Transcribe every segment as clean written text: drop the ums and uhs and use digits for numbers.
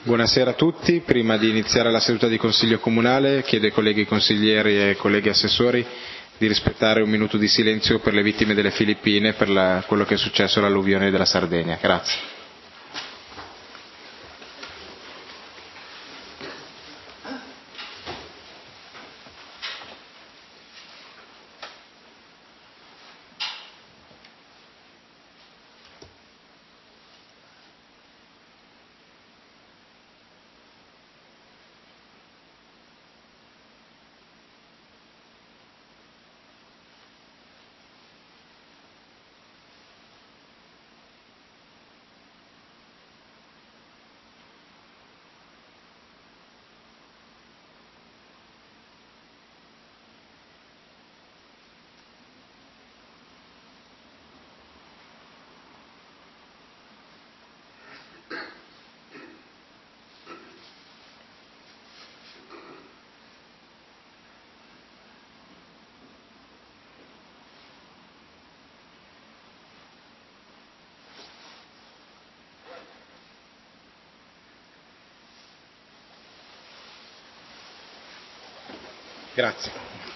Buonasera a tutti. Prima di iniziare la seduta di Consiglio Comunale chiedo ai colleghi consiglieri e ai colleghi assessori di rispettare un minuto di silenzio per le vittime delle Filippine per quello che è successo all'alluvione della Sardegna. Grazie. Grazie.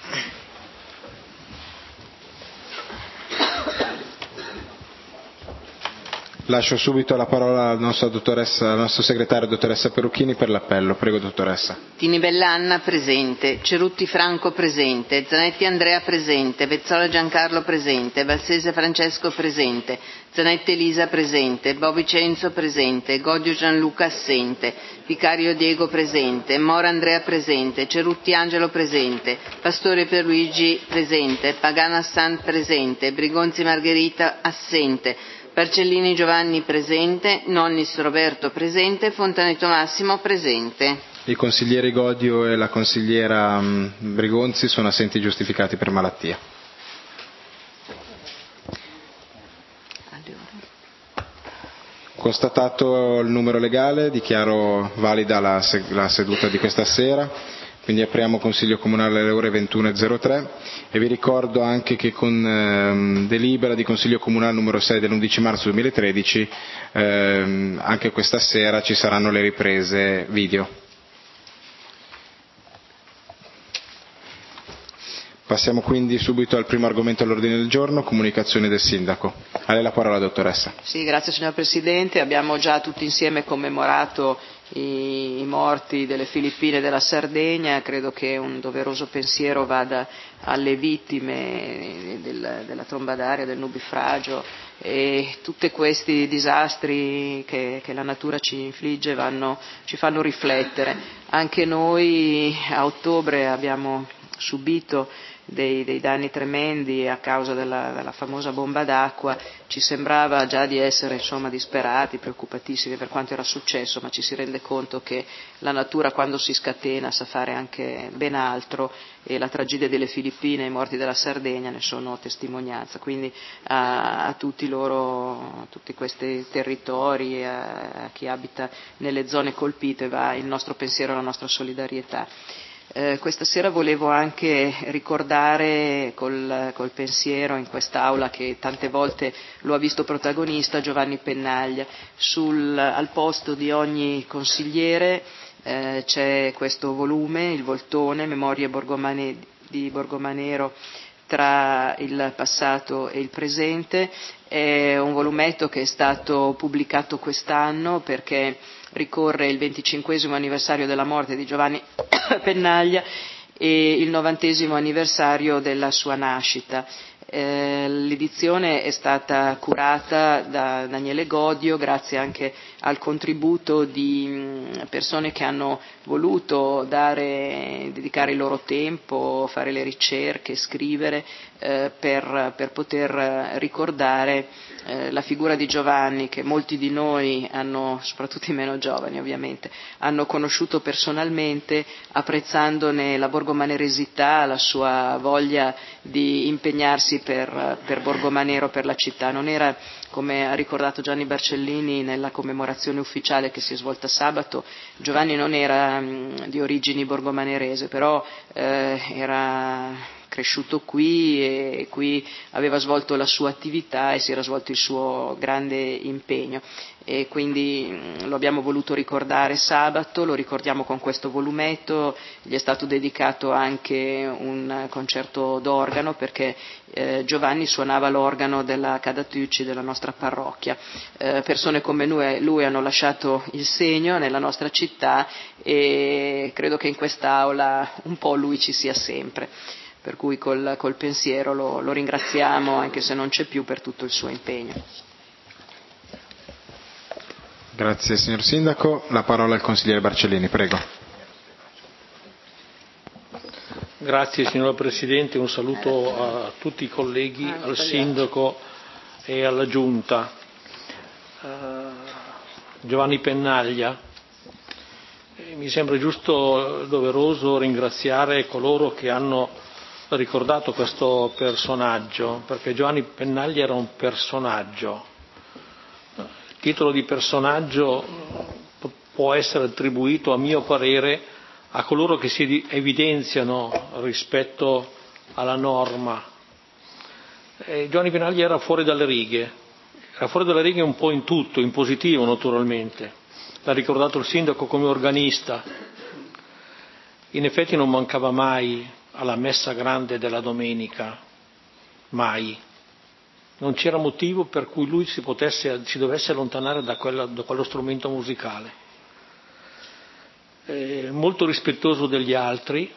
Lascio subito la parola alla nostra segretaria, dottoressa Perucchini, per l'appello. Prego, dottoressa. Tini Bellanna presente, Cerutti Franco presente, Zanetti Andrea presente, Vezzola Giancarlo presente, Valsese Francesco presente, Zanetti Elisa presente, Bovici Enzo presente, Godio Gianluca assente, Vicario Diego presente, Mora Andrea presente, Cerutti Angelo presente, Pastore Pierluigi presente, Pagana San presente, Brigonzi Margherita assente, Barcellini Giovanni presente, Nonnis Roberto presente, Fontaneto Massimo presente. I consiglieri Godio e la consigliera Brigonzi sono assenti giustificati per malattia. Constatato il numero legale, dichiaro valida la seduta di questa sera. Quindi apriamo Consiglio Comunale alle ore 21.03 e vi ricordo anche che con delibera di Consiglio Comunale numero 6 dell'11 marzo 2013 anche questa sera ci saranno le riprese video. Passiamo quindi subito al primo argomento all'ordine del giorno, comunicazioni del Sindaco. A lei la parola, dottoressa. Sì, grazie signor Presidente. Abbiamo già tutti insieme commemorato i morti delle Filippine e della Sardegna. Credo che un doveroso pensiero vada alle vittime della tromba d'aria, del nubifragio, e tutti questi disastri che la natura ci infligge ci fanno riflettere. Anche noi a ottobre abbiamo subito dei danni tremendi a causa della famosa bomba d'acqua. Ci sembrava già di essere disperati, preoccupatissimi per quanto era successo, ma ci si rende conto che la natura quando si scatena sa fare anche ben altro, e la tragedia delle Filippine e i morti della Sardegna ne sono testimonianza. Quindi a tutti questi territori, a chi abita nelle zone colpite va il nostro pensiero e la nostra solidarietà. Questa sera volevo anche ricordare col pensiero in quest'Aula, che tante volte lo ha visto protagonista, Giovanni Pennaglia. Al posto di ogni consigliere c'è questo volume, il Voltone, Memorie di Borgomanero tra il passato e il presente. È un volumetto che è stato pubblicato quest'anno perché ricorre il 25° anniversario della morte di Giovanni Pennaglia e il 90° anniversario della sua nascita. L'edizione è stata curata da Daniele Godio, grazie anche al contributo di persone che hanno voluto dedicare il loro tempo, fare le ricerche, scrivere per poter ricordare la figura di Giovanni, che molti di noi soprattutto i meno giovani ovviamente, hanno conosciuto personalmente, apprezzandone la borgomaneresità, la sua voglia di impegnarsi per Borgomanero, per la città. Non era, come ha ricordato Gianni Barcellini nella commemorazione ufficiale che si è svolta sabato, Giovanni non era di origini borgomanerese, però era cresciuto qui e qui aveva svolto la sua attività e si era svolto il suo grande impegno, e quindi lo abbiamo voluto ricordare sabato, lo ricordiamo con questo volumetto. Gli è stato dedicato anche un concerto d'organo, perché Giovanni suonava l'organo della Cadatucci, della nostra parrocchia. Persone come lui hanno lasciato il segno nella nostra città e credo che in quest'aula un po' lui ci sia sempre, per cui col pensiero lo ringraziamo, anche se non c'è più, per tutto il suo impegno. Grazie signor Sindaco. La parola al consigliere Barcellini, prego. Grazie signora Presidente, un saluto a tutti i colleghi, al Sindaco e alla Giunta. Giovanni Pennaglia, mi sembra giusto e doveroso ringraziare coloro che hanno ricordato questo personaggio, perché Giovanni Pennaglia era un personaggio. Il titolo di personaggio può essere attribuito, a mio parere, a coloro che si evidenziano rispetto alla norma. Giovanni Pennaglia era fuori dalle righe un po' in tutto, in positivo naturalmente. L'ha ricordato il Sindaco come organista. In effetti non mancava mai alla messa grande della domenica, mai. Non c'era motivo per cui lui si dovesse allontanare da quello strumento musicale. Molto rispettoso degli altri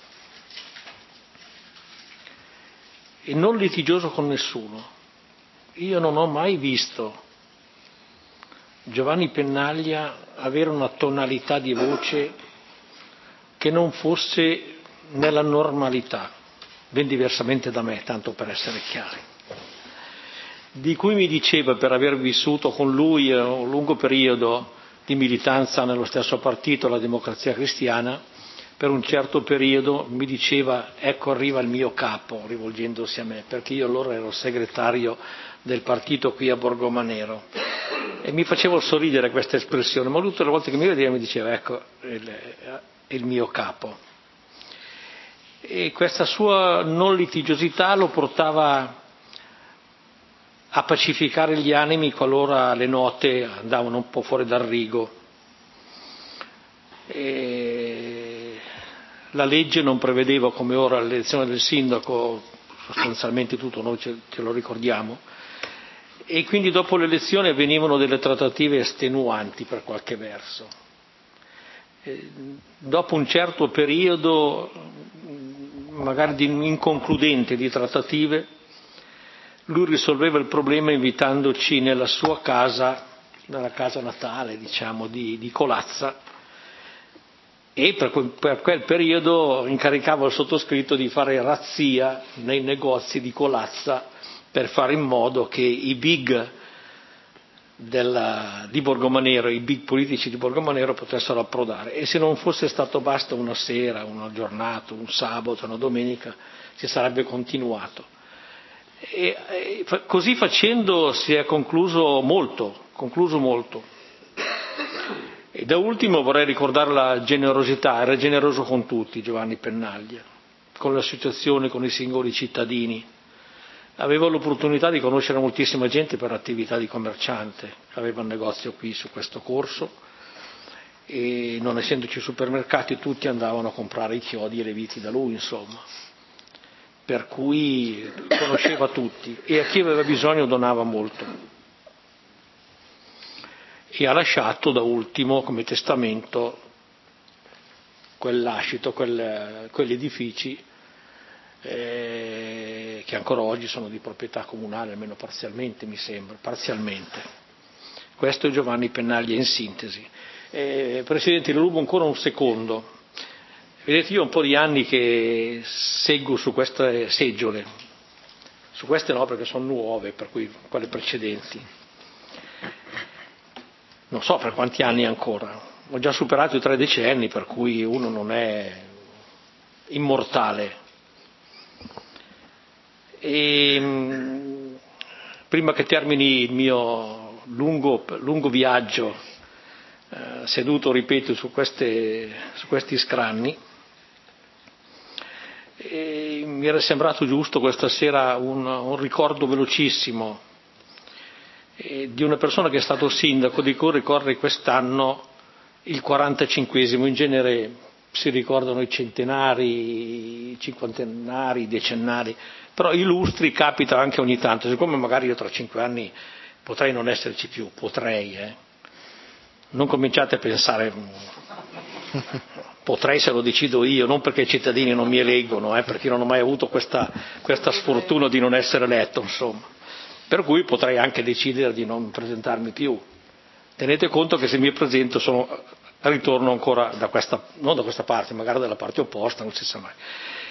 e non litigioso con nessuno. Io non ho mai visto Giovanni Pennaglia avere una tonalità di voce che non fosse nella normalità, ben diversamente da me, tanto per essere chiari, di cui mi diceva, per aver vissuto con lui un lungo periodo di militanza nello stesso partito, la Democrazia Cristiana, per un certo periodo mi diceva: ecco arriva il mio capo, rivolgendosi a me, perché io allora ero segretario del partito qui a Borgomanero, e mi faceva sorridere questa espressione, ma tutte le volte che mi vedeva mi diceva: ecco il mio capo. E questa sua non litigiosità lo portava a pacificare gli animi qualora le note andavano un po' fuori dal rigo. La legge non prevedeva come ora l'elezione del sindaco, sostanzialmente tutto noi ce lo ricordiamo, e quindi dopo l'elezione avvenivano delle trattative estenuanti per qualche verso. Dopo un certo periodo, magari inconcludente, di trattative, lui risolveva il problema invitandoci nella sua casa, nella casa natale, diciamo, di Colazza, e per quel periodo incaricava il sottoscritto di fare razzia nei negozi di Colazza per fare in modo che i big di Borgomanero, i big politici di Borgomanero potessero approdare, e se non fosse stato basta una sera, una giornata, un sabato, una domenica, si sarebbe continuato. E così facendo si è concluso molto. E da ultimo vorrei ricordare la generosità. Era generoso con tutti Giovanni Pennaglia, con le associazioni, con i singoli cittadini. Aveva l'opportunità di conoscere moltissima gente per attività di commerciante, aveva un negozio qui su questo corso, e non essendoci supermercati tutti andavano a comprare i chiodi e le viti da lui, insomma. Per cui conosceva tutti e a chi aveva bisogno donava molto. E ha lasciato da ultimo come testamento quel lascito, quegli edifici che ancora oggi sono di proprietà comunale, almeno parzialmente mi sembra, parzialmente. Questo è Giovanni Pennaglia in sintesi. Presidente, le rubo ancora un secondo. Vedete, io ho un po' di anni che seggo su queste seggiole, su queste no perché sono nuove, per cui quelle precedenti. Non so per quanti anni ancora, ho già superato i 3 decenni, per cui uno non è immortale. E prima che termini il mio lungo viaggio, seduto, ripeto, su questi scranni, mi era sembrato giusto questa sera un ricordo velocissimo di una persona che è stato sindaco, di cui ricorre quest'anno il 45esimo. In genere si ricordano i centenari, i cinquantennari, i decennari, però illustri capita anche ogni tanto. Siccome magari io tra 5 anni potrei non esserci più, non cominciate a pensare potrei se lo decido io, non perché i cittadini non mi eleggono, perché io non ho mai avuto questa sfortuna di non essere eletto, insomma. Per cui potrei anche decidere di non presentarmi più. Tenete conto che se mi presento ritorno ancora non da questa parte, magari dalla parte opposta, non si sa mai.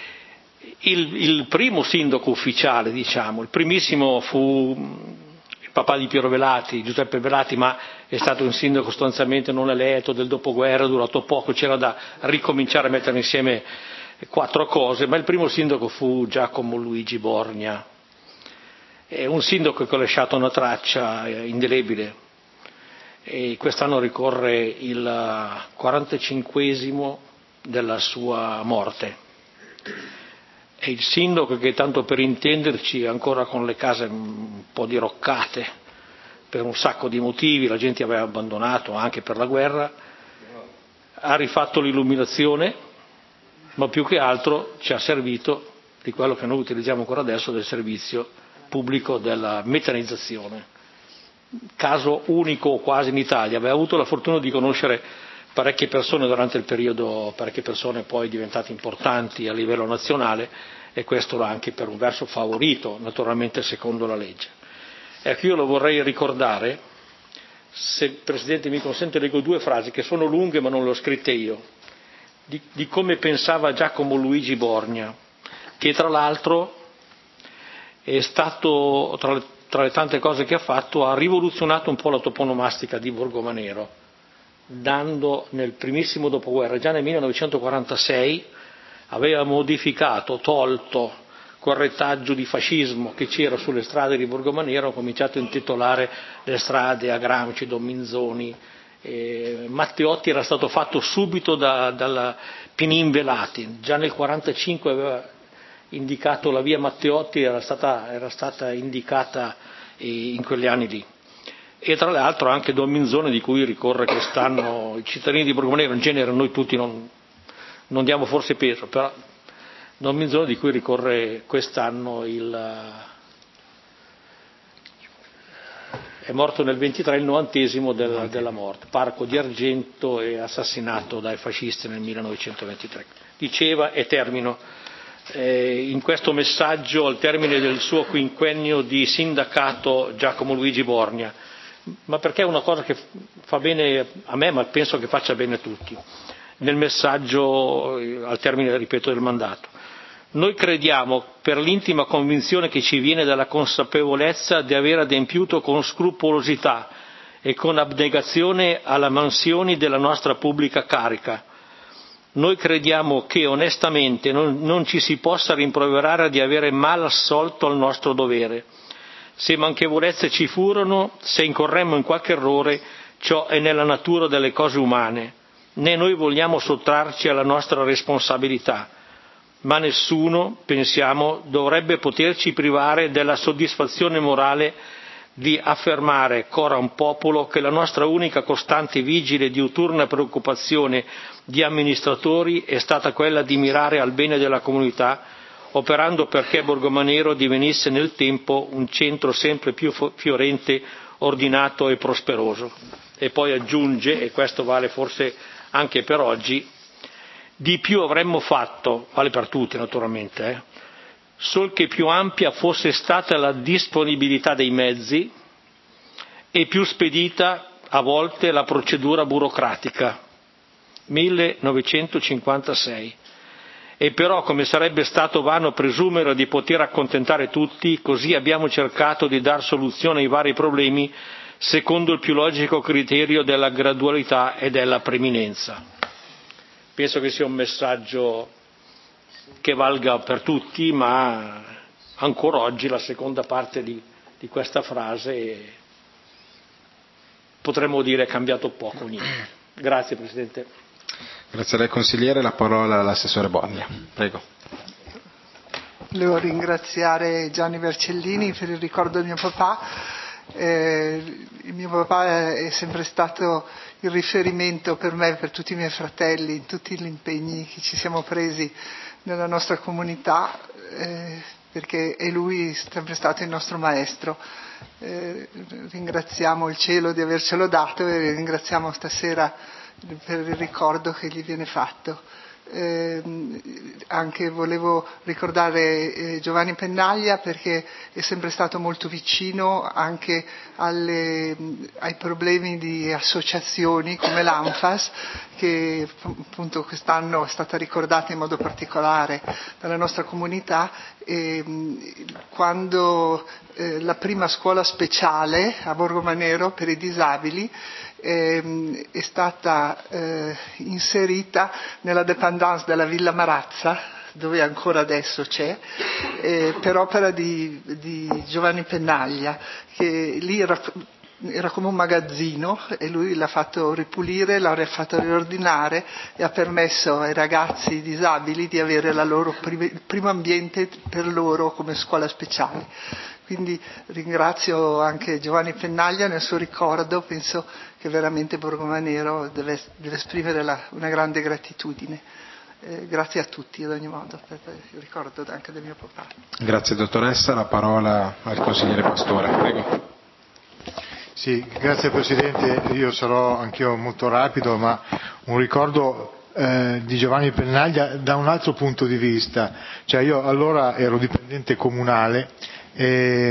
Il primo sindaco ufficiale, diciamo, il primissimo fu il papà di Piero Velati, Giuseppe Velati, ma è stato un sindaco sostanzialmente non eletto, del dopoguerra, è durato poco, c'era da ricominciare a mettere insieme 4 cose, ma il primo sindaco fu Giacomo Luigi Borgna. È un sindaco che ha lasciato una traccia indelebile e quest'anno ricorre il 45esimo della sua morte. È il sindaco che, tanto per intenderci, ancora con le case un po' diroccate per un sacco di motivi, la gente aveva abbandonato anche per la guerra, ha rifatto l'illuminazione, ma più che altro ci ha servito di quello che noi utilizziamo ancora adesso, del servizio pubblico della metanizzazione. Caso unico quasi in Italia. Aveva avuto la fortuna di conoscere parecchie persone durante il periodo, parecchie persone poi diventate importanti a livello nazionale, e questo l'ha anche per un verso favorito, naturalmente secondo la legge. Ecco, io lo vorrei ricordare, se il Presidente mi consente leggo 2 frasi che sono lunghe ma non le ho scritte io, di come pensava Giacomo Luigi Borgna, che tra l'altro è stato, tra le tante cose che ha fatto, ha rivoluzionato un po' la toponomastica di Borgomanero, dando nel primissimo dopoguerra, già nel 1946, aveva modificato, tolto quel retaggio di fascismo che c'era sulle strade di Borgomanero, ha cominciato a intitolare le strade a Gramsci, Don Minzoni. Matteotti era stato fatto subito dalla Pinin Velati, già nel 1945 aveva indicato la via Matteotti, era stata indicata in quegli anni lì. E tra l'altro anche Don Minzone, di cui ricorre quest'anno, i cittadini di Borgomanero in genere, noi tutti non diamo forse peso, però Don Minzone, di cui ricorre quest'anno è morto nel 23, il 90esimo della morte, parco di argento e assassinato dai fascisti nel 1923. Diceva, e termino, in questo messaggio al termine del suo quinquennio di sindacato, Giacomo Luigi Borgna, ma perché è una cosa che fa bene a me, ma penso che faccia bene a tutti, nel messaggio al termine, ripeto, del mandato. Noi crediamo, per l'intima convinzione che ci viene dalla consapevolezza di aver adempiuto con scrupolosità e con abnegazione alle mansioni della nostra pubblica carica. Noi crediamo che onestamente non ci si possa rimproverare di avere mal assolto al nostro dovere. Se manchevolezze ci furono, se incorremmo in qualche errore, ciò è nella natura delle cose umane. Né noi vogliamo sottrarci alla nostra responsabilità, ma nessuno, pensiamo, dovrebbe poterci privare della soddisfazione morale di affermare cora un popolo che la nostra unica costante vigile e diuturna preoccupazione di amministratori è stata quella di mirare al bene della comunità, operando perché Borgomanero divenisse nel tempo un centro sempre più fiorente, ordinato e prosperoso. E poi aggiunge, e questo vale forse anche per oggi, di più avremmo fatto, vale per tutti naturalmente, sol che più ampia fosse stata la disponibilità dei mezzi e più spedita a volte la procedura burocratica. 1956. E però, come sarebbe stato vano presumere di poter accontentare tutti, così abbiamo cercato di dar soluzione ai vari problemi secondo il più logico criterio della gradualità e della preminenza. Penso che sia un messaggio che valga per tutti, ma ancora oggi la seconda parte di questa frase potremmo dire è cambiato poco, niente. Grazie Presidente. Grazie a lei consigliere, la parola all'assessore Borgna. Prego. Volevo ringraziare Gianni Vercellini per il ricordo del mio papà. Il mio papà è sempre stato il riferimento per me e per tutti i miei fratelli in tutti gli impegni che ci siamo presi nella nostra comunità, perché è lui sempre stato il nostro maestro. Ringraziamo il cielo di avercelo dato e ringraziamo stasera per il ricordo che gli viene fatto. Anche volevo ricordare Giovanni Pennaglia, perché è sempre stato molto vicino anche ai problemi di associazioni come l'ANFAS, che appunto quest'anno è stata ricordata in modo particolare dalla nostra comunità, e quando la prima scuola speciale a Borgomanero per i disabili è stata inserita nella dépendance della Villa Marazza, dove ancora adesso c'è, per opera di Giovanni Pennaglia, che lì era come un magazzino e lui l'ha fatto ripulire, l'ha fatto riordinare e ha permesso ai ragazzi disabili di avere il primo ambiente per loro come scuola speciale. Quindi ringrazio anche Giovanni Pennaglia nel suo ricordo, penso che veramente Borgomanero deve esprimere una grande gratitudine. Grazie a tutti ad ogni modo per il ricordo anche del mio papà. Grazie dottoressa, la parola al consigliere Pastore, prego. Sì, grazie Presidente, io sarò anch'io molto rapido, ma un ricordo di Giovanni Pennaglia da un altro punto di vista. Cioè io allora ero dipendente comunale e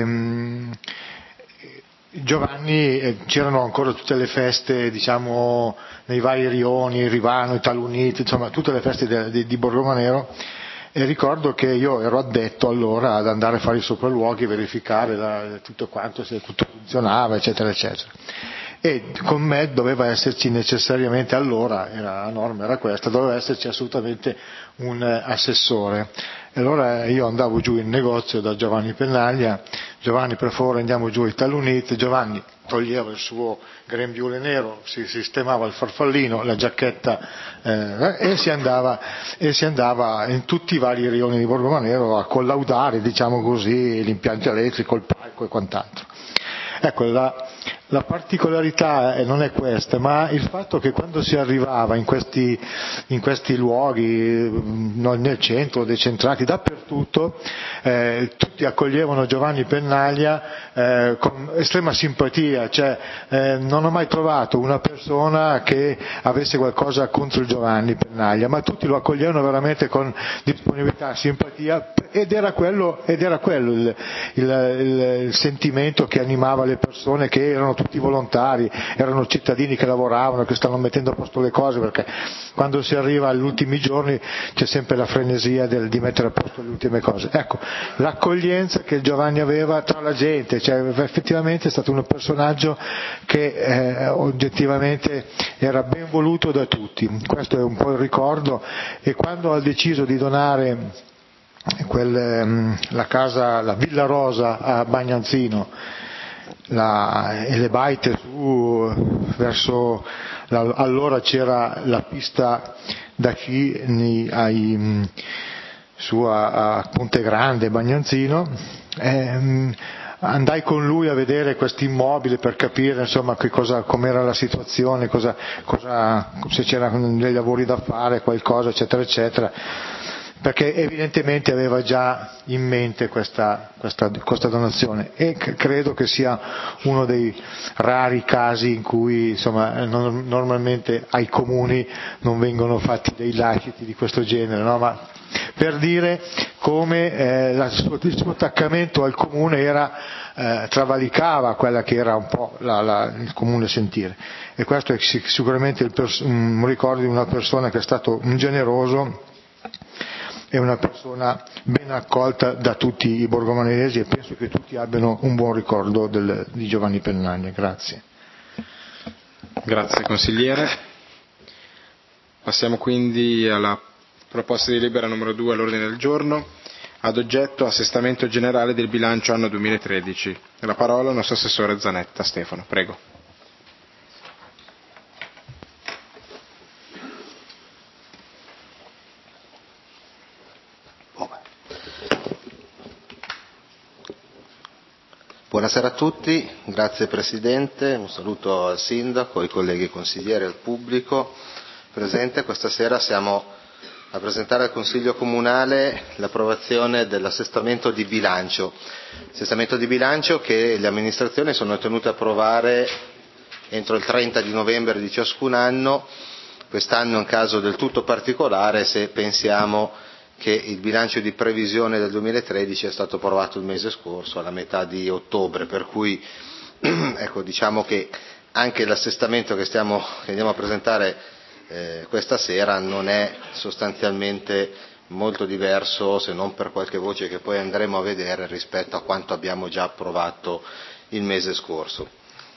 Giovanni, c'erano ancora tutte le feste, diciamo, nei vari rioni, il Rivano, i Taluniti, insomma tutte le feste di Borgomanero, e ricordo che io ero addetto allora ad andare a fare i sopralluoghi, verificare tutto quanto, se tutto funzionava, eccetera, eccetera. E con me doveva esserci necessariamente, allora la norma era questa, doveva esserci assolutamente un assessore. E allora io andavo giù in negozio da Giovanni Pennaglia: Giovanni, per favore andiamo giù ai Taluniti. Giovanni toglieva il suo grembiule nero, si sistemava il farfallino, la giacchetta e si andava in tutti i vari rioni di Borgomanero a collaudare, diciamo così, l'impianto elettrico, il palco e quant'altro. Ecco, la particolarità non è questa, ma il fatto che quando si arrivava in questi luoghi, nel centro, decentrati, dappertutto, tutti accoglievano Giovanni Pennaglia con estrema simpatia, cioè non ho mai trovato una persona che avesse qualcosa contro Giovanni Pennaglia, ma tutti lo accoglievano veramente con disponibilità, simpatia, ed era quello il sentimento che animava le persone, che erano tutti volontari, erano cittadini che lavoravano, che stanno mettendo a posto le cose, perché quando si arriva agli ultimi giorni c'è sempre la frenesia di mettere a posto le ultime cose. Ecco, l'accoglienza che Giovanni aveva tra la gente, cioè effettivamente è stato un personaggio che oggettivamente era ben voluto da tutti. Questo è un po' il ricordo. E quando ha deciso di donare la casa, la Villa Rosa a Bagnanzino, e le baite su verso allora c'era la pista da sci su a Ponte Grande, Bagnanzino, andai con lui a vedere questo immobile per capire insomma com'era la situazione, se c'erano dei lavori da fare, qualcosa, eccetera eccetera, perché evidentemente aveva già in mente questa donazione, e credo che sia uno dei rari casi in cui insomma normalmente ai comuni non vengono fatti dei lasciti di questo genere, no? Ma per dire come il suo attaccamento al comune travalicava quella che era un po' il comune sentire, e questo è sicuramente un ricordo di una persona che è stato un generoso e una persona ben accolta da tutti i borgomaneresi, e penso che tutti abbiano un buon ricordo di Giovanni Pennaglia. Grazie. Grazie consigliere. Passiamo quindi alla proposta di delibera numero 2 all'ordine del giorno, ad oggetto assestamento generale del bilancio anno 2013. La parola al nostro assessore Zanetta Stefano, prego. Buonasera a tutti, grazie Presidente, un saluto al Sindaco, ai colleghi consiglieri, al pubblico presente. Questa sera siamo a presentare al Consiglio Comunale l'approvazione dell'assestamento di bilancio. Assestamento di bilancio che le amministrazioni sono tenute a approvare entro il 30 di novembre di ciascun anno. Quest'anno è un caso del tutto particolare se pensiamo che il bilancio di previsione del 2013 è stato approvato il mese scorso, alla metà di ottobre, per cui ecco, diciamo che anche l'assestamento che andiamo a presentare questa sera non è sostanzialmente molto diverso, se non per qualche voce che poi andremo a vedere, rispetto a quanto abbiamo già approvato il mese scorso.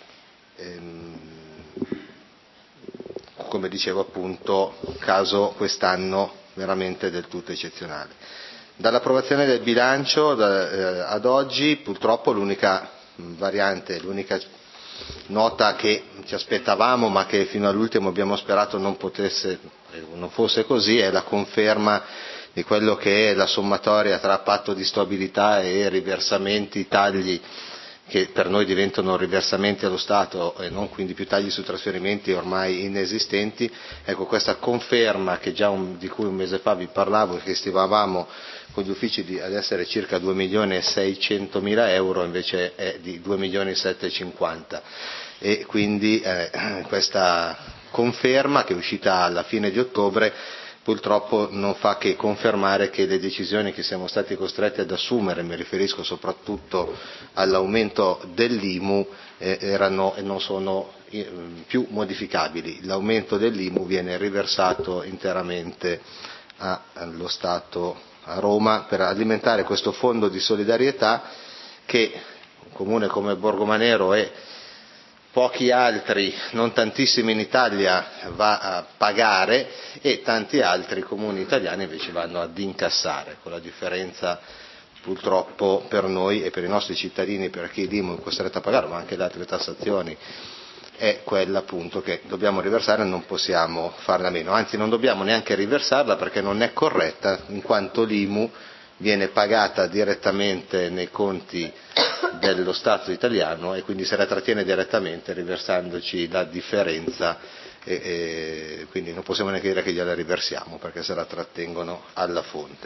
Come dicevo appunto, caso quest'anno veramente del tutto eccezionale. Dall'approvazione del bilancio ad oggi purtroppo l'unica variante, l'unica nota che ci aspettavamo ma che fino all'ultimo abbiamo sperato non fosse così è la conferma di quello che è la sommatoria tra patto di stabilità e riversamenti, tagli che per noi diventano riversamenti allo Stato e non quindi più tagli su trasferimenti ormai inesistenti. Ecco, questa conferma che di cui un mese fa vi parlavo e che stimavamo con gli uffici ad essere circa 2.600.000 euro invece è di 2.750.000 e quindi questa conferma che è uscita alla fine di ottobre purtroppo non fa che confermare che le decisioni che siamo stati costretti ad assumere, mi riferisco soprattutto all'aumento dell'IMU, erano e non sono più modificabili. L'aumento dell'IMU viene riversato interamente allo Stato, a Roma, per alimentare questo fondo di solidarietà che un comune come Borgomanero e pochi altri, non tantissimi in Italia, va a pagare e tanti altri comuni italiani invece vanno ad incassare, con la differenza purtroppo per noi e per i nostri cittadini, per chi l'IMU è costretto a pagare, ma anche le altre tassazioni, è quella appunto che dobbiamo riversare e non possiamo farla a meno, anzi non dobbiamo neanche riversarla perché non è corretta, in quanto l'IMU viene pagata direttamente nei conti dello Stato italiano e quindi se la trattiene direttamente riversandoci la differenza e quindi non possiamo neanche dire che gliela riversiamo perché se la trattengono alla fonte.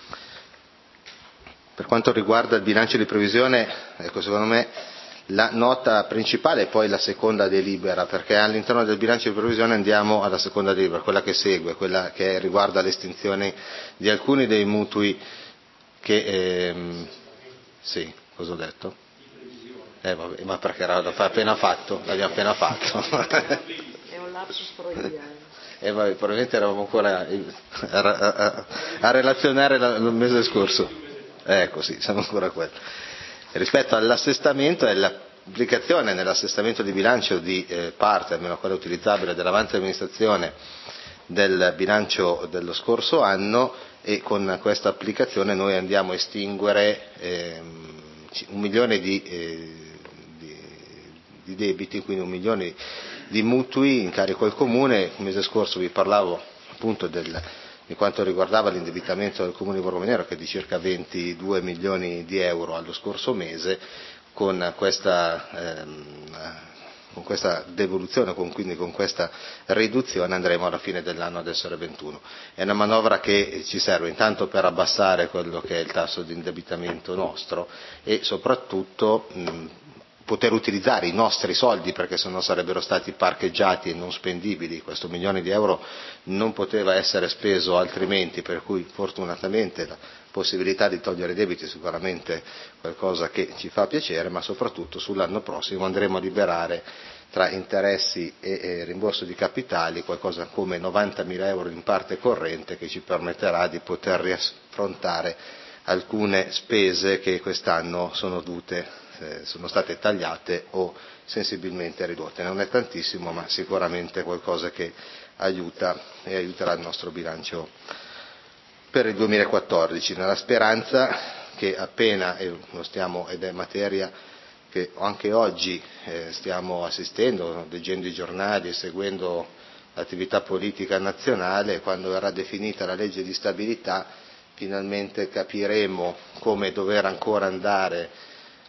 Per quanto riguarda il bilancio di previsione, ecco, secondo me la nota principale è poi la seconda delibera, perché all'interno del bilancio di previsione andiamo alla seconda delibera, quella che segue, quella che riguarda l'estinzione di alcuni dei mutui che sì, cosa ho detto? Vabbè, ma perché l'abbiamo appena fatto? È un lapsus freudiano. Vabbè, probabilmente eravamo ancora a relazionare il mese scorso. Sì, siamo ancora a quello. Rispetto all'assestamento è l'applicazione nell'assestamento di bilancio di parte, almeno quella utilizzabile, dell'avanzo amministrazione del bilancio dello scorso anno e con questa applicazione noi andiamo a estinguere 1 milione di debiti, quindi 1 milione di mutui in carico al Comune. Il mese scorso vi parlavo appunto di quanto riguardava l'indebitamento del Comune di Borgomanero, che è di circa 22 milioni di euro allo scorso mese. Con questa devoluzione, quindi con questa riduzione andremo alla fine dell'anno ad essere 21. È una manovra che ci serve intanto per abbassare quello che è il tasso di indebitamento nostro e soprattutto poter utilizzare i nostri soldi, perché sennò sarebbero stati parcheggiati e non spendibili. Questo 1 milione di euro non poteva essere speso altrimenti, per cui fortunatamente la possibilità di togliere i debiti è sicuramente qualcosa che ci fa piacere, ma soprattutto sull'anno prossimo andremo a liberare tra interessi e rimborso di capitali qualcosa come 90.000 euro in parte corrente, che ci permetterà di poter riaffrontare alcune spese che quest'anno sono state tagliate o sensibilmente ridotte. Non è tantissimo, ma sicuramente qualcosa che aiuta e aiuterà il nostro bilancio per il 2014, nella speranza che appena, ed è materia che anche oggi stiamo assistendo, leggendo i giornali e seguendo l'attività politica nazionale, quando verrà definita la legge di stabilità finalmente capiremo come dover ancora andare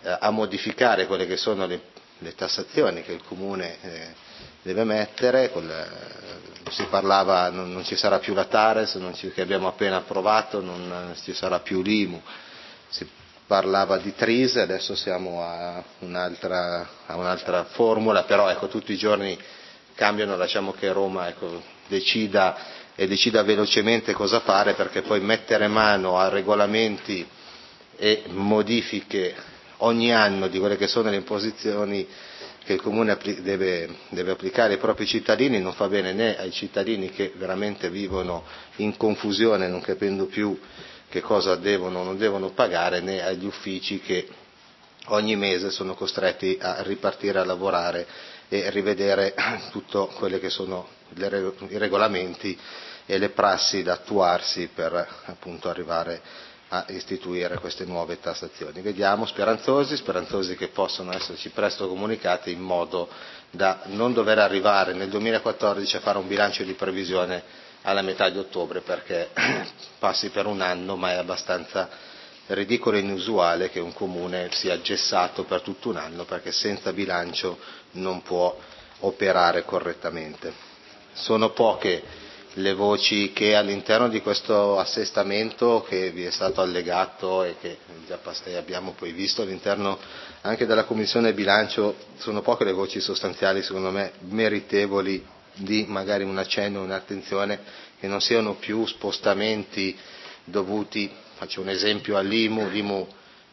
a modificare quelle che sono le tassazioni che il Comune deve mettere. Si parlava, non ci sarà più la Tares, che abbiamo appena approvato, non ci sarà più l'IMU, si parlava di TRIS, adesso siamo a un'altra formula, però ecco, tutti i giorni cambiano, lasciamo che Roma decida velocemente cosa fare, perché poi mettere mano a regolamenti e modifiche ogni anno di quelle che sono le imposizioni che il Comune deve applicare ai propri cittadini non fa bene né ai cittadini che veramente vivono in confusione non capendo più che cosa devono o non devono pagare, né agli uffici che ogni mese sono costretti a ripartire a lavorare e rivedere tutto quelli che sono i regolamenti e le prassi da attuarsi per appunto arrivare a istituire queste nuove tassazioni. Vediamo, speranzosi che possano esserci presto comunicate in modo da non dover arrivare nel 2014 a fare un bilancio di previsione alla metà di ottobre, perché passi per un anno, ma è abbastanza ridicolo e inusuale che un comune sia gessato per tutto un anno, perché senza bilancio non può operare correttamente. Sono poche le voci che all'interno di questo assestamento che vi è stato allegato e che abbiamo poi visto all'interno anche della Commissione bilancio, sono poche le voci sostanziali secondo me meritevoli di magari un accenno, un'attenzione, che non siano più spostamenti dovuti, faccio un esempio, all'IMU,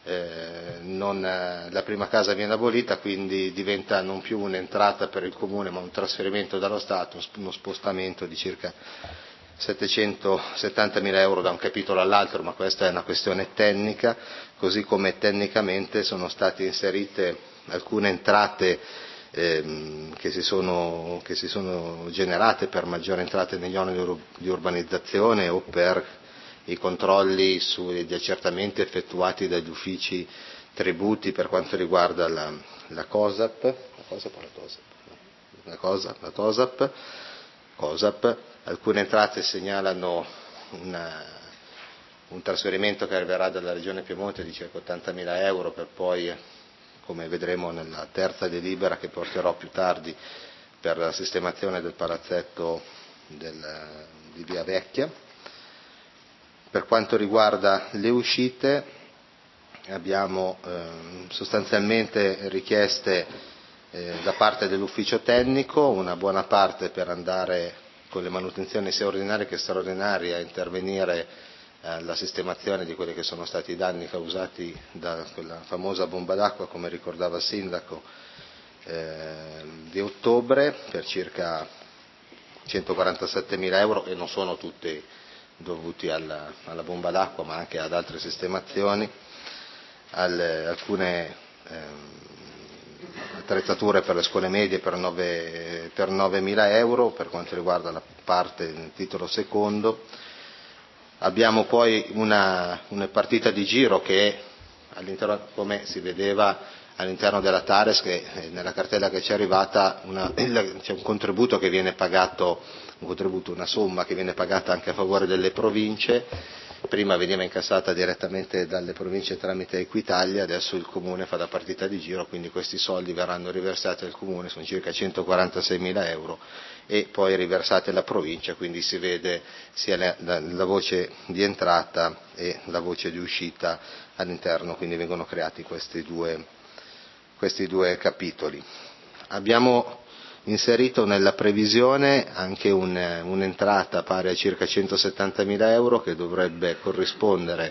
la prima casa viene abolita, quindi diventa non più un'entrata per il Comune ma un trasferimento dallo Stato, uno spostamento di circa 770.000 euro da un capitolo all'altro, ma questa è una questione tecnica, così come tecnicamente sono state inserite alcune entrate che si sono generate per maggiori entrate negli oneri di urbanizzazione o per i controlli sugli accertamenti effettuati dagli uffici tributi per quanto riguarda la COSAP, alcune entrate segnalano un trasferimento che arriverà dalla Regione Piemonte di circa 80.000 euro per poi, come vedremo nella terza delibera che porterò più tardi, per la sistemazione del palazzetto di Via Vecchia. Per quanto riguarda le uscite abbiamo sostanzialmente richieste da parte dell'ufficio tecnico, una buona parte per andare con le manutenzioni sia ordinarie che straordinarie a intervenire alla sistemazione di quelli che sono stati i danni causati da quella famosa bomba d'acqua, come ricordava il sindaco, di ottobre, per circa 147.000 euro, e non sono tutti dovuti alla bomba d'acqua ma anche ad altre sistemazioni, alcune attrezzature per le scuole medie per 9.000 euro per quanto riguarda la parte nel titolo secondo. Abbiamo poi una partita di giro che all'interno, come si vedeva all'interno della Tares, che nella cartella che ci è arrivata c'è un contributo che viene pagato, una somma che viene pagata anche a favore delle province. Prima veniva incassata direttamente dalle province tramite Equitalia, adesso il Comune fa da partita di giro, quindi questi soldi verranno riversati al Comune, sono circa 146.000 euro, e poi riversati alla provincia, quindi si vede sia la voce di entrata e la voce di uscita all'interno, quindi vengono creati questi due capitoli. Abbiamo inserito nella previsione anche un'entrata pari a circa 170.000 euro che dovrebbe corrispondere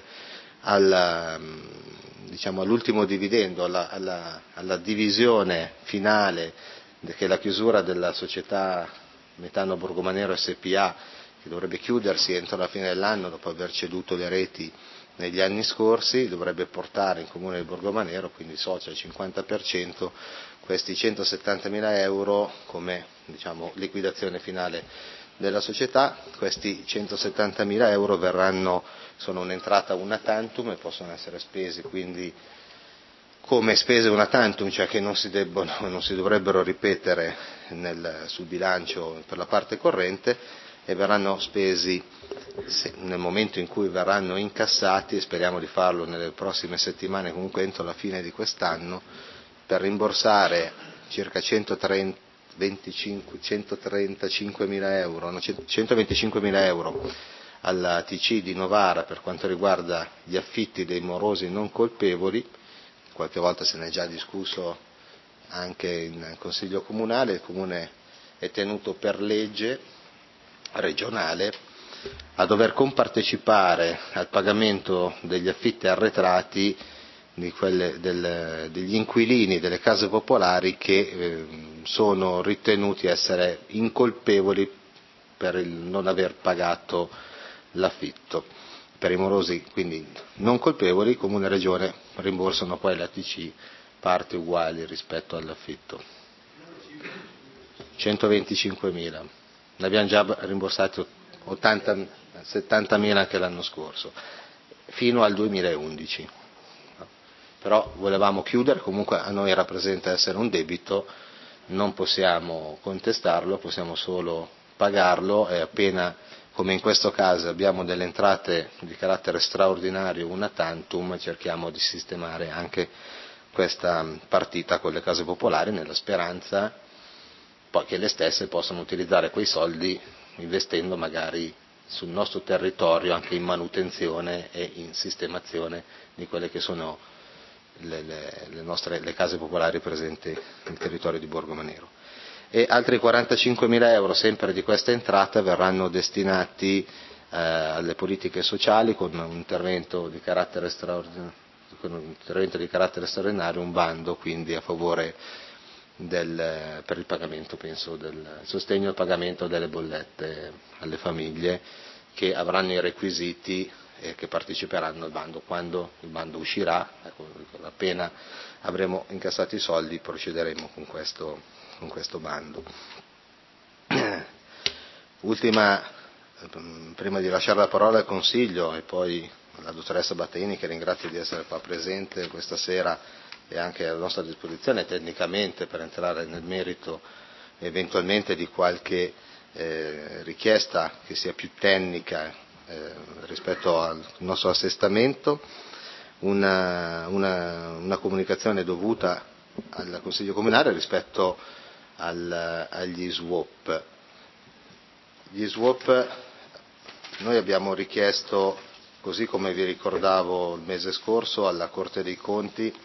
all'ultimo dividendo, alla divisione finale, che è la chiusura della società Metano Borgomanero SPA, che dovrebbe chiudersi entro la fine dell'anno dopo aver ceduto le reti negli anni scorsi, dovrebbe portare in Comune di Borgomanero, quindi socio al 50%, questi 170.000 euro come liquidazione finale della società. Questi 170.000 euro sono un'entrata una tantum e possono essere spesi quindi come spese una tantum, cioè che non si dovrebbero ripetere sul bilancio per la parte corrente, e verranno spesi nel momento in cui verranno incassati, e speriamo di farlo nelle prossime settimane, comunque entro la fine di quest'anno, per rimborsare circa 125.000 euro alla TC di Novara per quanto riguarda gli affitti dei morosi non colpevoli. Qualche volta se ne è già discusso anche in Consiglio Comunale. Il Comune è tenuto per legge regionale a dover compartecipare al pagamento degli affitti arretrati degli inquilini delle case popolari che sono ritenuti essere incolpevoli per il non aver pagato l'affitto. Per i morosi quindi non colpevoli, Comune e Regione rimborsano poi la TC parti uguali rispetto all'affitto. 125.000, ne abbiamo già rimborsati 70.000 anche l'anno scorso, fino al 2011. Però volevamo chiudere, comunque a noi rappresenta essere un debito, non possiamo contestarlo, possiamo solo pagarlo, e appena, come in questo caso, abbiamo delle entrate di carattere straordinario una tantum, cerchiamo di sistemare anche questa partita con le case popolari, nella speranza poi che le stesse possano utilizzare quei soldi investendo magari sul nostro territorio anche in manutenzione e in sistemazione di quelle che sono le case popolari presenti nel territorio di Borgomanero. E altri 45.000 euro sempre di questa entrata verranno destinati alle politiche sociali con un intervento di carattere straordinario, un bando quindi a favore per il pagamento, penso, del sostegno al pagamento delle bollette alle famiglie che avranno i requisiti e che parteciperanno al bando. Quando il bando uscirà, appena avremo incassato i soldi, procederemo con questo bando. Ultima, prima di lasciare la parola al Consiglio e poi alla dottoressa Battaini, che ringrazio di essere qua presente questa sera e anche a nostra disposizione tecnicamente per entrare nel merito eventualmente di qualche richiesta che sia più tecnica rispetto al nostro assestamento, una comunicazione dovuta al Consiglio Comunale rispetto agli swap. Gli swap noi abbiamo richiesto, così come vi ricordavo il mese scorso alla Corte dei Conti,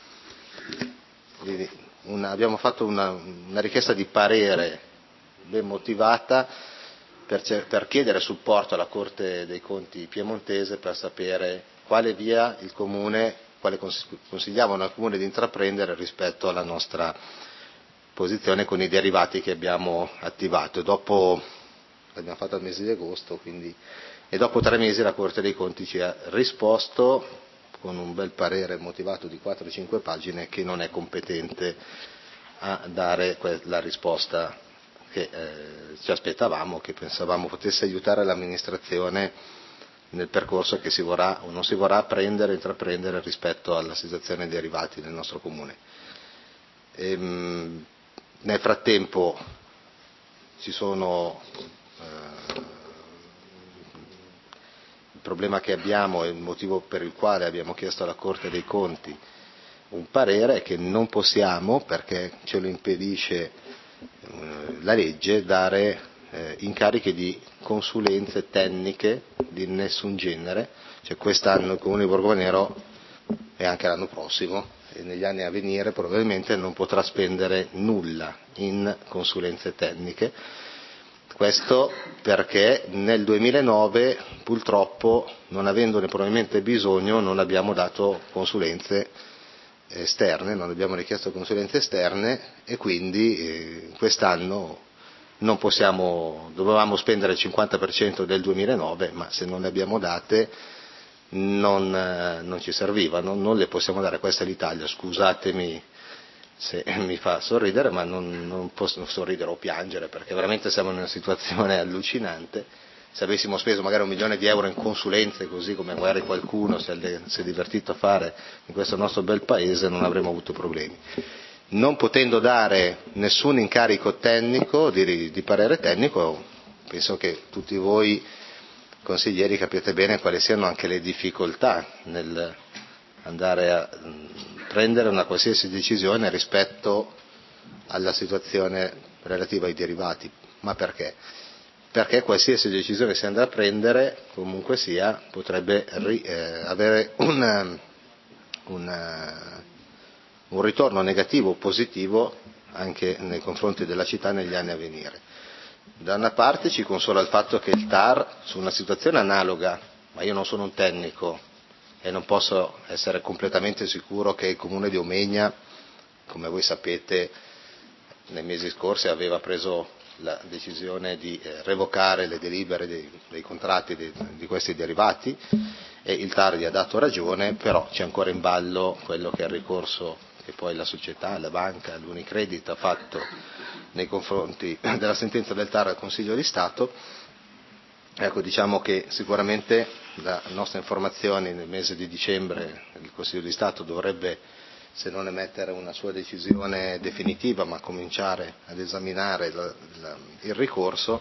abbiamo fatto una richiesta di parere ben motivata per chiedere supporto alla Corte dei Conti piemontese per sapere quale via il Comune, quale consigliavano al Comune di intraprendere rispetto alla nostra posizione con i derivati che abbiamo attivato. L'abbiamo fatto al mese di agosto, e dopo 3 mesi la Corte dei Conti ci ha risposto con un bel parere motivato di 4-5 pagine che non è competente a dare la risposta che ci aspettavamo, che pensavamo potesse aiutare l'amministrazione nel percorso che si vorrà o non si vorrà intraprendere rispetto alla situazione dei derivati nel nostro Comune. Nel frattempo ci sono il problema che abbiamo e il motivo per il quale abbiamo chiesto alla Corte dei Conti un parere che non possiamo, perché ce lo impedisce la legge, dare incarichi di consulenze tecniche di nessun genere, cioè quest'anno il Comune di Borgomanero e anche l'anno prossimo e negli anni a venire probabilmente non potrà spendere nulla in consulenze tecniche. Questo perché nel 2009 purtroppo, non avendone probabilmente bisogno, non abbiamo dato consulenze esterne, non abbiamo richiesto consulenze esterne e quindi quest'anno non possiamo, dovevamo spendere il 50% del 2009, ma se non le abbiamo date non ci servivano, non le possiamo dare. Questa è l'Italia, scusatemi se mi fa sorridere, ma non posso sorridere o piangere, perché veramente siamo in una situazione allucinante. Se avessimo speso magari €1 milione in consulenze, così come magari qualcuno si è divertito a fare in questo nostro bel paese, non avremmo avuto problemi. Non potendo dare nessun incarico tecnico, di parere tecnico, penso che tutti voi consiglieri capiate bene quali siano anche le difficoltà nel andare a prendere una qualsiasi decisione rispetto alla situazione relativa ai derivati. Ma perché? Perché qualsiasi decisione si andrà a prendere comunque sia potrebbe avere un ritorno negativo o positivo anche nei confronti della città negli anni a venire. Da una parte ci consola il fatto che il TAR, su una situazione analoga, ma io non sono un tecnico e non posso essere completamente sicuro che il comune di Omegna, come voi sapete, nei mesi scorsi aveva preso la decisione di revocare le delibere dei contratti di questi derivati e il TAR gli ha dato ragione, però c'è ancora in ballo quello che è il ricorso che poi la società, la banca, l'Unicredit ha fatto nei confronti della sentenza del TAR al Consiglio di Stato. Ecco, diciamo che sicuramente da nostre informazioni nel mese di dicembre il Consiglio di Stato dovrebbe, se non emettere una sua decisione definitiva, ma cominciare ad esaminare il ricorso,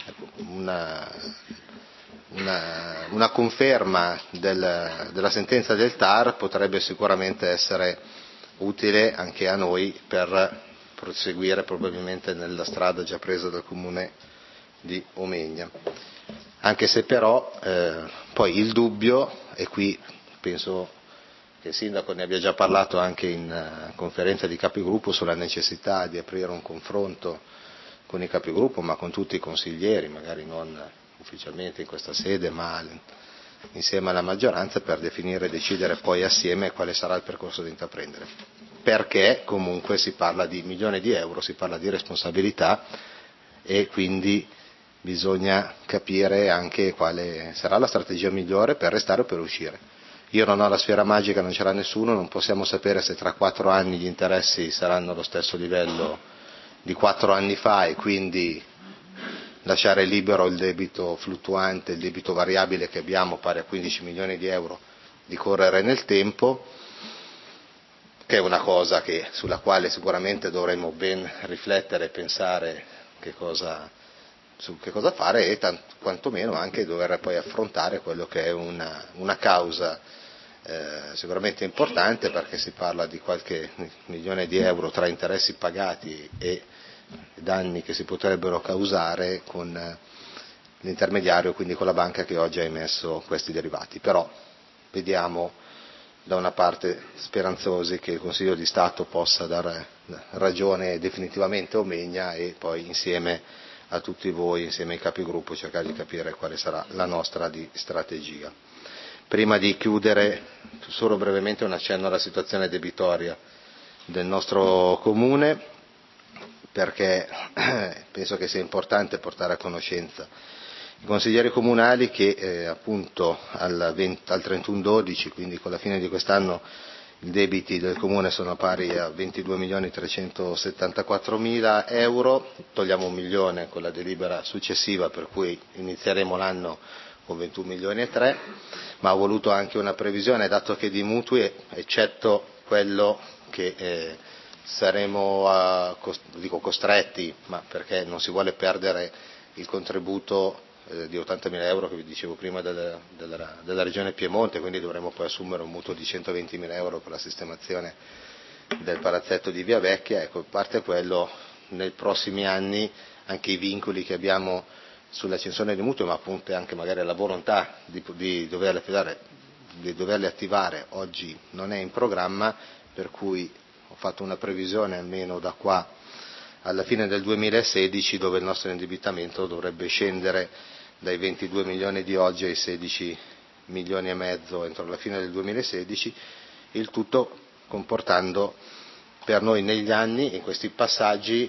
una conferma della sentenza del TAR potrebbe sicuramente essere utile anche a noi per proseguire probabilmente nella strada già presa dal Comune di Omegna. Anche se però poi il dubbio, e qui penso che il Sindaco ne abbia già parlato anche in conferenza di capigruppo, sulla necessità di aprire un confronto con i capigruppo, ma con tutti i consiglieri, magari non ufficialmente in questa sede, ma insieme alla maggioranza, per definire e decidere poi assieme quale sarà il percorso da intraprendere. Perché comunque si parla di milioni di euro, si parla di responsabilità e quindi bisogna capire anche quale sarà la strategia migliore per restare o per uscire. Io non ho la sfera magica, non ce l'ha nessuno, non possiamo sapere se tra 4 anni gli interessi saranno allo stesso livello di 4 anni fa e quindi lasciare libero il debito fluttuante, il debito variabile che abbiamo pari a 15 milioni di euro di correre nel tempo, che è una cosa sulla quale sicuramente dovremmo ben riflettere e pensare su che cosa fare e quantomeno anche dover poi affrontare quello che è una causa sicuramente importante, perché si parla di qualche milione di euro tra interessi pagati e danni che si potrebbero causare con l'intermediario, quindi con la banca che oggi ha emesso questi derivati. Però vediamo da una parte speranzosi che il Consiglio di Stato possa dare ragione definitivamente a Omegna e poi insieme a tutti voi, insieme ai capigruppo, cercare di capire quale sarà la nostra strategia. Prima di chiudere, solo brevemente un accenno alla situazione debitoria del nostro Comune, perché penso che sia importante portare a conoscenza i consiglieri comunali che appunto al 31/12, quindi con la fine di quest'anno, i debiti del Comune sono pari a 22.374.000 euro, togliamo 1 milione con la delibera successiva per cui inizieremo l'anno con 21 milioni e 3, ma ho voluto anche una previsione, dato che di mutui, eccetto quello che saremo costretti, ma perché non si vuole perdere il contributo di 80.000 euro che vi dicevo prima della Regione Piemonte, quindi dovremo poi assumere un mutuo di 120.000 euro per la sistemazione del palazzetto di Via Vecchia. Ecco, a parte quello, nei prossimi anni anche i vincoli che abbiamo sull'accensione dei mutui, ma appunto anche magari la volontà di doverli attivare oggi non è in programma, per cui ho fatto una previsione almeno da qua alla fine del 2016, dove il nostro indebitamento dovrebbe scendere dai 22 milioni di oggi ai 16 milioni e mezzo entro la fine del 2016, il tutto comportando per noi negli anni, in questi passaggi,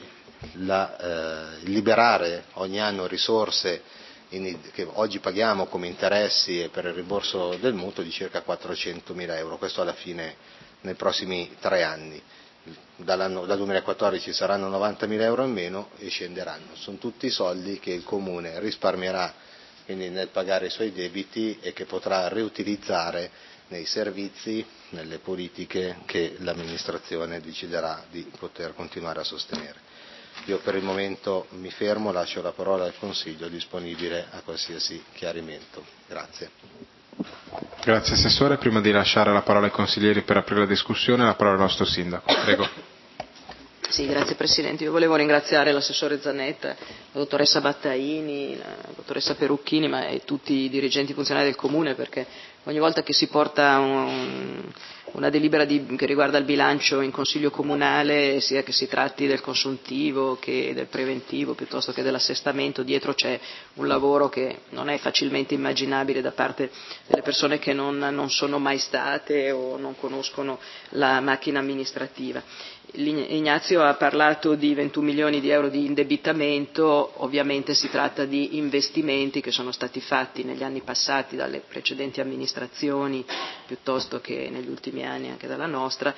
liberare ogni anno risorse che oggi paghiamo come interessi e per il rimborso del mutuo di circa 400.000 euro, questo alla fine nei prossimi 3 anni. Dal 2014 saranno 90.000 euro in meno e scenderanno. Sono tutti soldi che il Comune risparmierà quindi nel pagare i suoi debiti e che potrà riutilizzare nei servizi, nelle politiche che l'amministrazione deciderà di poter continuare a sostenere. Io per il momento mi fermo, lascio la parola al Consiglio, disponibile a qualsiasi chiarimento. Grazie. Grazie Assessore. Prima di lasciare la parola ai consiglieri per aprire la discussione, la parola al nostro Sindaco. Prego. Sì, grazie Presidente. Io volevo ringraziare l'assessore Zanetta, la dottoressa Battaini, la dottoressa Perucchini, ma e tutti i dirigenti funzionari del Comune, perché ogni volta che si porta una delibera che riguarda il bilancio in Consiglio Comunale, sia che si tratti del consuntivo che del preventivo piuttosto che dell'assestamento, dietro c'è un lavoro che non è facilmente immaginabile da parte delle persone che non sono mai state o non conoscono la macchina amministrativa. Ignazio ha parlato di 21 milioni di euro di indebitamento, ovviamente si tratta di investimenti che sono stati fatti negli anni passati dalle precedenti amministrazioni piuttosto che negli ultimi anni anche dalla nostra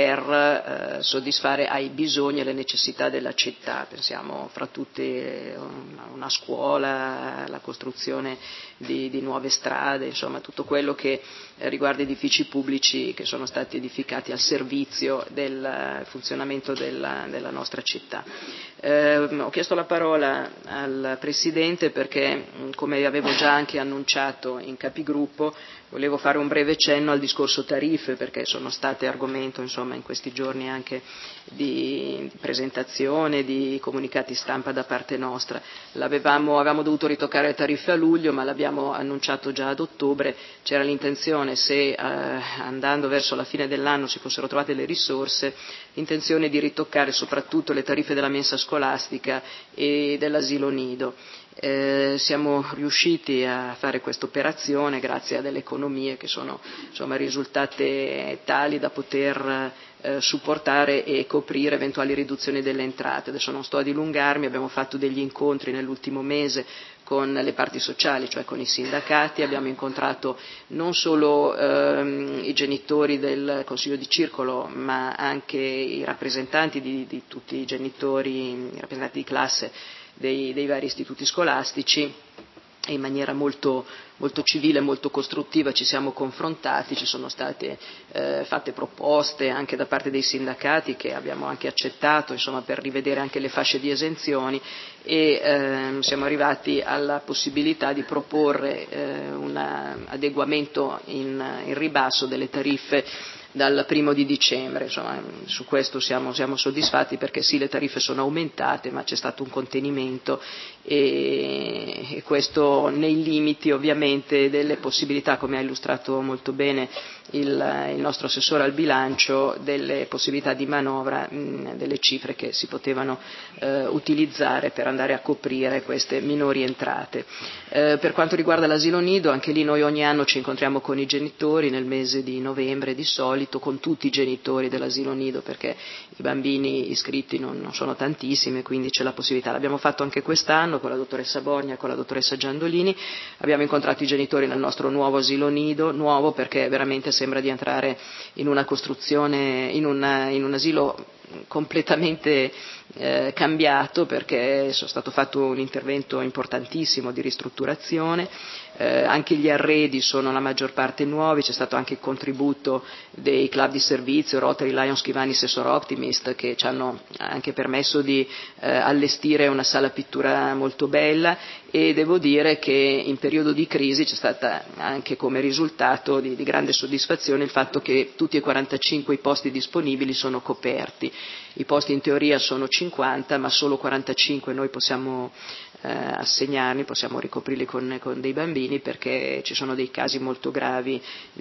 per soddisfare ai bisogni e alle necessità della città. Pensiamo fra tutte a una scuola, alla costruzione di nuove strade, insomma tutto quello che riguarda edifici pubblici che sono stati edificati al servizio del funzionamento della nostra città. Ho chiesto la parola al Presidente perché, come avevo già anche annunciato in capigruppo, volevo fare un breve cenno al discorso tariffe, perché sono state argomento insomma in questi giorni anche di presentazione, di comunicati stampa da parte nostra. Avevamo dovuto ritoccare le tariffe a luglio, ma l'abbiamo annunciato già ad ottobre. C'era l'intenzione, se andando verso la fine dell'anno si fossero trovate le risorse, l'intenzione di ritoccare soprattutto le tariffe della mensa scolastica e dell'asilo nido. Siamo riusciti a fare questa operazione grazie a delle economie che sono insomma risultate tali da poter supportare e coprire eventuali riduzioni delle entrate. Adesso non sto a dilungarmi, abbiamo fatto degli incontri nell'ultimo mese con le parti sociali, cioè con i sindacati, abbiamo incontrato non solo i genitori del Consiglio di Circolo, ma anche i rappresentanti di tutti i genitori, i rappresentanti di classe dei vari istituti scolastici, e in maniera molto civile, molto costruttiva ci siamo confrontati, ci sono state fatte proposte anche da parte dei sindacati che abbiamo anche accettato, insomma, per rivedere anche le fasce di esenzioni, e siamo arrivati alla possibilità di proporre un adeguamento in ribasso delle tariffe dal 1° di dicembre. Insomma, su questo siamo soddisfatti, perché sì, le tariffe sono aumentate, ma c'è stato un contenimento e questo nei limiti ovviamente delle possibilità, come ha illustrato molto bene il nostro assessore al bilancio, delle possibilità di manovra, delle cifre che si potevano utilizzare per andare a coprire queste minori entrate. Per quanto riguarda l'asilo nido, anche lì noi ogni anno ci incontriamo con i genitori nel mese di novembre, di solito con tutti i genitori dell'asilo nido, perché i bambini iscritti non sono tantissimi, quindi c'è la possibilità. L'abbiamo fatto anche quest'anno con la dottoressa Borgna e con la dottoressa Giandolini. Abbiamo incontrato i genitori nel nostro nuovo asilo nido, nuovo perché veramente sembra di entrare in una costruzione, in un asilo completamente cambiato, perché è stato fatto un intervento importantissimo di ristrutturazione, anche gli arredi sono la maggior parte nuovi, c'è stato anche il contributo dei club di servizio, Rotary, Lions, Kivanis e Sor Optimist, che ci hanno anche permesso di allestire una sala pittura molto bella, e devo dire che in periodo di crisi c'è stata anche come risultato di grande soddisfazione il fatto che tutti e 45 i posti disponibili sono coperti. I posti in teoria sono 50, ma solo 45 noi possiamo assegnarli, possiamo ricoprirli con dei bambini, perché ci sono dei casi molto gravi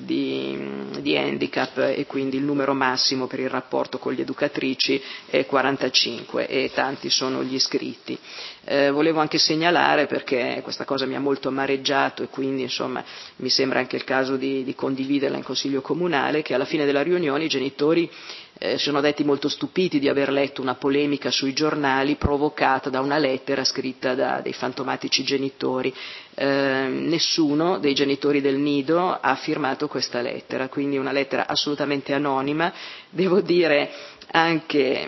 di handicap, e quindi il numero massimo per il rapporto con le educatrici è 45 e tanti sono gli iscritti. Volevo anche segnalare, perché questa cosa mi ha molto amareggiato e quindi insomma mi sembra anche il caso di condividerla in Consiglio Comunale, che alla fine della riunione i genitori si sono detti molto stupiti di aver letto una polemica sui giornali provocata da una lettera scritta da dei fantomatici genitori. Nessuno dei genitori del nido ha firmato questa lettera, quindi una lettera assolutamente anonima, devo dire anche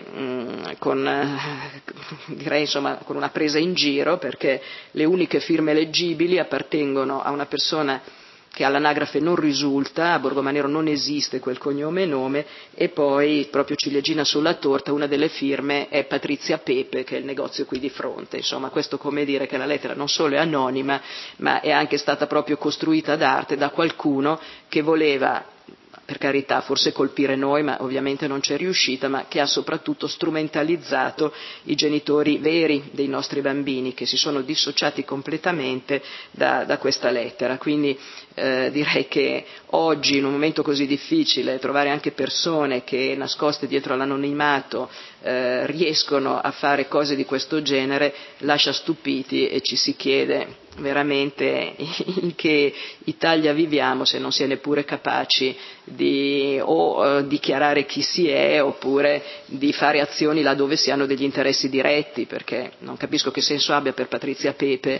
direi insomma con una presa in giro, perché le uniche firme leggibili appartengono a una persona che all'anagrafe non risulta, a Borgomanero non esiste quel cognome e nome, e poi proprio ciliegina sulla torta una delle firme è Patrizia Pepe, che è il negozio qui di fronte. Insomma, questo come dire che la lettera non solo è anonima, ma è anche stata proprio costruita ad arte da qualcuno che voleva, per carità, forse colpire noi, ma ovviamente non c'è riuscita, ma che ha soprattutto strumentalizzato i genitori veri dei nostri bambini, che si sono dissociati completamente da questa lettera. Quindi direi che oggi, in un momento così difficile, trovare anche persone che, nascoste dietro all'anonimato, riescono a fare cose di questo genere lascia stupiti, e ci si chiede veramente in che Italia viviamo se non si è neppure capaci di dichiarare chi si è, oppure di fare azioni laddove si hanno degli interessi diretti, perché non capisco che senso abbia per Patrizia Pepe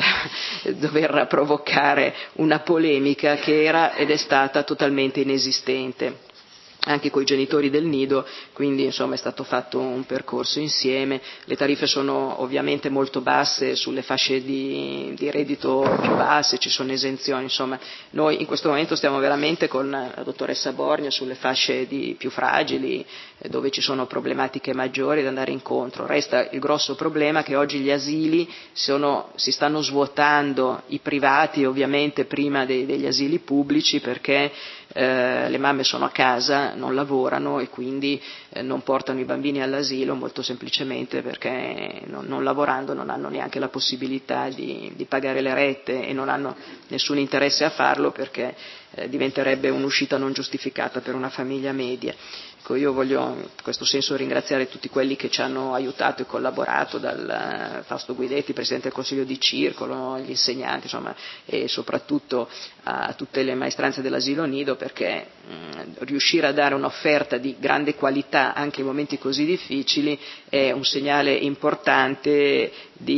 dover provocare una polemica che era ed è stata totalmente inesistente anche coi genitori del nido. Quindi insomma è stato fatto un percorso insieme. Le tariffe sono ovviamente molto basse sulle fasce di reddito più basse, ci sono esenzioni, insomma noi in questo momento stiamo veramente con la dottoressa Borgna sulle fasce più fragili, dove ci sono problematiche maggiori da andare incontro. Resta il grosso problema che oggi gli asili si stanno svuotando, i privati ovviamente prima degli asili pubblici, perché le mamme sono a casa, non lavorano e quindi non portano i bambini all'asilo, molto semplicemente perché non lavorando non hanno neanche la possibilità di pagare le rette, e non hanno nessun interesse a farlo perché diventerebbe un'uscita non giustificata per una famiglia media. Io voglio in questo senso ringraziare tutti quelli che ci hanno aiutato e collaborato, dal Fausto Guidetti, Presidente del Consiglio di Circolo, gli insegnanti, insomma, e soprattutto a tutte le maestranze dell'asilo nido, perché riuscire a dare un'offerta di grande qualità anche in momenti così difficili è un segnale importante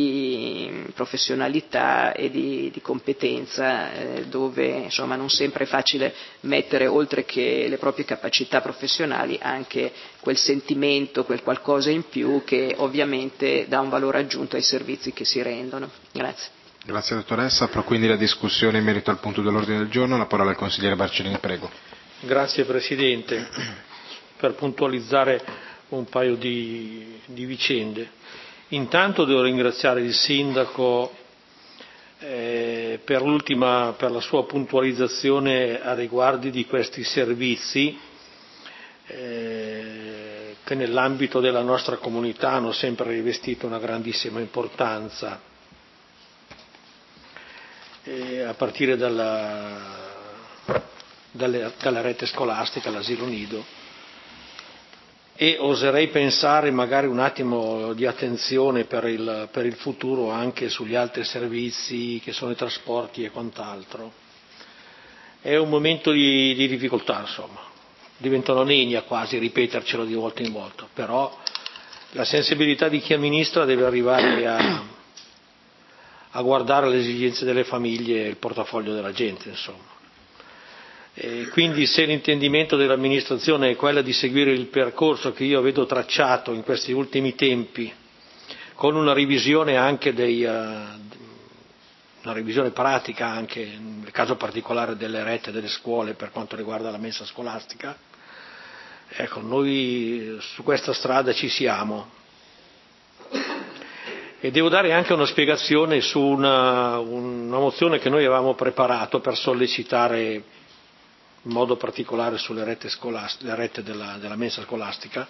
di professionalità e di competenza, dove insomma non sempre è facile mettere, oltre che le proprie capacità professionali, anche quel sentimento, quel qualcosa in più che ovviamente dà un valore aggiunto ai servizi che si rendono. Grazie. Grazie dottoressa. Apro quindi la discussione in merito al punto dell'ordine del giorno. La parola al consigliere Barcellini, prego. Grazie Presidente. Per puntualizzare un paio di vicende. Intanto devo ringraziare il Sindaco per la sua puntualizzazione a riguardi di questi servizi che nell'ambito della nostra comunità hanno sempre rivestito una grandissima importanza, a partire dalla rete scolastica, l'asilo nido, e oserei pensare magari un attimo di attenzione per il futuro anche sugli altri servizi che sono i trasporti e quant'altro. È un momento di difficoltà, insomma, diventa una nenia quasi ripetercelo di volta in volta, però la sensibilità di chi amministra deve arrivare a guardare le esigenze delle famiglie e il portafoglio della gente, insomma. E quindi se l'intendimento dell'amministrazione è quello di seguire il percorso che io vedo tracciato in questi ultimi tempi, con una revisione anche una revisione pratica anche nel caso particolare delle rette delle scuole per quanto riguarda la mensa scolastica, ecco, noi su questa strada ci siamo. E devo dare anche una spiegazione su una mozione che noi avevamo preparato per sollecitare in modo particolare sulle le rette della mensa scolastica,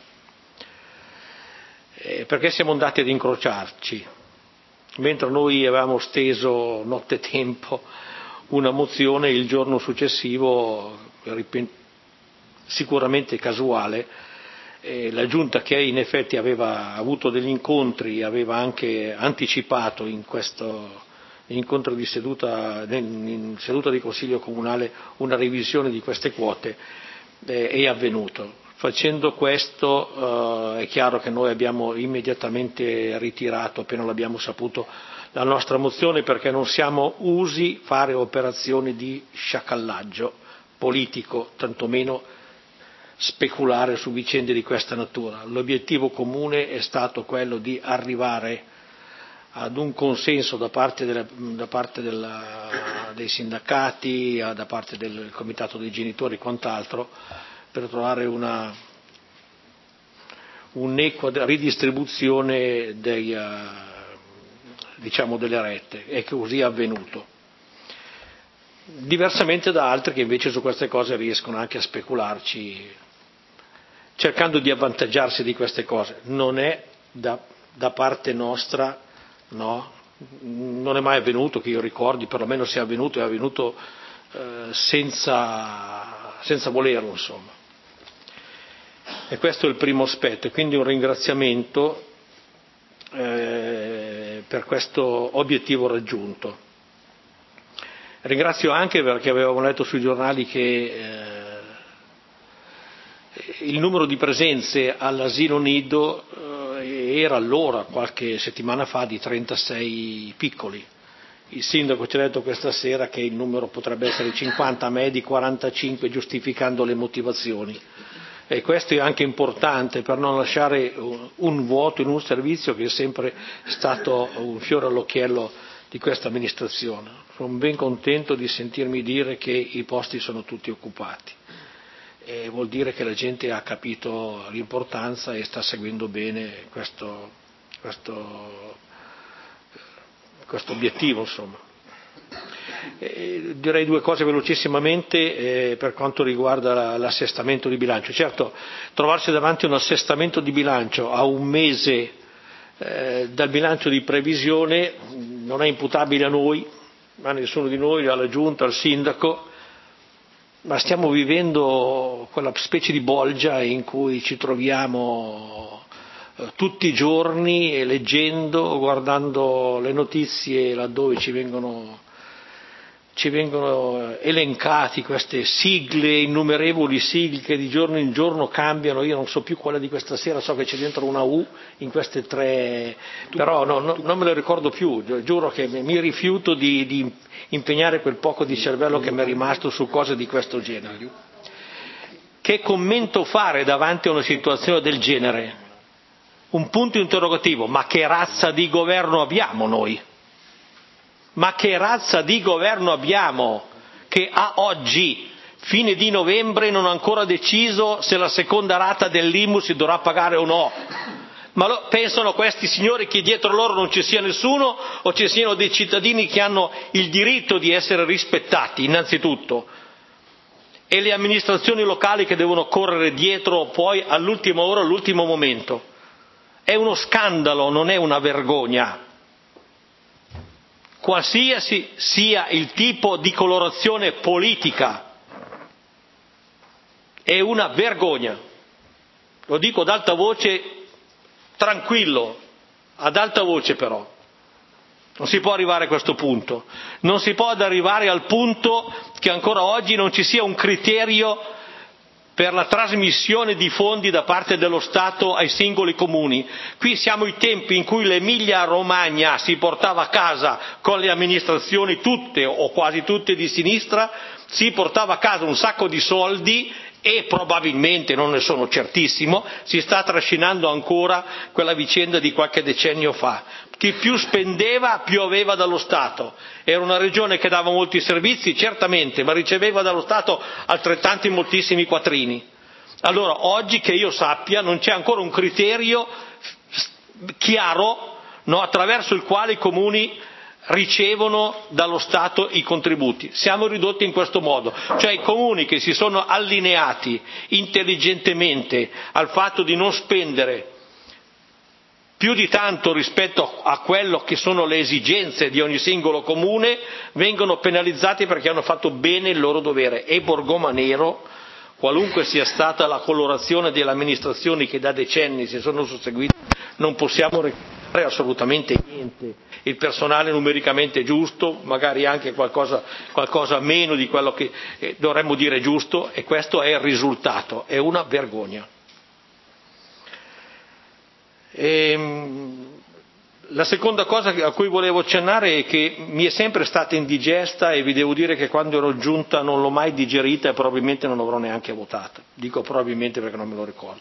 perché siamo andati ad incrociarci. Mentre noi avevamo steso nottetempo una mozione, il giorno successivo, sicuramente casuale, la Giunta, che in effetti aveva avuto degli incontri, aveva anche anticipato in questo incontro in seduta di Consiglio Comunale una revisione di queste quote, è avvenuto. Facendo questo è chiaro che noi abbiamo immediatamente ritirato, appena l'abbiamo saputo, la nostra mozione, perché non siamo usi fare operazioni di sciacallaggio politico, tantomeno speculare su vicende di questa natura. L'obiettivo comune è stato quello di arrivare ad un consenso da parte dei sindacati, da parte del comitato dei genitori e quant'altro, per trovare un'equa ridistribuzione delle rette, e che così è avvenuto. Diversamente da altri che invece su queste cose riescono anche a specularci, cercando di avvantaggiarsi di queste cose. Non è da parte nostra, no, non è mai avvenuto che io ricordi, perlomeno se è avvenuto senza volerlo, insomma. E questo è il primo aspetto, quindi un ringraziamento per questo obiettivo raggiunto. Ringrazio anche perché avevamo letto sui giornali che il numero di presenze all'asilo nido era allora, qualche settimana fa, di 36 piccoli. Il sindaco ci ha detto questa sera che il numero potrebbe essere 50, a me di 45, giustificando le motivazioni. E questo è anche importante per non lasciare un vuoto in un servizio che è sempre stato un fiore all'occhiello di questa amministrazione. Sono ben contento di sentirmi dire che i posti sono tutti occupati. E vuol dire che la gente ha capito l'importanza e sta seguendo bene questo obiettivo, insomma. Direi due cose velocissimamente per quanto riguarda l'assestamento di bilancio. Certo, trovarsi davanti a un assestamento di bilancio a un mese dal bilancio di previsione non è imputabile a noi, a nessuno di noi, alla Giunta, al Sindaco, ma stiamo vivendo quella specie di bolgia in cui ci troviamo tutti i giorni, leggendo, guardando le notizie laddove ci vengono elencati queste sigle, innumerevoli sigle che di giorno in giorno cambiano. Io non so più quella di questa sera, so che c'è dentro una U in queste tre, però non me lo ricordo più. Giuro che mi rifiuto di impegnare quel poco di cervello che mi è rimasto su cose di questo genere. Che commento fare davanti a una situazione del genere? Un punto interrogativo: ma che razza di governo abbiamo noi? Ma che razza di governo abbiamo che a oggi, fine di novembre, non ha ancora deciso se la seconda rata dell'IMU si dovrà pagare o no? Ma pensano questi signori che dietro loro non ci sia nessuno, o ci siano dei cittadini che hanno il diritto di essere rispettati, innanzitutto, e le amministrazioni locali che devono correre dietro poi all'ultima ora, all'ultimo momento? È uno scandalo, non è una vergogna. Qualsiasi sia il tipo di colorazione politica, è una vergogna. Lo dico ad alta voce, tranquillo, ad alta voce però. Non si può arrivare a questo punto. Non si può arrivare al punto che ancora oggi non ci sia un criterio per la trasmissione di fondi da parte dello Stato ai singoli comuni. Qui siamo ai tempi in cui l'Emilia Romagna si portava a casa, con le amministrazioni tutte o quasi tutte di sinistra, si portava a casa un sacco di soldi e probabilmente, non ne sono certissimo, si sta trascinando ancora quella vicenda di qualche decennio fa. Chi più spendeva più aveva dallo Stato. Era una regione che dava molti servizi, certamente, ma riceveva dallo Stato altrettanti moltissimi quattrini. Allora, oggi che io sappia non c'è ancora un criterio chiaro, no, attraverso il quale i comuni ricevono dallo Stato i contributi. Siamo ridotti in questo modo, cioè i comuni che si sono allineati intelligentemente al fatto di non spendere più di tanto rispetto a quello che sono le esigenze di ogni singolo comune, vengono penalizzati perché hanno fatto bene il loro dovere. E Borgomanero, qualunque sia stata la colorazione delle amministrazioni che da decenni si sono susseguite, non possiamo recuperare assolutamente niente. Il personale numericamente giusto, magari anche qualcosa meno di quello che dovremmo dire giusto, e questo è il risultato, è una vergogna. La seconda cosa a cui volevo accennare è che mi è sempre stata indigesta, e vi devo dire che quando ero giunta non l'ho mai digerita e probabilmente non l'avrò neanche votata. Dico probabilmente perché non me lo ricordo.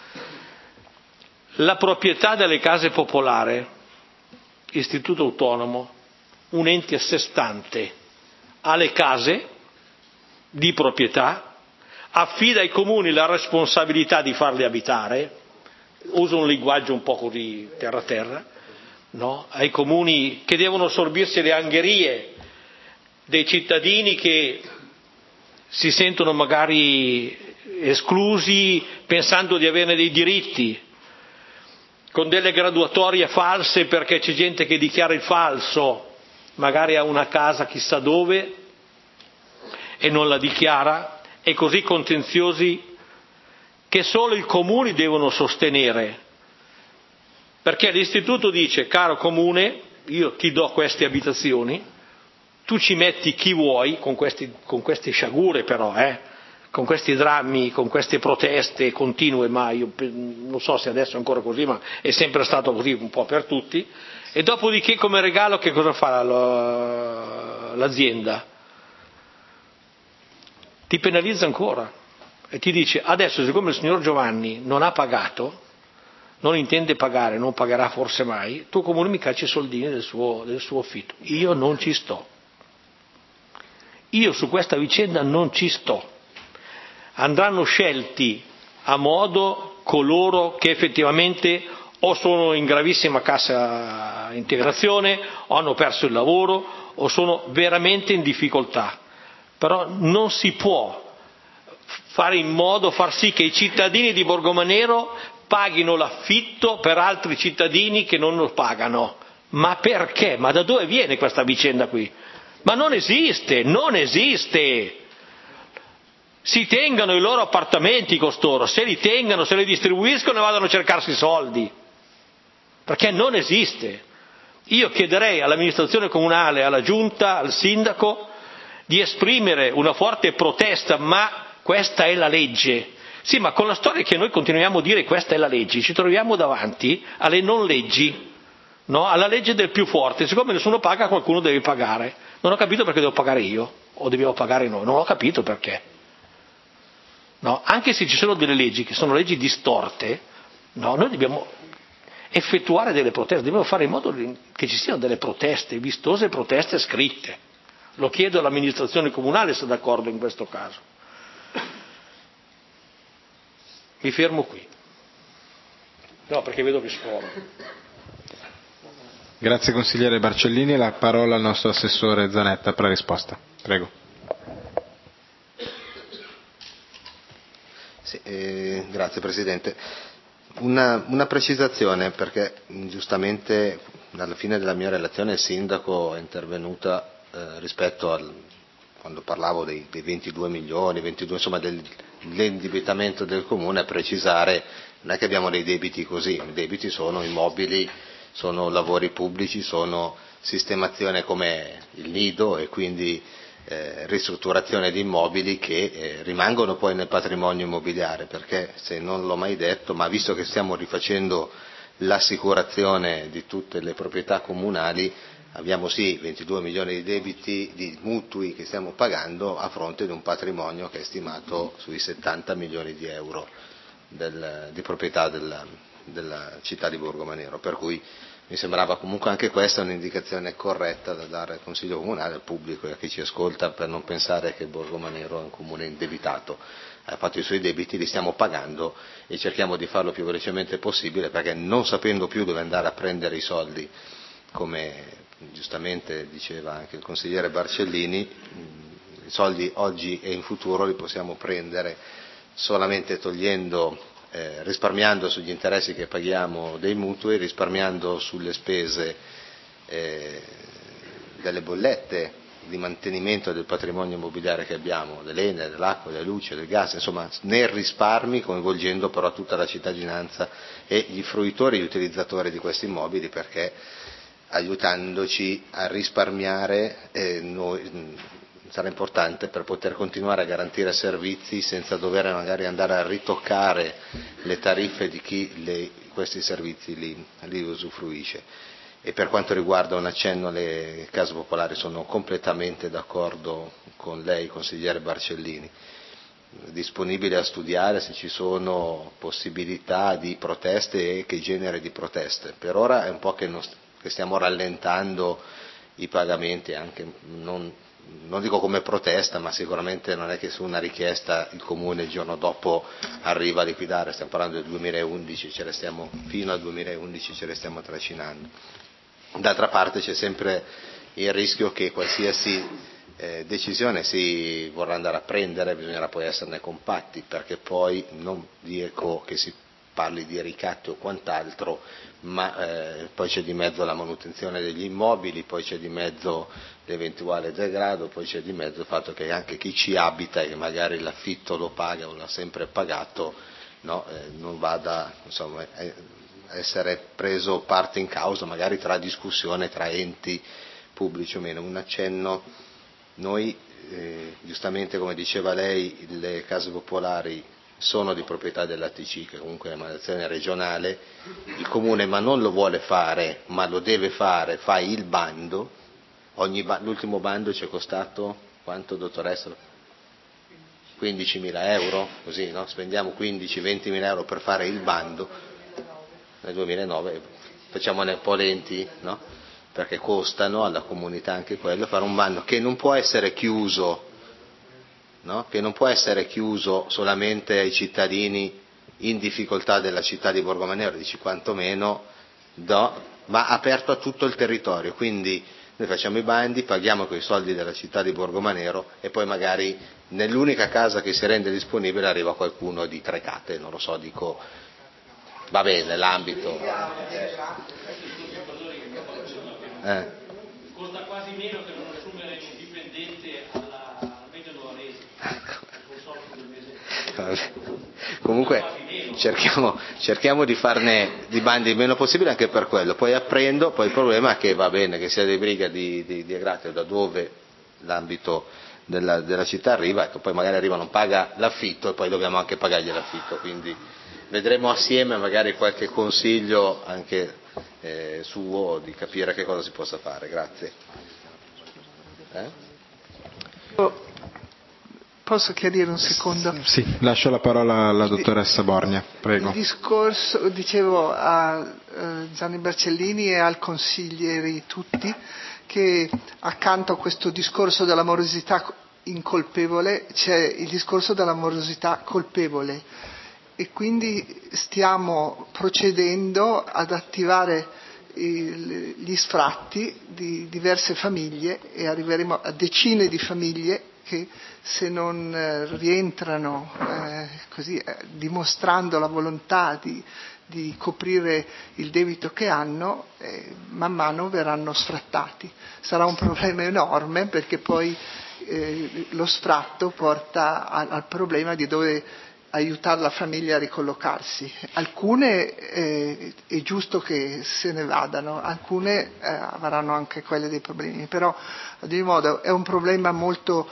La proprietà delle case popolari, istituto autonomo, un ente a sé stante, ha le case di proprietà, affida ai comuni la responsabilità di farli abitare, uso un linguaggio un po' così terra, no? Ai comuni che devono sorbirsi le angherie dei cittadini che si sentono magari esclusi pensando di averne dei diritti, con delle graduatorie false perché c'è gente che dichiara il falso, magari ha una casa chissà dove e non la dichiara, e così contenziosi che solo i comuni devono sostenere, perché l'istituto dice: caro comune, io ti do queste abitazioni, tu ci metti chi vuoi, con queste sciagure però, con questi drammi, con queste proteste continue, ma io non so se adesso è ancora così, ma è sempre stato così un po' per tutti, e dopodiché come regalo che cosa fa l'azienda? Ti penalizza ancora e ti dice: adesso, siccome il signor Giovanni non ha pagato, non intende pagare, non pagherà forse mai, tu comune mi cacci i soldini del suo affitto. Io non ci sto. Io su questa vicenda non ci sto. Andranno scelti a modo coloro che effettivamente o sono in gravissima cassa integrazione, o hanno perso il lavoro, o sono veramente in difficoltà. Però non si può fare in modo, far sì che i cittadini di Borgomanero paghino l'affitto per altri cittadini che non lo pagano. Ma perché? Ma da dove viene questa vicenda qui? Ma non esiste, non esiste! Si tengano i loro appartamenti costoro, se li tengano, se li distribuiscono e vadano a cercarsi i soldi, perché non esiste. Io chiederei all'amministrazione comunale, alla giunta, al sindaco di esprimere una forte protesta, ma questa è la legge. Sì, ma con la storia che noi continuiamo a dire questa è la legge, ci troviamo davanti alle non leggi, no? Alla legge del più forte. Siccome nessuno paga, qualcuno deve pagare. Non ho capito perché devo pagare io, o dobbiamo pagare noi, non ho capito perché. No? Anche se ci sono delle leggi che sono leggi distorte, no? Noi dobbiamo effettuare delle proteste, dobbiamo fare in modo che ci siano delle proteste, vistose proteste scritte. Lo chiedo all'amministrazione comunale se è d'accordo in questo caso. Mi fermo qui. No, perché vedo che sforo. Grazie consigliere Barcellini, la parola al nostro assessore Zanetta per la risposta. Prego. Sì, grazie Presidente. Una precisazione, perché giustamente alla fine della mia relazione il sindaco è intervenuta rispetto quando parlavo dei 22 milioni, 22, insomma dell'indebitamento del Comune, a precisare non è che abbiamo dei debiti così, i debiti sono immobili, sono lavori pubblici, sono sistemazione come il nido e quindi ristrutturazione di immobili che rimangono poi nel patrimonio immobiliare, perché se non l'ho mai detto, ma visto che stiamo rifacendo l'assicurazione di tutte le proprietà comunali, abbiamo sì 22 milioni di debiti, di mutui che stiamo pagando a fronte di un patrimonio che è stimato sui 70 milioni di euro di proprietà della città di Borgomanero, per cui mi sembrava comunque anche questa un'indicazione corretta da dare al Consiglio Comunale, al pubblico e a chi ci ascolta, per non pensare che Borgomanero è un comune indebitato. Ha fatto i suoi debiti, li stiamo pagando e cerchiamo di farlo più velocemente possibile, perché non sapendo più dove andare a prendere i soldi, come giustamente diceva anche il consigliere Barcellini, i soldi oggi e in futuro li possiamo prendere solamente risparmiando sugli interessi che paghiamo dei mutui, risparmiando sulle spese delle bollette di mantenimento del patrimonio immobiliare che abbiamo, dell'Enel, dell'acqua, della luce, del gas, insomma nei risparmi, coinvolgendo però tutta la cittadinanza e gli fruitori e gli utilizzatori di questi immobili, perché aiutandoci a risparmiare sarà importante per poter continuare a garantire servizi senza dover magari andare a ritoccare le tariffe di chi questi servizi li usufruisce. E per quanto riguarda un accenno alle case popolari, sono completamente d'accordo con lei, consigliere Barcellini, disponibile a studiare se ci sono possibilità di proteste e che genere di proteste. Per ora è un po' che stiamo rallentando i pagamenti, anche non non dico come protesta, ma sicuramente non è che su una richiesta il Comune il giorno dopo arriva a liquidare, stiamo parlando del 2011, fino al 2011 ce le stiamo trascinando. D'altra parte c'è sempre il rischio che qualsiasi decisione si vorrà andare a prendere, bisognerà poi esserne compatti, perché poi non dico che si parli di ricatti o quant'altro, ma poi c'è di mezzo la manutenzione degli immobili, poi c'è di mezzo l'eventuale degrado, poi c'è di mezzo il fatto che anche chi ci abita e che magari l'affitto lo paga o l'ha sempre pagato, no, non vada insomma a essere preso parte in causa, magari tra discussione tra enti pubblici o meno. Un accenno: noi giustamente, come diceva lei, le case popolari sono di proprietà dell'ATC, che comunque è un'emanazione regionale, il Comune ma non lo vuole fare, ma lo deve fare, fa il bando, l'ultimo bando ci è costato quanto, dottoressa? 15.000 euro, così, no? Spendiamo 15-20.000 euro per fare il bando nel 2009, facciamone un po' lenti, no? Perché costano alla comunità anche quello, fare un bando che non può essere chiuso, no? Che non può essere chiuso solamente ai cittadini in difficoltà della città di Borgomanero, dici quantomeno, ma aperto a tutto il territorio. Quindi noi facciamo i bandi, paghiamo con i soldi della città di Borgomanero e poi magari nell'unica casa che si rende disponibile arriva qualcuno di Trecate, non lo so, dico, va bene, l'ambito. Costa quasi meno che non assumere un dipendente alla media nuorese. Comunque cerchiamo di farne di bandi il meno possibile anche per quello. Poi apprendo, poi il problema è che va bene che sia dei briga di Agrate o da dove l'ambito della città arriva, ecco, poi magari arriva non paga l'affitto e poi dobbiamo anche pagargli l'affitto, quindi vedremo assieme magari qualche consiglio anche suo di capire che cosa si possa fare. Grazie. Posso chiarire un secondo? Sì, lascio la parola alla dottoressa Borgna, prego. Il discorso, dicevo a Gianni Barcellini e al consiglieri tutti, che accanto a questo discorso della morosità incolpevole c'è il discorso della morosità colpevole, e quindi stiamo procedendo ad attivare gli sfratti di diverse famiglie e arriveremo a decine di famiglie che, se non rientrano dimostrando la volontà di coprire il debito che hanno, man mano verranno sfrattati. Sarà un problema enorme, perché poi lo sfratto porta al problema di dove aiutare la famiglia a ricollocarsi. Alcune è giusto che se ne vadano, alcune avranno anche quelle dei problemi, però ad ogni modo è un problema molto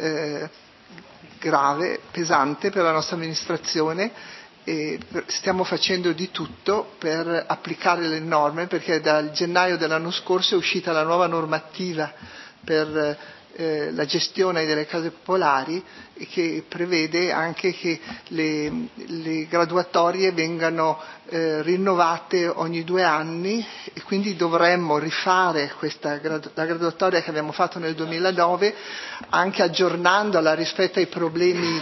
grave, pesante per la nostra amministrazione, e stiamo facendo di tutto per applicare le norme, perché dal gennaio dell'anno scorso è uscita la nuova normativa per la gestione delle case popolari, che prevede anche che le graduatorie vengano rinnovate ogni 2 anni, e quindi dovremmo rifare la graduatoria che abbiamo fatto nel 2009, anche aggiornandola rispetto ai problemi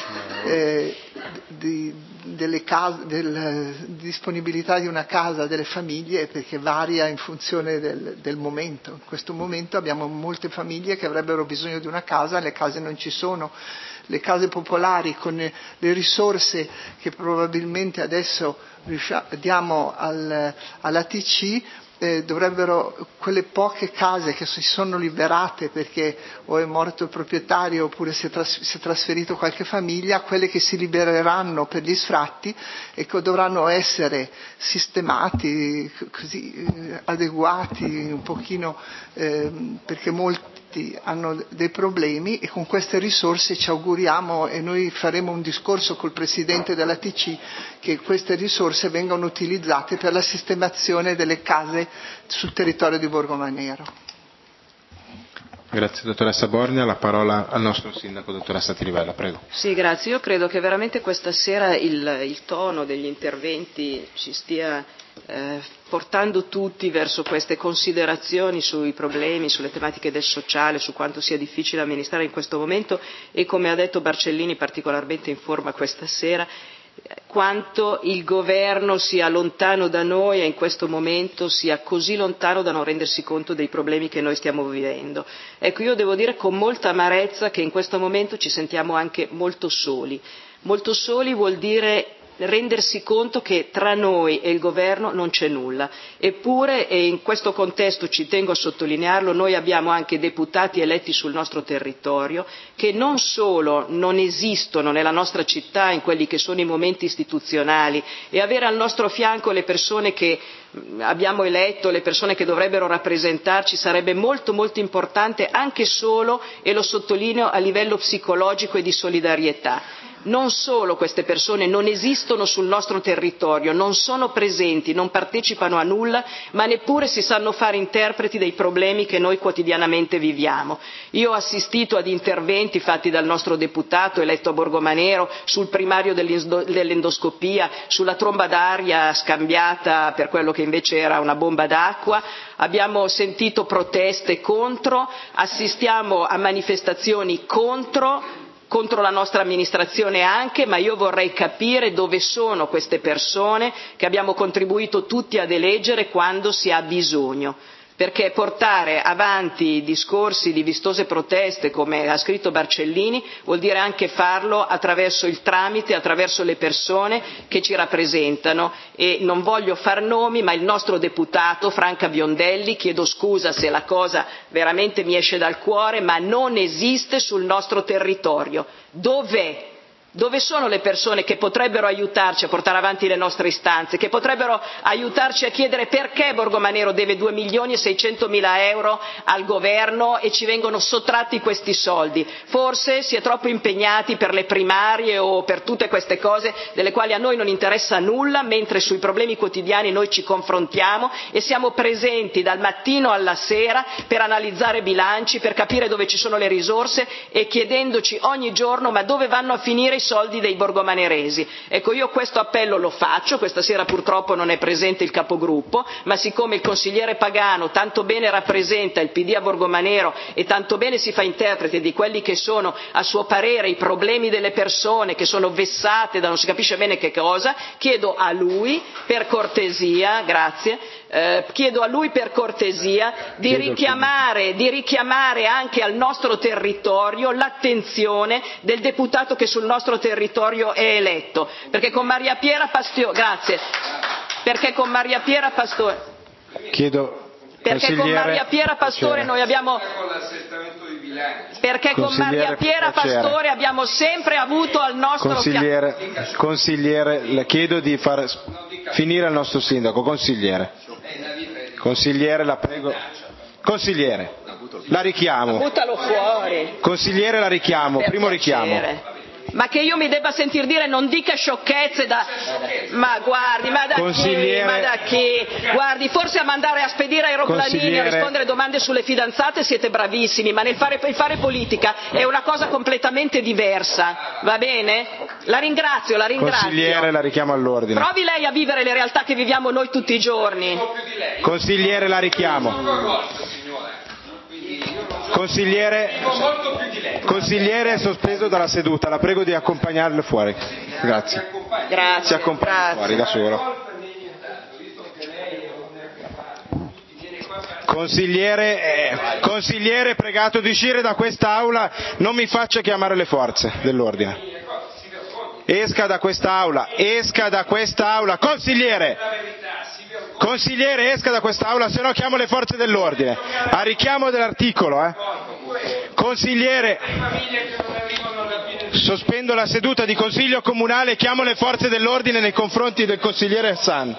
della disponibilità di una casa delle famiglie, perché varia in funzione del momento. In questo momento abbiamo molte famiglie che avrebbero bisogno di una casa, le case non ci sono. Le case popolari, con le risorse che probabilmente adesso diamo all'ATC, dovrebbero, quelle poche case che si sono liberate perché o è morto il proprietario oppure si è trasferito qualche famiglia, quelle che si libereranno per gli sfratti, dovranno essere sistemati, così adeguati un pochino, perché molti hanno dei problemi, e con queste risorse ci auguriamo, e noi faremo un discorso col presidente dell'ATC, che queste risorse vengano utilizzate per la sistemazione delle case sul territorio di Borgomanero. Grazie dottoressa Borgna, la parola al nostro sindaco, dottoressa Tirivella, prego. Sì, grazie. Io credo che veramente questa sera il tono degli interventi ci stia portando tutti verso queste considerazioni sui problemi, sulle tematiche del sociale, su quanto sia difficile amministrare in questo momento e, come ha detto Barcellini particolarmente in forma questa sera, quanto il governo sia lontano da noi e in questo momento sia così lontano da non rendersi conto dei problemi che noi stiamo vivendo. Ecco, io devo dire con molta amarezza che in questo momento ci sentiamo anche molto soli. Molto soli vuol dire rendersi conto che tra noi e il governo non c'è nulla. Eppure, e in questo contesto ci tengo a sottolinearlo, noi abbiamo anche deputati eletti sul nostro territorio che non solo non esistono nella nostra città in quelli che sono i momenti istituzionali, e avere al nostro fianco le persone che abbiamo eletto, le persone che dovrebbero rappresentarci, sarebbe molto molto importante anche solo, e lo sottolineo, a livello psicologico e di solidarietà. Non solo queste persone non esistono sul nostro territorio, non sono presenti, non partecipano a nulla, ma neppure si sanno fare interpreti dei problemi che noi quotidianamente viviamo. Io ho assistito ad interventi fatti dal nostro deputato eletto a Borgomanero sul primario dell'endoscopia, sulla tromba d'aria scambiata per quello che invece era una bomba d'acqua, abbiamo sentito proteste contro, assistiamo a manifestazioni contro la nostra amministrazione anche, ma io vorrei capire dove sono queste persone che abbiamo contribuito tutti ad eleggere quando si ha bisogno. Perché portare avanti discorsi di vistose proteste, come ha scritto Barcellini, vuol dire anche farlo attraverso il tramite, attraverso le persone che ci rappresentano, e non voglio far nomi, ma il nostro deputato Franca Biondelli, chiedo scusa se la cosa veramente mi esce dal cuore, ma non esiste sul nostro territorio. Dov'è? Dove sono le persone che potrebbero aiutarci a portare avanti le nostre istanze, che potrebbero aiutarci a chiedere perché Borgomanero deve 2.600.000 euro al governo e ci vengono sottratti questi soldi? Forse si è troppo impegnati per le primarie o per tutte queste cose delle quali a noi non interessa nulla, mentre sui problemi quotidiani noi ci confrontiamo e siamo presenti dal mattino alla sera per analizzare bilanci, per capire dove ci sono le risorse e chiedendoci ogni giorno ma dove vanno a finire i soldi dei borgomaneresi. Ecco, io questo appello lo faccio, questa sera purtroppo non è presente il capogruppo, ma siccome il consigliere Pagano tanto bene rappresenta il PD a Borgomanero e tanto bene si fa interprete di quelli che sono a suo parere i problemi delle persone che sono vessate da non si capisce bene che cosa, chiedo a lui per cortesia, chiedo a lui per cortesia di richiamare anche al nostro territorio l'attenzione del deputato che sul nostro territorio è eletto, perché con Maria Piera Pastore noi abbiamo abbiamo sempre avuto al nostro consigliere, le chiedo di far finire il nostro sindaco. Consigliere, la prego. Consigliere, la richiamo. Buttalo fuori. Consigliere, la richiamo. Primo richiamo. Ma che io mi debba sentir dire non dica sciocchezze ma guardi, ma da chi? Guardi, forse a mandare a spedire aeroplanini, a rispondere domande sulle fidanzate siete bravissimi, ma nel fare politica è una cosa completamente diversa, va bene? La ringrazio. Consigliere, la richiamo all'ordine. Provi lei a vivere le realtà che viviamo noi tutti i giorni. Consigliere, la richiamo. Consigliere è sospeso dalla seduta, la prego di accompagnarlo fuori. Grazie. Si accompagna fuori da solo. Consigliere, pregato di uscire da quest'aula, non mi faccia chiamare le forze dell'ordine. Esca da quest'aula, Consigliere, esca da quest'aula, se no chiamo le forze dell'ordine. A richiamo dell'articolo, Consigliere, sospendo la seduta di consiglio comunale e chiamo le forze dell'ordine nei confronti del consigliere San.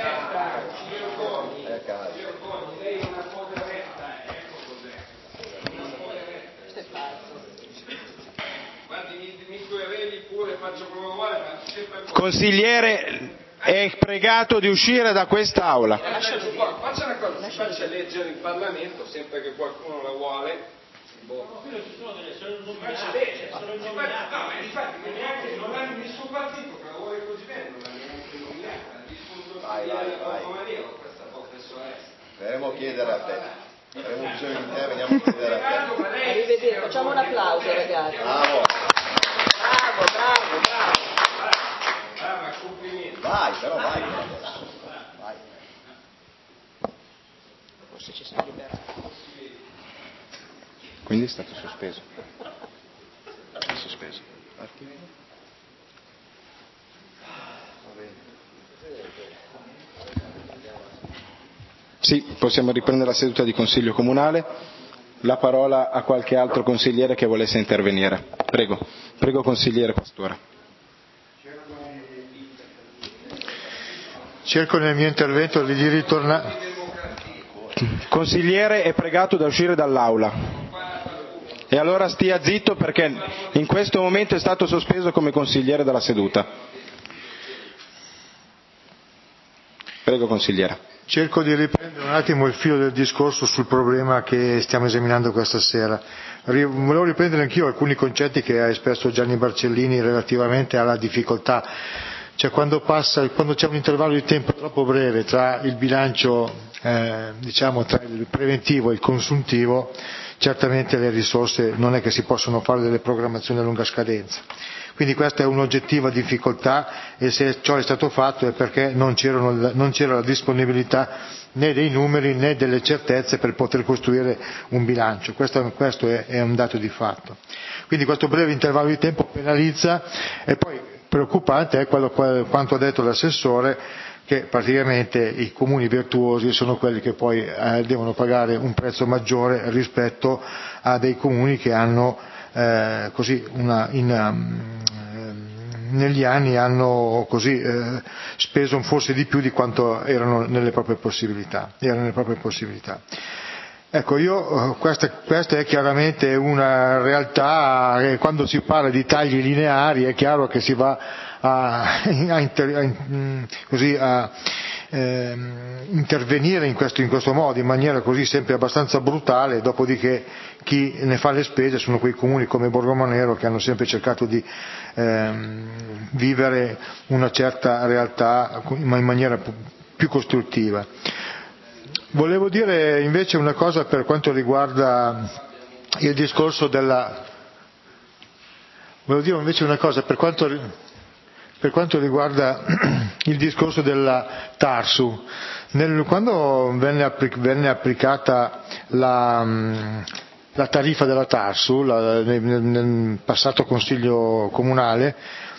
Consigliere è pregato di uscire da quest'aula. Faccia una cosa, faccia leggere il Parlamento sempre che qualcuno la vuole, Infatti neanche non ha nessun partito che lo vuole così bene, non l'ha neanche nominata. Ha discusso vai. Questa professoressa. Verremo a chiedere a te. Avremo bisogno di te, veniamo a chiedere a te. Arrivederci, facciamo un applauso ragazzi. Bravo. Brava, complimenti. Vai adesso. Vai. Forse ci siamo liberati. Quindi è stato sospeso. Sì, possiamo riprendere la seduta di Consiglio Comunale. La parola a qualche altro consigliere che volesse intervenire. Prego consigliere Pastora. Cerco nel mio intervento di ritornare. Consigliere è pregato da uscire dall'aula. E allora stia zitto perché in questo momento è stato sospeso come consigliere dalla seduta. Prego consigliere. Cerco di riprendere un attimo il filo del discorso sul problema che stiamo esaminando questa sera. Volevo riprendere anch'io alcuni concetti che ha espresso Gianni Barcellini relativamente alla difficoltà. Cioè quando c'è un intervallo di tempo troppo breve tra il bilancio, tra il preventivo e il consuntivo, certamente le risorse non è che si possono fare delle programmazioni a lunga scadenza. Quindi questa è un'oggettiva difficoltà e se ciò è stato fatto è perché non c'era la disponibilità né dei numeri né delle certezze per poter costruire un bilancio. Questo è un dato di fatto. Quindi questo breve intervallo di tempo penalizza e poi preoccupante è quanto ha detto l'assessore, che praticamente i comuni virtuosi sono quelli che poi devono pagare un prezzo maggiore rispetto a dei comuni che hanno negli anni hanno speso forse di più di quanto erano nelle proprie possibilità. Ecco, questa è chiaramente una realtà che quando si parla di tagli lineari è chiaro che si va a intervenire in questo modo, in maniera così sempre abbastanza brutale, dopodiché chi ne fa le spese sono quei comuni come Borgomanero che hanno sempre cercato di vivere una certa realtà ma in maniera più costruttiva. Volevo dire invece una cosa per quanto riguarda il discorso per quanto riguarda il discorso della TARSU. Quando venne applicata la tariffa della TARSU nel passato Consiglio Comunale,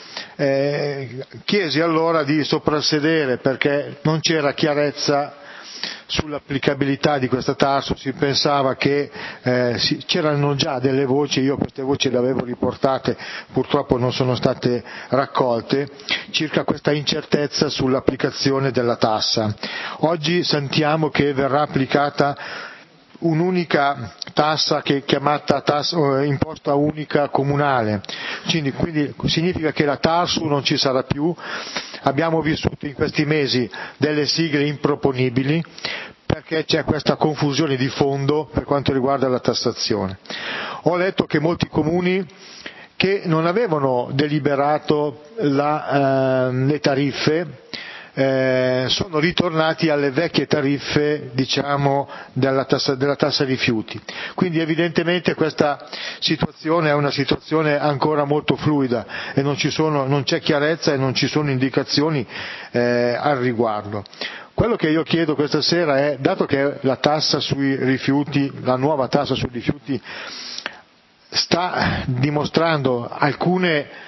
chiesi allora di soprassedere perché non c'era chiarezza sull'applicabilità di questa TARSU. Si pensava che c'erano già delle voci, io queste voci le avevo riportate, purtroppo non sono state raccolte, circa questa incertezza sull'applicazione della tassa. Oggi sentiamo che verrà applicata un'unica tassa che è chiamata imposta unica comunale, quindi significa che la TARSU non ci sarà più. Abbiamo vissuto in questi mesi delle sigle improponibili perché c'è questa confusione di fondo per quanto riguarda la tassazione. Ho letto che molti comuni che non avevano deliberato le tariffe sono ritornati alle vecchie tariffe, della tassa rifiuti. Quindi evidentemente questa situazione è una situazione ancora molto fluida e non c'è chiarezza e non ci sono indicazioni al riguardo. Quello che io chiedo questa sera è, dato che la tassa sui rifiuti, la nuova tassa sui rifiuti sta dimostrando alcune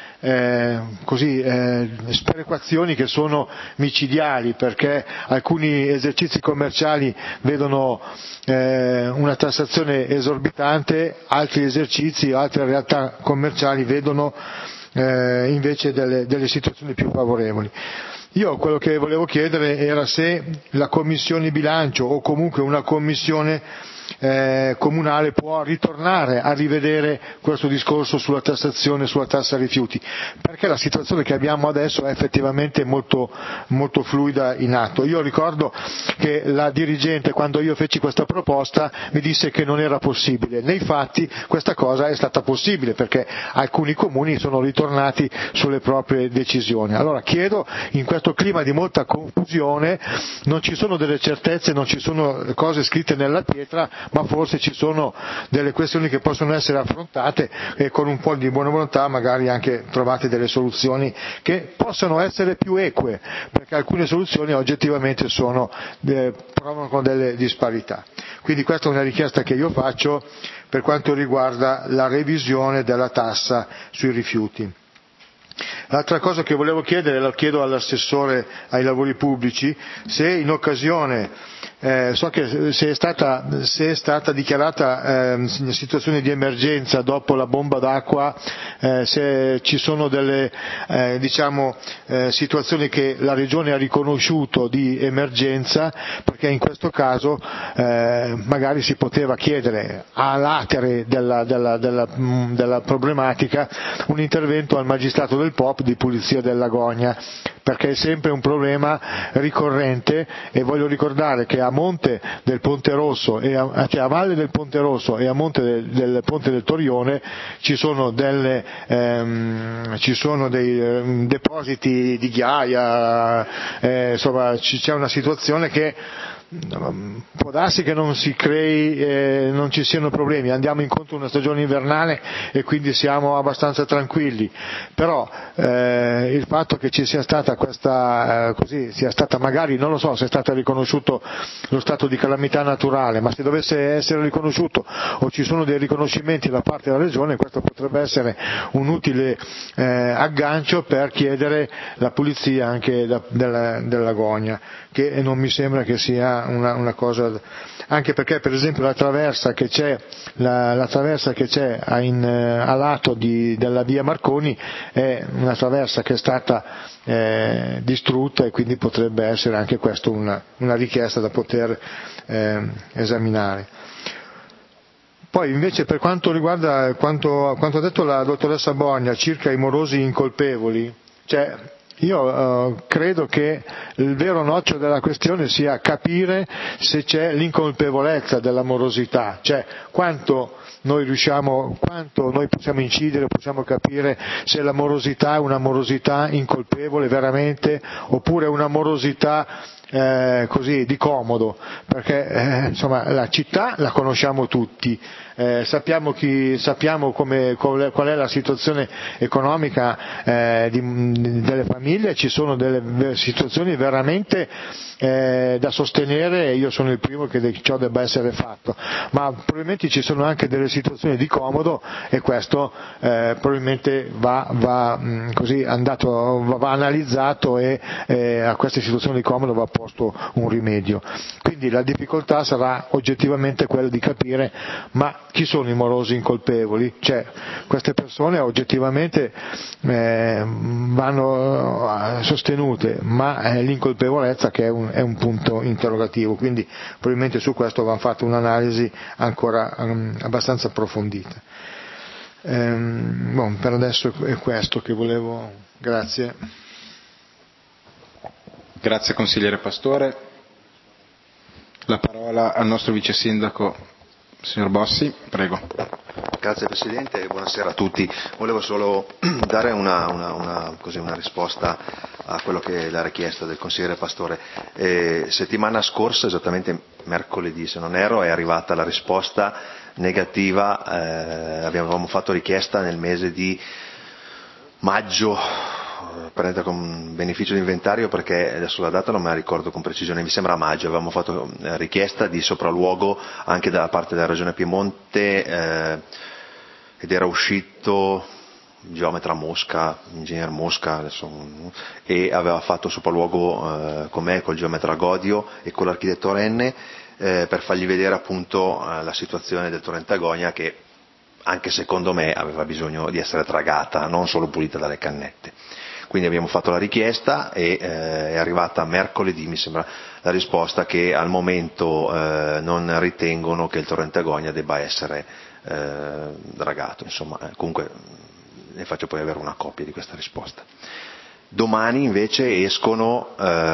sperequazioni che sono micidiali, perché alcuni esercizi commerciali vedono una tassazione esorbitante, altri esercizi, altre realtà commerciali vedono invece delle situazioni più favorevoli. Io quello che volevo chiedere era se la Commissione Bilancio o comunque una commissione comunale può ritornare a rivedere questo discorso sulla tassazione, sulla tassa rifiuti, perché la situazione che abbiamo adesso è effettivamente molto, molto fluida in atto. Io ricordo che la dirigente, quando io feci questa proposta, mi disse che non era possibile. Nei fatti questa cosa è stata possibile, perché alcuni comuni sono ritornati sulle proprie decisioni. Allora chiedo, in questo clima di molta confusione, non ci sono delle certezze, non ci sono cose scritte nella pietra, ma forse ci sono delle questioni che possono essere affrontate e con un po' di buona volontà magari anche trovate delle soluzioni che possano essere più eque, perché alcune soluzioni oggettivamente provocano delle disparità. Quindi questa è una richiesta che io faccio per quanto riguarda la revisione della tassa sui rifiuti. L'altra cosa che volevo chiedere, la chiedo all'assessore ai lavori pubblici, se in occasione so che se è stata dichiarata situazione di emergenza dopo la bomba d'acqua, se ci sono delle situazioni che la Regione ha riconosciuto di emergenza, perché in questo caso magari si poteva chiedere a latere della problematica un intervento al magistrato del POP di pulizia del Lagogna, perché è sempre un problema ricorrente, e voglio ricordare che a monte del Ponte Rosso, a valle del Ponte Rosso e a monte del Ponte del Torione ci sono dei depositi di ghiaia, insomma c'è una situazione che può darsi che non si crei, non ci siano problemi, andiamo incontro a una stagione invernale e quindi siamo abbastanza tranquilli, però il fatto che ci sia stata questa sia stata magari, non lo so se è stato riconosciuto lo stato di calamità naturale, ma se dovesse essere riconosciuto o ci sono dei riconoscimenti da parte della Regione, questo potrebbe essere un utile aggancio per chiedere la pulizia anche della Lagogna, che non mi sembra che sia una cosa, anche perché per esempio la traversa che c'è a lato della via Marconi è una traversa che è stata distrutta, e quindi potrebbe essere anche questo una richiesta da poter esaminare. Poi invece per quanto riguarda quanto ha detto la dottoressa Bogna circa i morosi incolpevoli, io credo che il vero noccio della questione sia capire se c'è l'incolpevolezza della morosità, cioè quanto noi possiamo incidere, possiamo capire se la morosità è una morosità incolpevole veramente, oppure è una morosità così di comodo, perché insomma la città la conosciamo tutti, sappiamo qual è la situazione economica delle famiglie, ci sono delle situazioni veramente da sostenere, e io sono il primo che ciò debba essere fatto, ma probabilmente ci sono anche delle situazioni di comodo, e questo probabilmente va analizzato, e a queste situazioni di comodo va posto un rimedio. Quindi la difficoltà sarà oggettivamente quella di capire, ma chi sono i morosi incolpevoli? Cioè, queste persone oggettivamente vanno sostenute, ma l'incolpevolezza che è un punto interrogativo, quindi probabilmente su questo va fatta un'analisi ancora abbastanza approfondita. Per adesso è questo che volevo. Grazie. Grazie consigliere Pastore. La parola al nostro vice sindaco, signor Bossi, prego. Grazie Presidente e buonasera a tutti. Volevo solo dare una risposta a quello che è la richiesta del consigliere Pastore. Settimana scorsa, esattamente mercoledì se non erro, è arrivata la risposta negativa, avevamo fatto richiesta nel mese di maggio, prendete con beneficio di inventario perché adesso la data non me la ricordo con precisione, mi sembra a maggio, avevamo fatto richiesta di sopralluogo anche da parte della Regione Piemonte ed era uscito geometra Mosca, ingegner Mosca adesso, e aveva fatto sopralluogo con me, col geometra Godio e con l'architetto Renne per fargli vedere appunto la situazione del torrente Agonia, che anche secondo me aveva bisogno di essere tragata, non solo pulita dalle cannette. Quindi abbiamo fatto la richiesta e è arrivata mercoledì, mi sembra, la risposta che al momento non ritengono che il torrente Agonia debba essere dragato. Insomma, comunque ne faccio poi avere una copia di questa risposta. Domani invece escono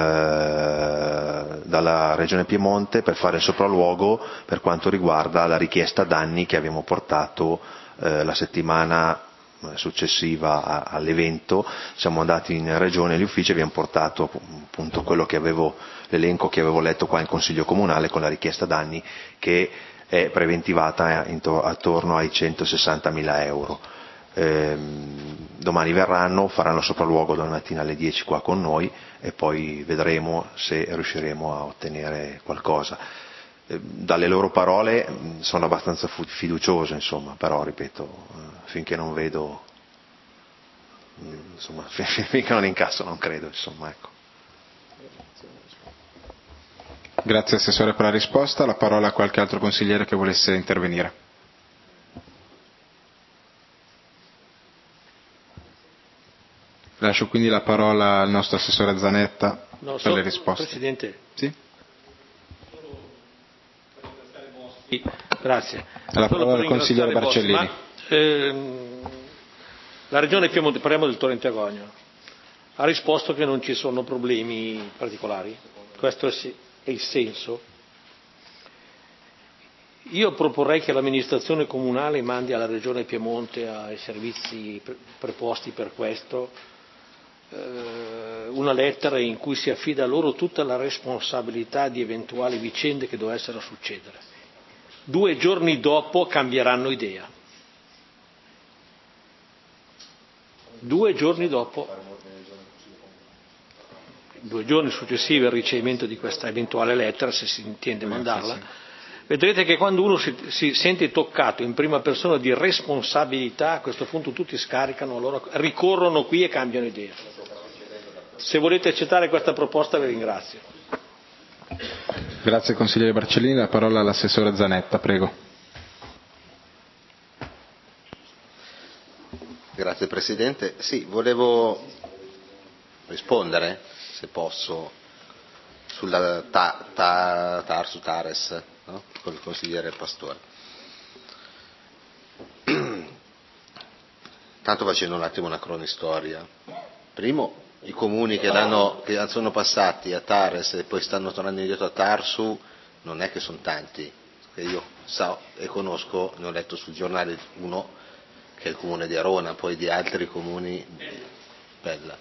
dalla Regione Piemonte per fare il sopralluogo per quanto riguarda la richiesta danni che abbiamo portato la settimana successiva all'evento. Siamo andati in Regione agli uffici e abbiamo portato appunto l'elenco che avevo letto qua in Consiglio Comunale con la richiesta danni che è preventivata attorno ai 160.000 euro. Domani verranno, faranno sopralluogo dalla mattina alle 10 qua con noi e poi vedremo se riusciremo a ottenere qualcosa. Dalle loro parole sono abbastanza fiducioso, insomma, però ripeto, finché non vedo, insomma, finché non incasso non credo, insomma, ecco. Grazie Assessore per la risposta. La parola a qualche altro consigliere che volesse intervenire. Lascio quindi la parola al nostro Assessore Zanetta per le risposte. Presidente. Sì? Grazie. La parola al consigliere Barcellini. La Regione Piemonte, parliamo del torrente Agonia, ha risposto che non ci sono problemi particolari. Questo è il senso. Io proporrei che l'amministrazione comunale mandi alla Regione Piemonte, ai servizi preposti per questo, una lettera in cui si affida loro tutta la responsabilità di eventuali vicende che dovessero succedere. 2 giorni dopo cambieranno idea. 2 giorni dopo, 2 giorni successivi al ricevimento di questa eventuale lettera, se si intende mandarla, vedrete che quando uno si sente toccato in prima persona di responsabilità, a questo punto tutti scaricano, allora ricorrono qui e cambiano idea. Se volete accettare questa proposta vi ringrazio. Grazie consigliere Barcellini, la parola all'assessore Zanetta, prego. Grazie Presidente. Sì, volevo rispondere, se posso, sulla Tarsu Tares, no? Con il consigliere Pastore. Tanto facendo un attimo una cronistoria. Primo, i comuni che sono passati a Tares e poi stanno tornando indietro a Tarsu non è che sono tanti, che io so e conosco, ne ho letto sul giornale uno che è il comune di Arona, poi di altri comuni Pella.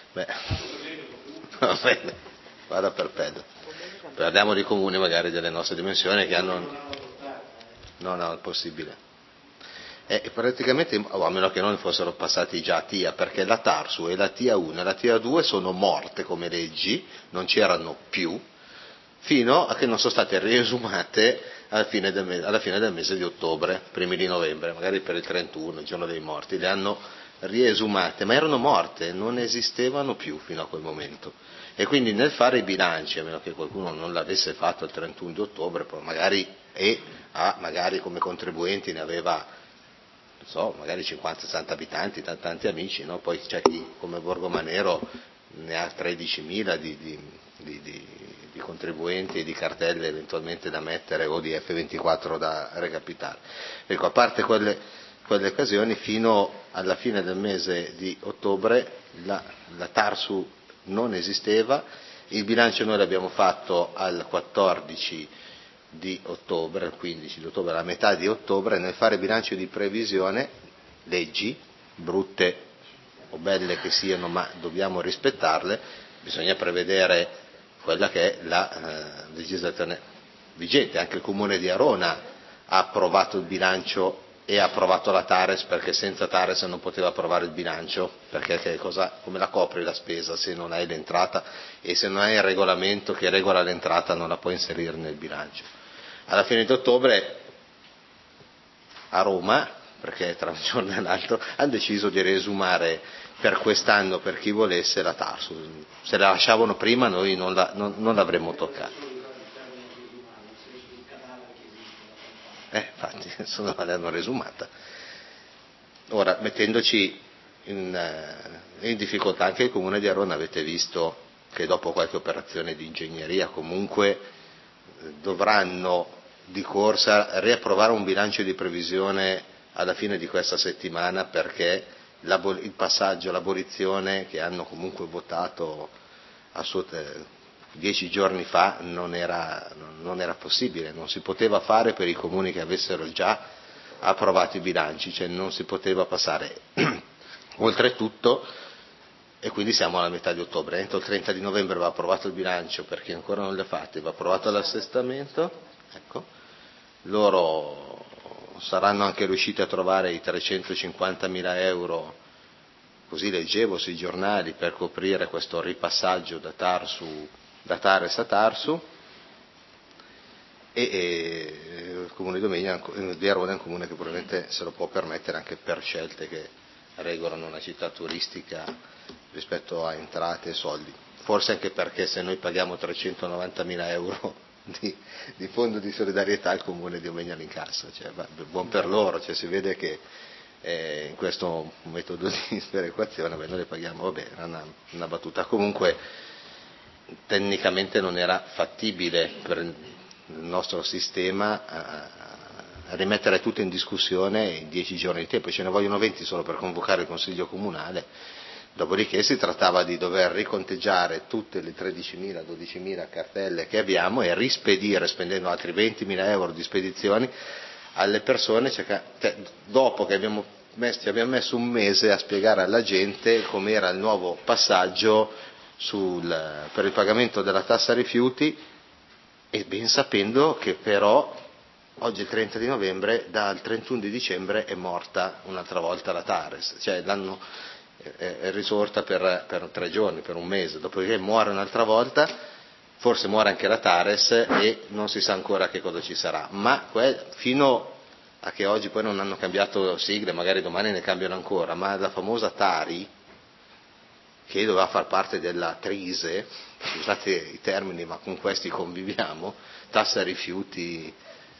Va bene, vada per Pella. Parliamo di comuni magari delle nostre dimensioni che hanno no, è possibile. Praticamente, a meno che non fossero passati già a TIA, perché la Tarsu e la TIA 1 e la TIA 2 sono morte come leggi, non c'erano più, fino a che non sono state riesumate alla fine del mese di ottobre, primi di novembre, magari per il 31, il giorno dei morti, le hanno riesumate, ma erano morte, non esistevano più fino a quel momento. E quindi nel fare i bilanci, a meno che qualcuno non l'avesse fatto il 31 di ottobre, poi magari come contribuenti ne aveva magari 50-60 abitanti, tanti amici, no? Poi c'è chi come Borgomanero ne ha 13.000 di contribuenti e di cartelle eventualmente da mettere o di F24 da recapitare. Ecco, a parte quelle occasioni, fino alla fine del mese di ottobre la Tarsu non esisteva, il bilancio noi l'abbiamo fatto al 14 di ottobre, il 15 di ottobre, alla metà di ottobre. Nel fare bilancio di previsione, leggi, brutte o belle che siano, ma dobbiamo rispettarle, bisogna prevedere quella che è la legislazione vigente. Anche il Comune di Arona ha approvato il bilancio e ha approvato la Tares, perché senza Tares non poteva approvare il bilancio, perché come la copri la spesa se non hai l'entrata, e se non hai il regolamento che regola l'entrata non la puoi inserire nel bilancio. Alla fine di ottobre a Roma, perché tra un giorno e l'altro, hanno deciso di riesumare per quest'anno, per chi volesse, la Tarsu. Se la lasciavano prima noi non l'avremmo toccata. Infatti, l'hanno riesumata. Ora, mettendoci in difficoltà anche il Comune di Arona. Avete visto che dopo qualche operazione di ingegneria comunque dovranno di corsa riapprovare un bilancio di previsione alla fine di questa settimana, perché il passaggio, l'abolizione che hanno comunque votato 10 giorni fa non era possibile, non si poteva fare per i comuni che avessero già approvato i bilanci, cioè non si poteva passare. Oltretutto, e quindi siamo alla metà di ottobre, entro il 30 di novembre va approvato il bilancio, per chi ancora non l'ha fatto, va approvato l'assestamento, ecco, loro saranno anche riusciti a trovare i 350.000 euro, così leggevo sui giornali, per coprire questo ripassaggio da Tares a Tarsu, e il Comune di Arona è un comune che probabilmente se lo può permettere anche per scelte che regolano una città turistica rispetto a entrate e soldi. Forse anche perché se noi paghiamo 390.000 euro di fondo di solidarietà, il Comune di Omegna l'incassa, cioè, buon per loro, cioè, si vede che in questo metodo di sperequazione noi le paghiamo, vabbè, è una battuta. Comunque tecnicamente non era fattibile per il nostro sistema rimettere tutto in discussione in 10 giorni di tempo, ce ne vogliono 20 solo per convocare il Consiglio Comunale, dopodiché si trattava di dover riconteggiare tutte le 13.000, 12.000 cartelle che abbiamo e rispedire, spendendo altri 20.000 euro di spedizioni alle persone, dopo che ci abbiamo messo un mese a spiegare alla gente com'era il nuovo passaggio per il pagamento della tassa rifiuti, e ben sapendo che però oggi è il 30 di novembre, dal 31 di dicembre è morta un'altra volta la Tares, cioè è risorta per 3 giorni, per un mese, dopodiché muore un'altra volta, forse muore anche la Tares e non si sa ancora che cosa ci sarà, ma fino a che oggi poi non hanno cambiato sigle, magari domani ne cambiano ancora, ma la famosa Tari, che doveva far parte della Trise, scusate i termini ma con questi conviviamo, tassa sui rifiuti,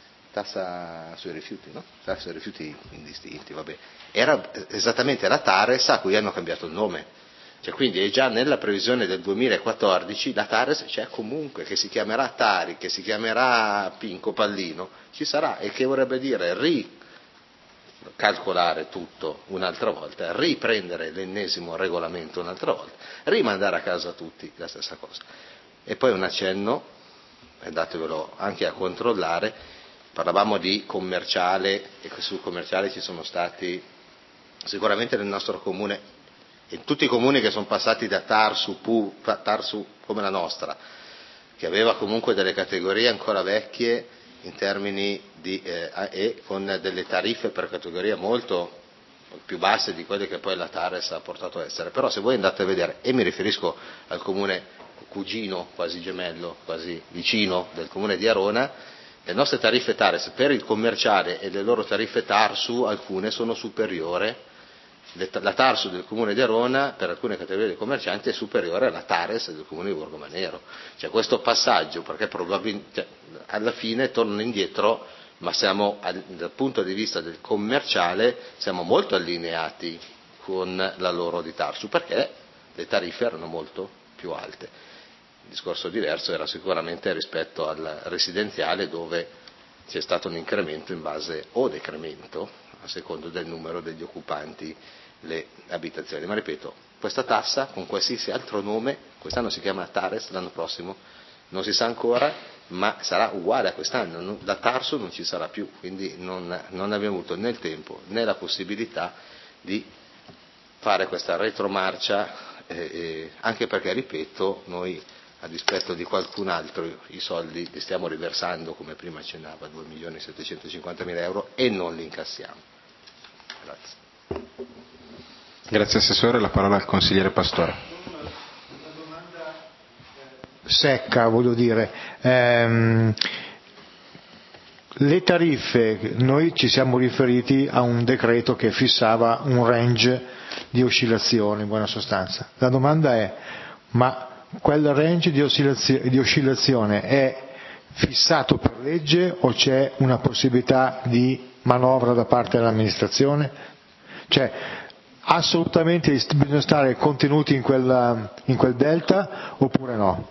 no? Tassa sui rifiuti indistinti, vabbè. Era esattamente la Tares a cui hanno cambiato il nome, cioè quindi è già nella previsione del 2014 la Tares c'è comunque, che si chiamerà Tari, che si chiamerà Pinco Pallino, ci sarà, e che vorrebbe dire calcolare tutto un'altra volta, riprendere l'ennesimo regolamento un'altra volta, rimandare a casa tutti la stessa cosa. E poi un accenno, andatevelo anche a controllare, parlavamo di commerciale, e sul commerciale ci sono stati sicuramente nel nostro comune, in tutti i comuni che sono passati da Tarsu come la nostra, che aveva comunque delle categorie ancora vecchie in termini e con delle tariffe per categoria molto più basse di quelle che poi la Tares ha portato a essere. Però se voi andate a vedere, e mi riferisco al comune cugino, quasi gemello, quasi vicino del comune di Arona, le nostre tariffe Tares per il commerciale e le loro tariffe Tarsu, alcune sono superiori. La Tarsu del comune di Arona per alcune categorie di commercianti è superiore alla Tares del comune di Borgomanero. Cioè questo passaggio, perché probabilmente alla fine tornano indietro, ma siamo dal punto di vista del commerciale siamo molto allineati con la loro di Tarsu, perché le tariffe erano molto più alte. Il discorso diverso era sicuramente rispetto al residenziale, dove c'è stato un incremento in base o decremento a secondo del numero degli occupanti le abitazioni. Ma ripeto, questa tassa con qualsiasi altro nome, quest'anno si chiama Tares, l'anno prossimo non si sa ancora, ma sarà uguale a quest'anno, la Tarsu non ci sarà più, quindi non abbiamo avuto né il tempo né la possibilità di fare questa retromarcia, anche perché, ripeto, noi a dispetto di qualcun altro i soldi li stiamo riversando, come prima accennava, 2.750.000 euro, e non li incassiamo. Grazie. Grazie Assessore, la parola al Consigliere Pastore. Una domanda secca, voglio dire. Le tariffe, noi ci siamo riferiti a un decreto che fissava un range di oscillazione, in buona sostanza. La domanda è, ma quel range di oscillazione è fissato per legge o c'è una possibilità di manovra da parte dell'amministrazione? Cioè, assolutamente bisogna stare contenuti in quel delta oppure no?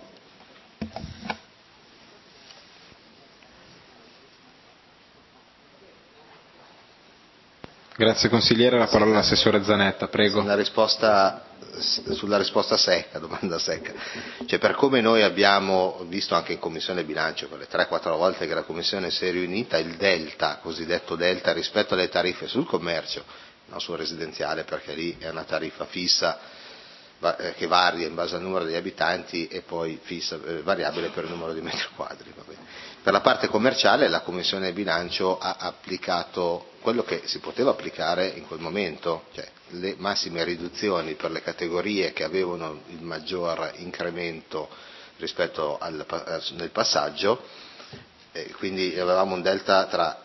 Grazie consigliere, la parola all'assessore Zanetta, prego. Una risposta sulla risposta secca, domanda secca. Cioè, per come noi abbiamo visto anche in Commissione Bilancio, per le 3-4 volte che la Commissione si è riunita, il delta, cosiddetto delta, rispetto alle tariffe sul commercio, non sul residenziale, perché lì è una tariffa fissa che varia in base al numero degli abitanti e poi fissa, variabile per il numero di metri quadri. Per la parte commerciale la Commissione Bilancio ha applicato quello che si poteva applicare in quel momento, cioè le massime riduzioni per le categorie che avevano il maggior incremento rispetto nel passaggio, quindi avevamo un delta tra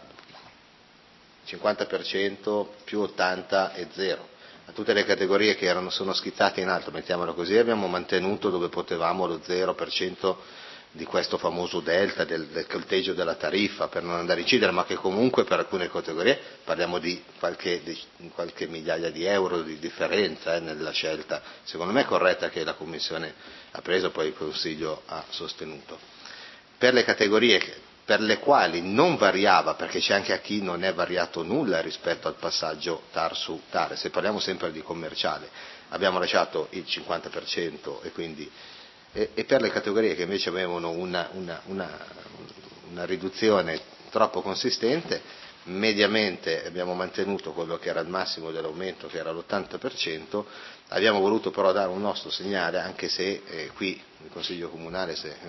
50% più 80 e 0. A tutte le categorie che sono schizzate in alto, mettiamolo così, abbiamo mantenuto dove potevamo lo 0% di questo famoso delta del conteggio della tariffa, per non andare a incidere, ma che comunque per alcune categorie parliamo di qualche migliaia di euro di differenza nella scelta, secondo me corretta, che la Commissione ha preso, poi il Consiglio ha sostenuto. Per le categorie per le quali non variava, perché c'è anche a chi non è variato nulla rispetto al passaggio TAR su TAR, se parliamo sempre di commerciale, abbiamo lasciato il 50% e quindi e per le categorie che invece avevano una riduzione troppo consistente, mediamente abbiamo mantenuto quello che era il massimo dell'aumento, che era l'80%, abbiamo voluto però dare un nostro segnale, anche se qui il Consiglio Comunale,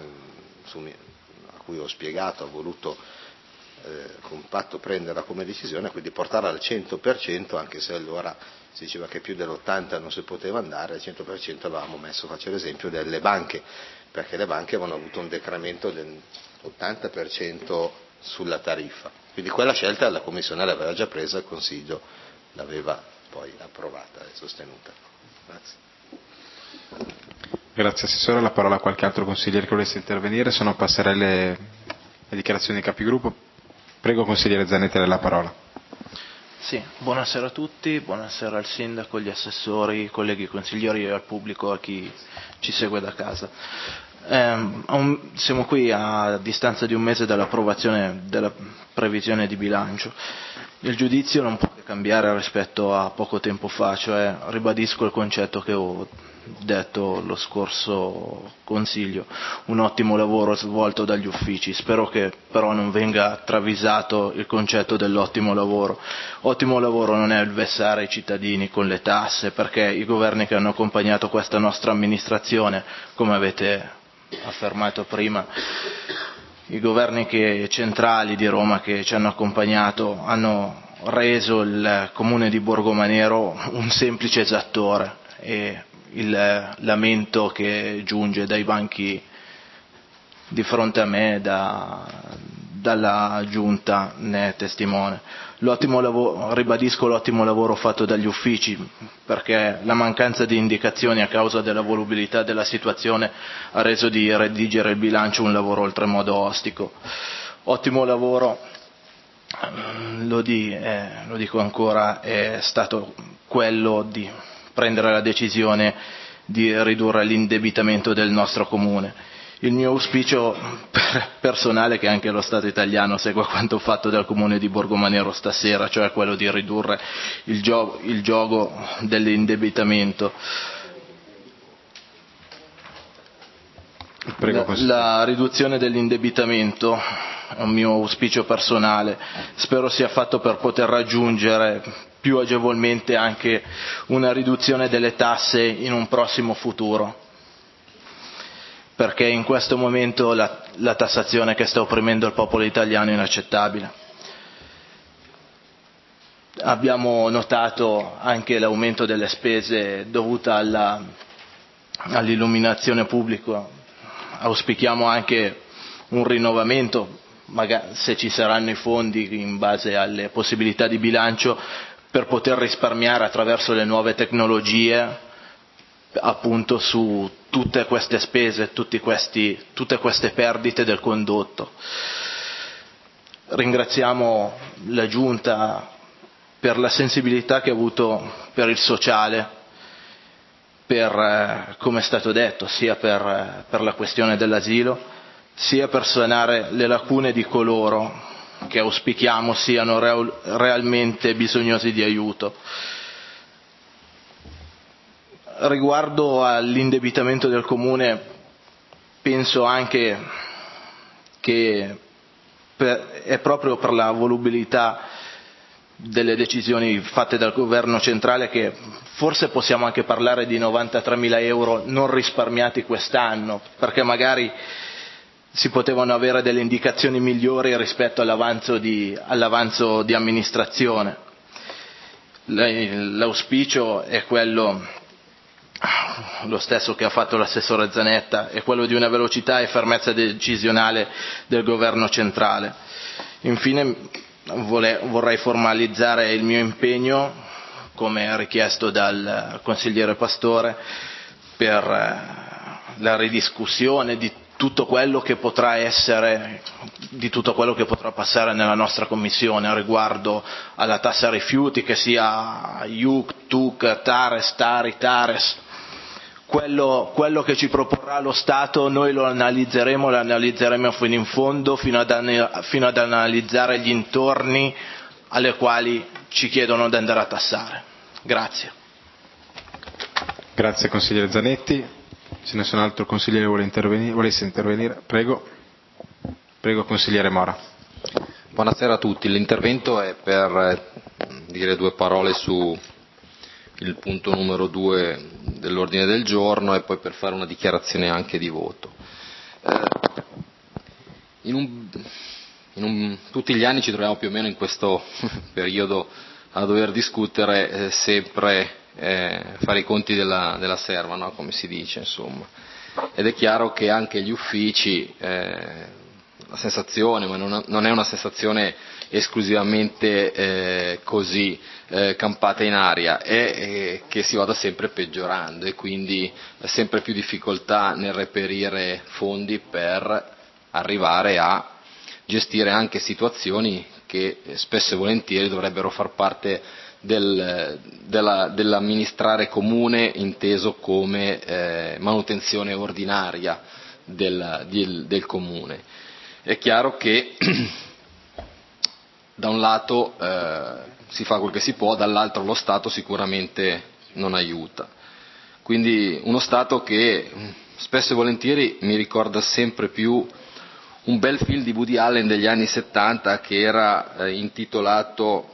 a cui ho spiegato, ha voluto compatto prenderla come decisione, quindi portarla al 100%, anche se allora si diceva che più dell'80 non si poteva andare, al 100% avevamo messo, faccio l'esempio, delle banche, perché le banche avevano avuto un decremento del'80% sulla tariffa. Quindi quella scelta la Commissione l'aveva già presa, il Consiglio l'aveva poi approvata e sostenuta. Grazie. Grazie Assessore, la parola a qualche altro consigliere che volesse intervenire, se no passerei alle dichiarazioni dei capigruppo. Prego consigliere Zanetta, la parola. Sì, buonasera a tutti, buonasera al Sindaco, agli assessori, ai colleghi consiglieri e al pubblico, a chi ci segue da casa. Siamo qui a distanza di un mese dall'approvazione della previsione di bilancio. Il giudizio non può cambiare rispetto a poco tempo fa, cioè ribadisco il concetto che ho detto lo scorso Consiglio, un ottimo lavoro svolto dagli uffici, spero che però non venga travisato il concetto dell'ottimo lavoro. Ottimo lavoro non è il vessare i cittadini con le tasse, perché i governi che hanno accompagnato questa nostra amministrazione, come avete affermato prima, i governi centrali di Roma che ci hanno accompagnato hanno reso il comune di Borgomanero un semplice esattore, e il lamento che giunge dai banchi di fronte a me dalla giunta ne è testimone. Ribadisco l'ottimo lavoro fatto dagli uffici, perché la mancanza di indicazioni a causa della volubilità della situazione ha reso di redigere il bilancio un lavoro oltremodo ostico. Ottimo lavoro, lo dico ancora, è stato quello di prendere la decisione di ridurre l'indebitamento del nostro comune. Il mio auspicio personale, che anche lo Stato italiano segua quanto fatto dal comune di Borgomanero stasera, cioè quello di ridurre il giogo dell'indebitamento. La riduzione dell'indebitamento è un mio auspicio personale, spero sia fatto per poter raggiungere più agevolmente anche una riduzione delle tasse in un prossimo futuro, perché in questo momento la tassazione che sta opprimendo il popolo italiano è inaccettabile. Abbiamo notato anche l'aumento delle spese dovuta all'illuminazione pubblica, auspichiamo anche un rinnovamento, magari se ci saranno i fondi in base alle possibilità di bilancio, per poter risparmiare attraverso le nuove tecnologie appunto su tutte queste spese, tutte queste perdite del condotto. Ringraziamo la Giunta per la sensibilità che ha avuto per il sociale, per, come è stato detto, sia per la questione dell'asilo, sia per sanare le lacune di coloro che auspichiamo siano realmente bisognosi di aiuto. Riguardo all'indebitamento del Comune, penso anche che è proprio per la volubilità delle decisioni fatte dal governo centrale che forse possiamo anche parlare di 93.000 euro non risparmiati quest'anno, perché magari si potevano avere delle indicazioni migliori rispetto all'avanzo di amministrazione. L'auspicio è quello, lo stesso che ha fatto l'assessore Zanetta, è quello di una velocità e fermezza decisionale del governo centrale. Infine vorrei formalizzare il mio impegno, come richiesto dal consigliere Pastore, per la ridiscussione di tutto quello che potrà essere, di tutto quello che potrà passare nella nostra commissione riguardo alla tassa rifiuti, che sia IUC, TUC, TARES, TARI, TARES. Quello che ci proporrà lo Stato noi lo analizzeremo fino in fondo, fino ad analizzare gli intorni alle quali ci chiedono di andare a tassare. Grazie. Grazie consigliere Zanetti. Se nessun altro consigliere volesse intervenire, prego. Prego consigliere Mora. Buonasera a tutti, l'intervento è per dire due parole su il punto numero 2 dell'ordine del giorno e poi per fare una dichiarazione anche di voto. Tutti gli anni ci troviamo più o meno in questo periodo a dover discutere sempre fare i conti della serva, no? Come si dice, insomma. Ed è chiaro che anche gli uffici, la sensazione, ma non è una sensazione esclusivamente così campata in aria, è che si vada sempre peggiorando e quindi sempre più difficoltà nel reperire fondi per arrivare a gestire anche situazioni che spesso e volentieri dovrebbero far parte dell'amministrare comune, inteso come manutenzione ordinaria del comune. È chiaro che da un lato si fa quel che si può, dall'altro lo Stato sicuramente non aiuta. Quindi uno Stato che spesso e volentieri mi ricorda sempre più un bel film di Woody Allen degli anni 70 che era intitolato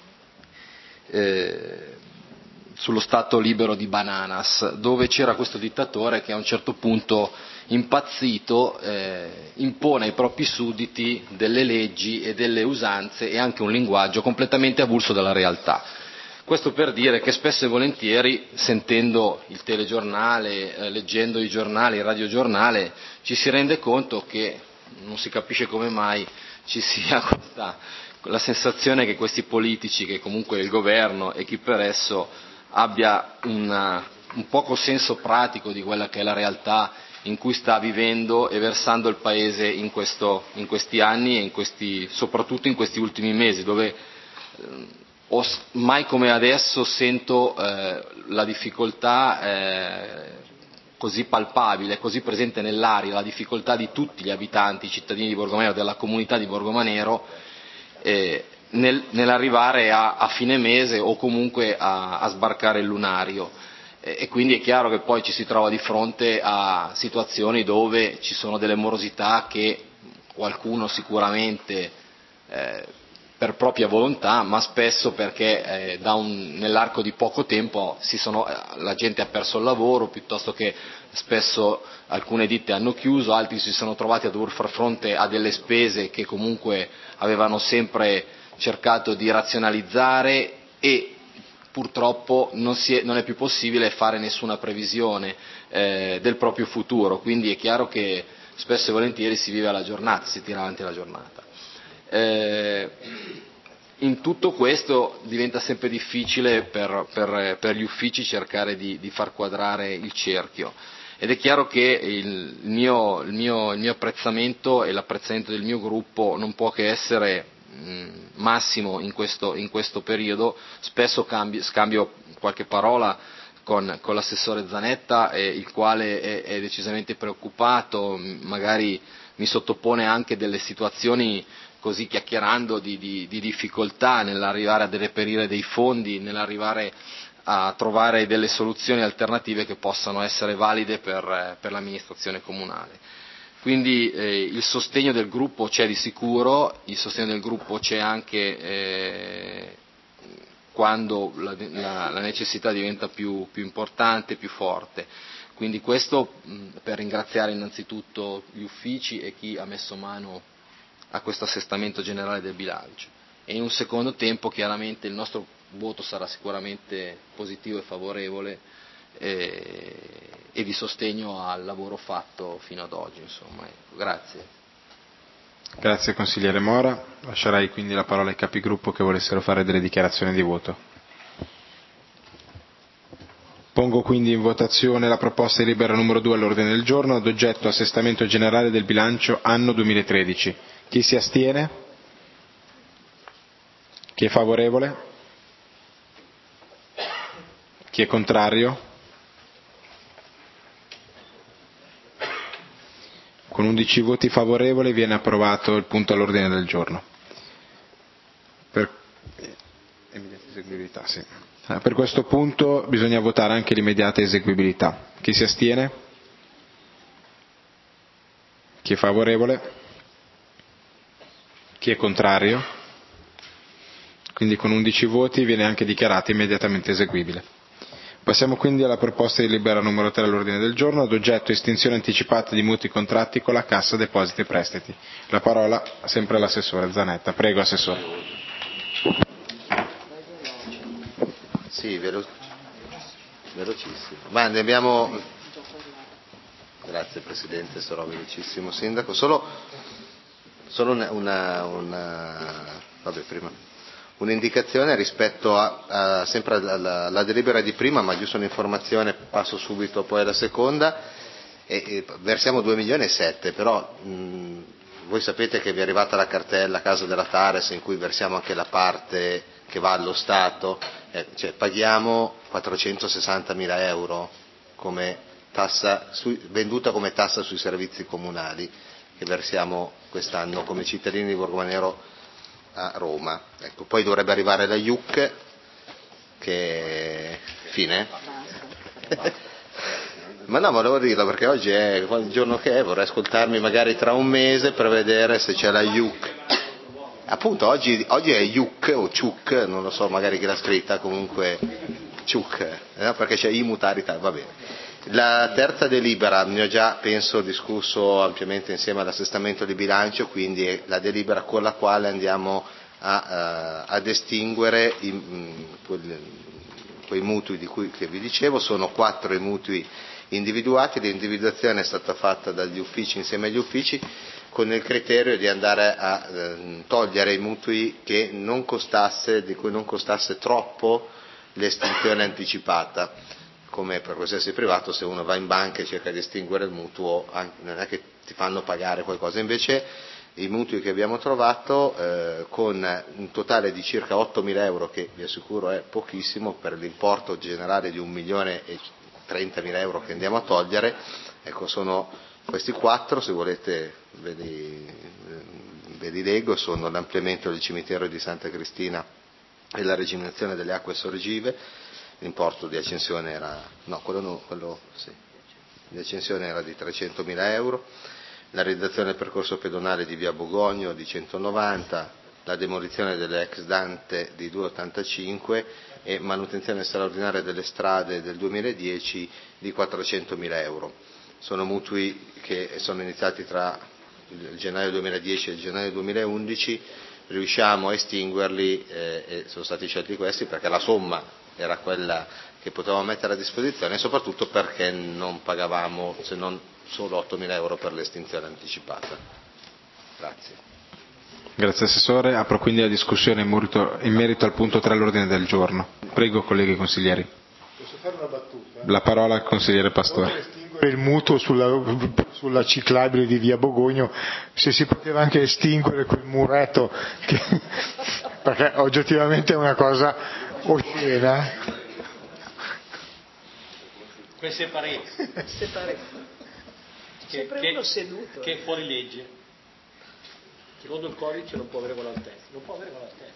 sullo Stato libero di Bananas, dove c'era questo dittatore che a un certo punto, impazzito, impone ai propri sudditi delle leggi e delle usanze e anche un linguaggio completamente avulso dalla realtà. Questo per dire che spesso e volentieri, sentendo il telegiornale, leggendo i giornali, il radiogiornale, ci si rende conto che non si capisce come mai ci sia la sensazione che questi politici, che comunque il governo e chi per esso, abbia un poco senso pratico di quella che è la realtà in cui sta vivendo e versando il Paese in questi anni e soprattutto in questi ultimi mesi, dove mai come adesso sento la difficoltà così palpabile, così presente nell'aria, la difficoltà di tutti gli abitanti, i cittadini di Borgomanero, della comunità di Borgomanero, nell'arrivare a fine mese o comunque a sbarcare il lunario. E quindi è chiaro che poi ci si trova di fronte a situazioni dove ci sono delle morosità che qualcuno sicuramente per propria volontà, ma spesso perché nell'arco di poco tempo la gente ha perso il lavoro, piuttosto che spesso alcune ditte hanno chiuso, altri si sono trovati a dover far fronte a delle spese che comunque avevano sempre cercato di razionalizzare e purtroppo non è più possibile fare nessuna previsione del proprio futuro, quindi è chiaro che spesso e volentieri si vive alla giornata, si tira avanti la giornata. In tutto questo diventa sempre difficile per gli uffici cercare di far quadrare il cerchio ed è chiaro che il mio apprezzamento e l'apprezzamento del mio gruppo non può che essere Massimo in questo periodo. Spesso scambio qualche parola con l'assessore Zanetta, il quale è decisamente preoccupato, magari mi sottopone anche delle situazioni, così chiacchierando, di difficoltà nell'arrivare a reperire dei fondi, nell'arrivare a trovare delle soluzioni alternative che possano essere valide per l'amministrazione comunale. Quindi il sostegno del gruppo c'è di sicuro, il sostegno del gruppo c'è anche quando la necessità diventa più importante, più forte. Quindi questo per ringraziare innanzitutto gli uffici e chi ha messo mano a questo assestamento generale del bilancio. E in un secondo tempo chiaramente il nostro voto sarà sicuramente positivo e favorevole e di sostegno al lavoro fatto fino ad oggi. Insomma. Grazie. Grazie consigliere Mora. Lascerai quindi la parola ai capigruppo che volessero fare delle dichiarazioni di voto. Pongo quindi in votazione la proposta di delibera numero 2 all'ordine del giorno ad oggetto assestamento generale del bilancio anno 2013. Chi si astiene? Chi è favorevole? Chi è contrario? Con 11 voti favorevoli viene approvato il punto all'ordine del giorno. Per questo punto bisogna votare anche l'immediata eseguibilità. Chi si astiene? Chi è favorevole? Chi è contrario? Quindi con 11 voti viene anche dichiarata immediatamente eseguibile. Passiamo quindi alla proposta di delibera numero 3 all'ordine del giorno ad oggetto estinzione anticipata di mutui contratti con la Cassa Depositi e Prestiti. La parola sempre all'assessore Zanetta. Prego, assessore. Sì, velocissimo. Ma ne abbiamo... Grazie Presidente, sarò velocissimo Sindaco. Solo un'indicazione rispetto sempre alla delibera di prima, ma giusto un'informazione, passo subito poi alla seconda. Versiamo 2,7 milioni, però voi sapete che vi è arrivata la cartella Casa della Tares in cui versiamo anche la parte che va allo Stato, cioè paghiamo 460.000 euro come tassa venduta come tassa sui servizi comunali che versiamo quest'anno come cittadini di Borgomanero a Roma. Ecco, poi dovrebbe arrivare la IUC che fine. Ma no, volevo dirlo perché oggi è il giorno che è, vorrei ascoltarmi magari tra un mese per vedere se c'è la IUC. Appunto oggi è IUC o CIUC, non lo so magari chi l'ha scritta, comunque CIUC, perché c'è Imutarità, va bene. La terza delibera ne ho già penso discusso ampiamente insieme all'assestamento di bilancio, quindi è la delibera con la quale andiamo ad estinguere quei mutui che vi dicevo. Sono 4 i mutui individuati, l'individuazione è stata fatta dagli uffici insieme agli uffici con il criterio di andare a togliere i mutui di cui non costasse troppo l'estinzione anticipata. Come per qualsiasi privato, se uno va in banca e cerca di estinguere il mutuo, non è che ti fanno pagare qualcosa. Invece i mutui che abbiamo trovato con un totale di circa 8.000 euro, che vi assicuro è pochissimo per l'importo generale di 1.030.000 euro che andiamo a togliere, ecco, sono questi 4, se volete ve li leggo. Sono l'ampliamento del cimitero di Santa Cristina e la rigenerazione delle acque sorgive. L'importo di accensione era di accensione era di 300.000 euro, la realizzazione del percorso pedonale di via Bogogno di 190, la demolizione delle ex Dante di 285 e manutenzione straordinaria delle strade del 2010 di 400.000 euro. Sono mutui che sono iniziati tra il gennaio 2010 e il gennaio 2011, riusciamo a estinguerli e sono stati scelti questi perché la somma era quella che potevamo mettere a disposizione e soprattutto perché non pagavamo se non solo 8.000 euro per l'estinzione anticipata. Grazie. Grazie Assessore. Apro quindi la discussione in merito al punto 3 all'ordine del giorno. Prego colleghi consiglieri. Posso fare una battuta? La parola al consigliere Pastore. Estinguere il mutuo sulla ciclabile di via Bogogno, se si poteva anche estinguere quel muretto, perché oggettivamente è una cosa oscena. Queste pareti. Sempre uno seduto. Che è fuori legge. Secondo il codice non può avere quell'altezza. Non può avere quell'altezza.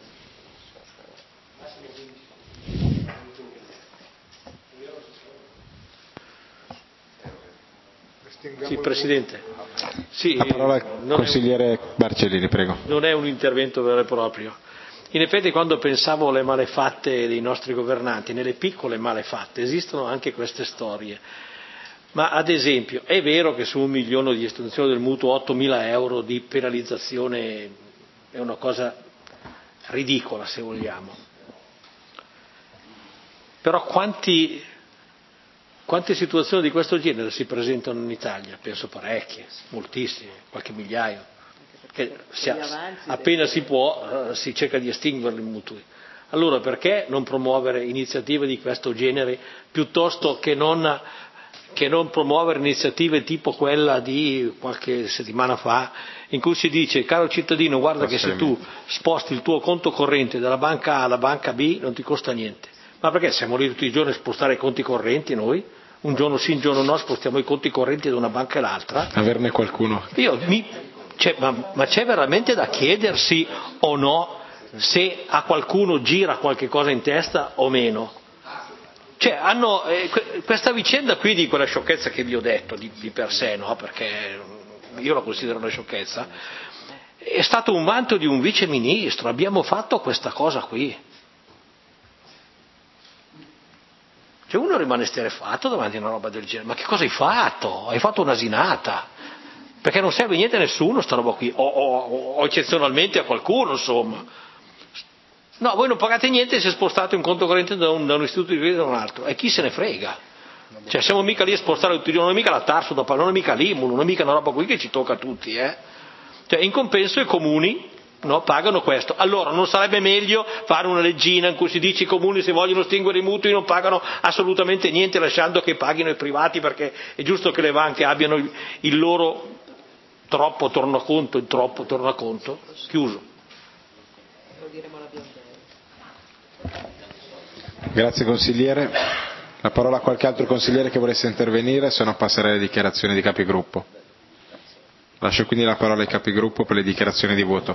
Sì, Presidente. Sì, la parola al consigliere Barcellini, prego. Non è un intervento vero e proprio. In effetti, quando pensavo alle malefatte dei nostri governanti, nelle piccole malefatte esistono anche queste storie. Ma ad esempio, è vero che su 1 milione di estensione del mutuo 8.000 euro di penalizzazione è una cosa ridicola, se vogliamo. Però quante situazioni di questo genere si presentano in Italia? Penso parecchie, moltissime, qualche migliaio. Che appena si può si cerca di estinguerli i mutui. Allora perché non promuovere iniziative di questo genere piuttosto che non promuovere iniziative tipo quella di qualche settimana fa in cui si dice: caro cittadino, guarda che se tu sposti il tuo conto corrente dalla banca A alla banca B non ti costa niente. Ma perché siamo lì tutti i giorni a spostare i conti correnti noi? Un giorno sì, un giorno no, spostiamo i conti correnti da una banca all'altra. Averne qualcuno. Ma c'è veramente da chiedersi o no se a qualcuno gira qualche cosa in testa o meno. Cioè, questa vicenda qui di quella sciocchezza che vi ho detto di per sé, no? Perché io la considero una sciocchezza, è stato un vanto di un vice ministro, abbiamo fatto questa cosa qui. Cioè uno rimane esterrefatto davanti a una roba del genere, ma che cosa hai fatto? Hai fatto un'asinata, perché non serve niente a nessuno sta roba qui, o eccezionalmente a qualcuno, insomma. No, voi non pagate niente se spostate un conto corrente da un istituto di credito a un altro, e chi se ne frega? Cioè siamo mica lì a spostare tutti, non è mica la Tarso, non è mica l'Imul, non è mica una roba qui che ci tocca a tutti, Cioè in compenso i comuni, no, pagano questo. Allora non sarebbe meglio fare una leggina in cui si dice i comuni se vogliono estinguere i mutui non pagano assolutamente niente, lasciando che paghino i privati, perché è giusto che le banche abbiano il loro troppo tornaconto, il troppo tornaconto chiuso. Grazie consigliere. La parola a qualche altro consigliere che volesse intervenire, se no passerei alle dichiarazioni di capigruppo. Lascio quindi la parola ai capigruppo per le dichiarazioni di voto.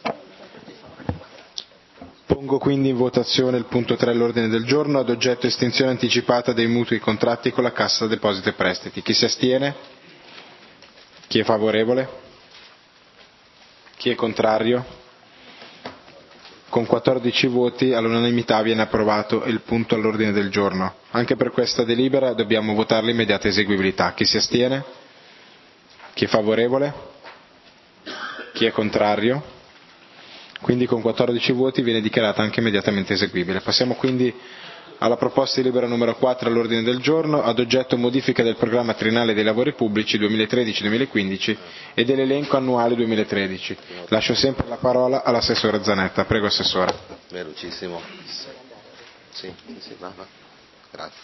Pongo quindi in votazione il punto 3 all'ordine del giorno, ad oggetto estinzione anticipata dei mutui contratti con la Cassa Depositi e Prestiti. Chi si astiene? Chi è favorevole? Chi è contrario? Con 14 voti all'unanimità viene approvato il punto all'ordine del giorno. Anche per questa delibera dobbiamo votare l'immediata eseguibilità. Chi si astiene? Chi è favorevole? Chi è contrario? Quindi con 14 voti viene dichiarata anche immediatamente eseguibile. Passiamo quindi alla proposta di delibera numero 4 all'ordine del giorno, ad oggetto modifica del programma triennale dei lavori pubblici 2013-2015 e dell'elenco annuale 2013. Lascio sempre la parola all'assessore Zanetta. Prego, assessore. Velocissimo. Sì, va. Grazie.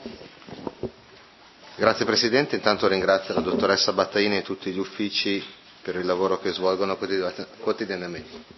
Grazie Presidente, intanto ringrazio la dottoressa Battaini e tutti gli uffici per il lavoro che svolgono quotidianamente.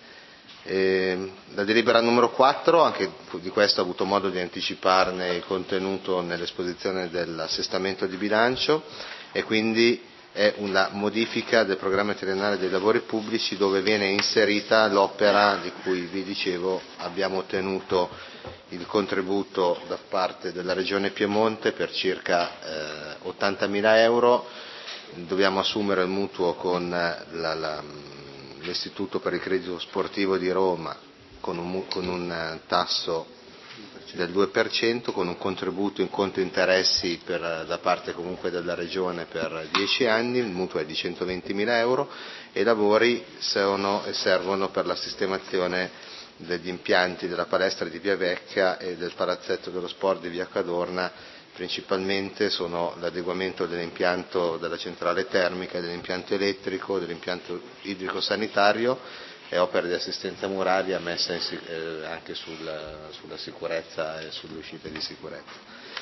La delibera numero 4, anche di questo ho avuto modo di anticiparne il contenuto nell'esposizione dell'assestamento di bilancio, e quindi è una modifica del programma triennale dei lavori pubblici dove viene inserita l'opera di cui vi dicevo. Abbiamo ottenuto il contributo da parte della Regione Piemonte per circa 80.000 euro, dobbiamo assumere il mutuo con l'Istituto per il Credito Sportivo di Roma con un tasso del 2%, con un contributo in conto interessi da parte comunque della Regione per 10 anni, il mutuo è di 120.000 euro e i lavori servono per la sistemazione degli impianti della palestra di Via Vecchia e del palazzetto dello sport di Via Cadorna. Principalmente sono l'adeguamento dell'impianto della centrale termica, dell'impianto elettrico, dell'impianto idrico-sanitario e opere di assistenza muraria messe anche sulla sicurezza e sulle uscite di sicurezza.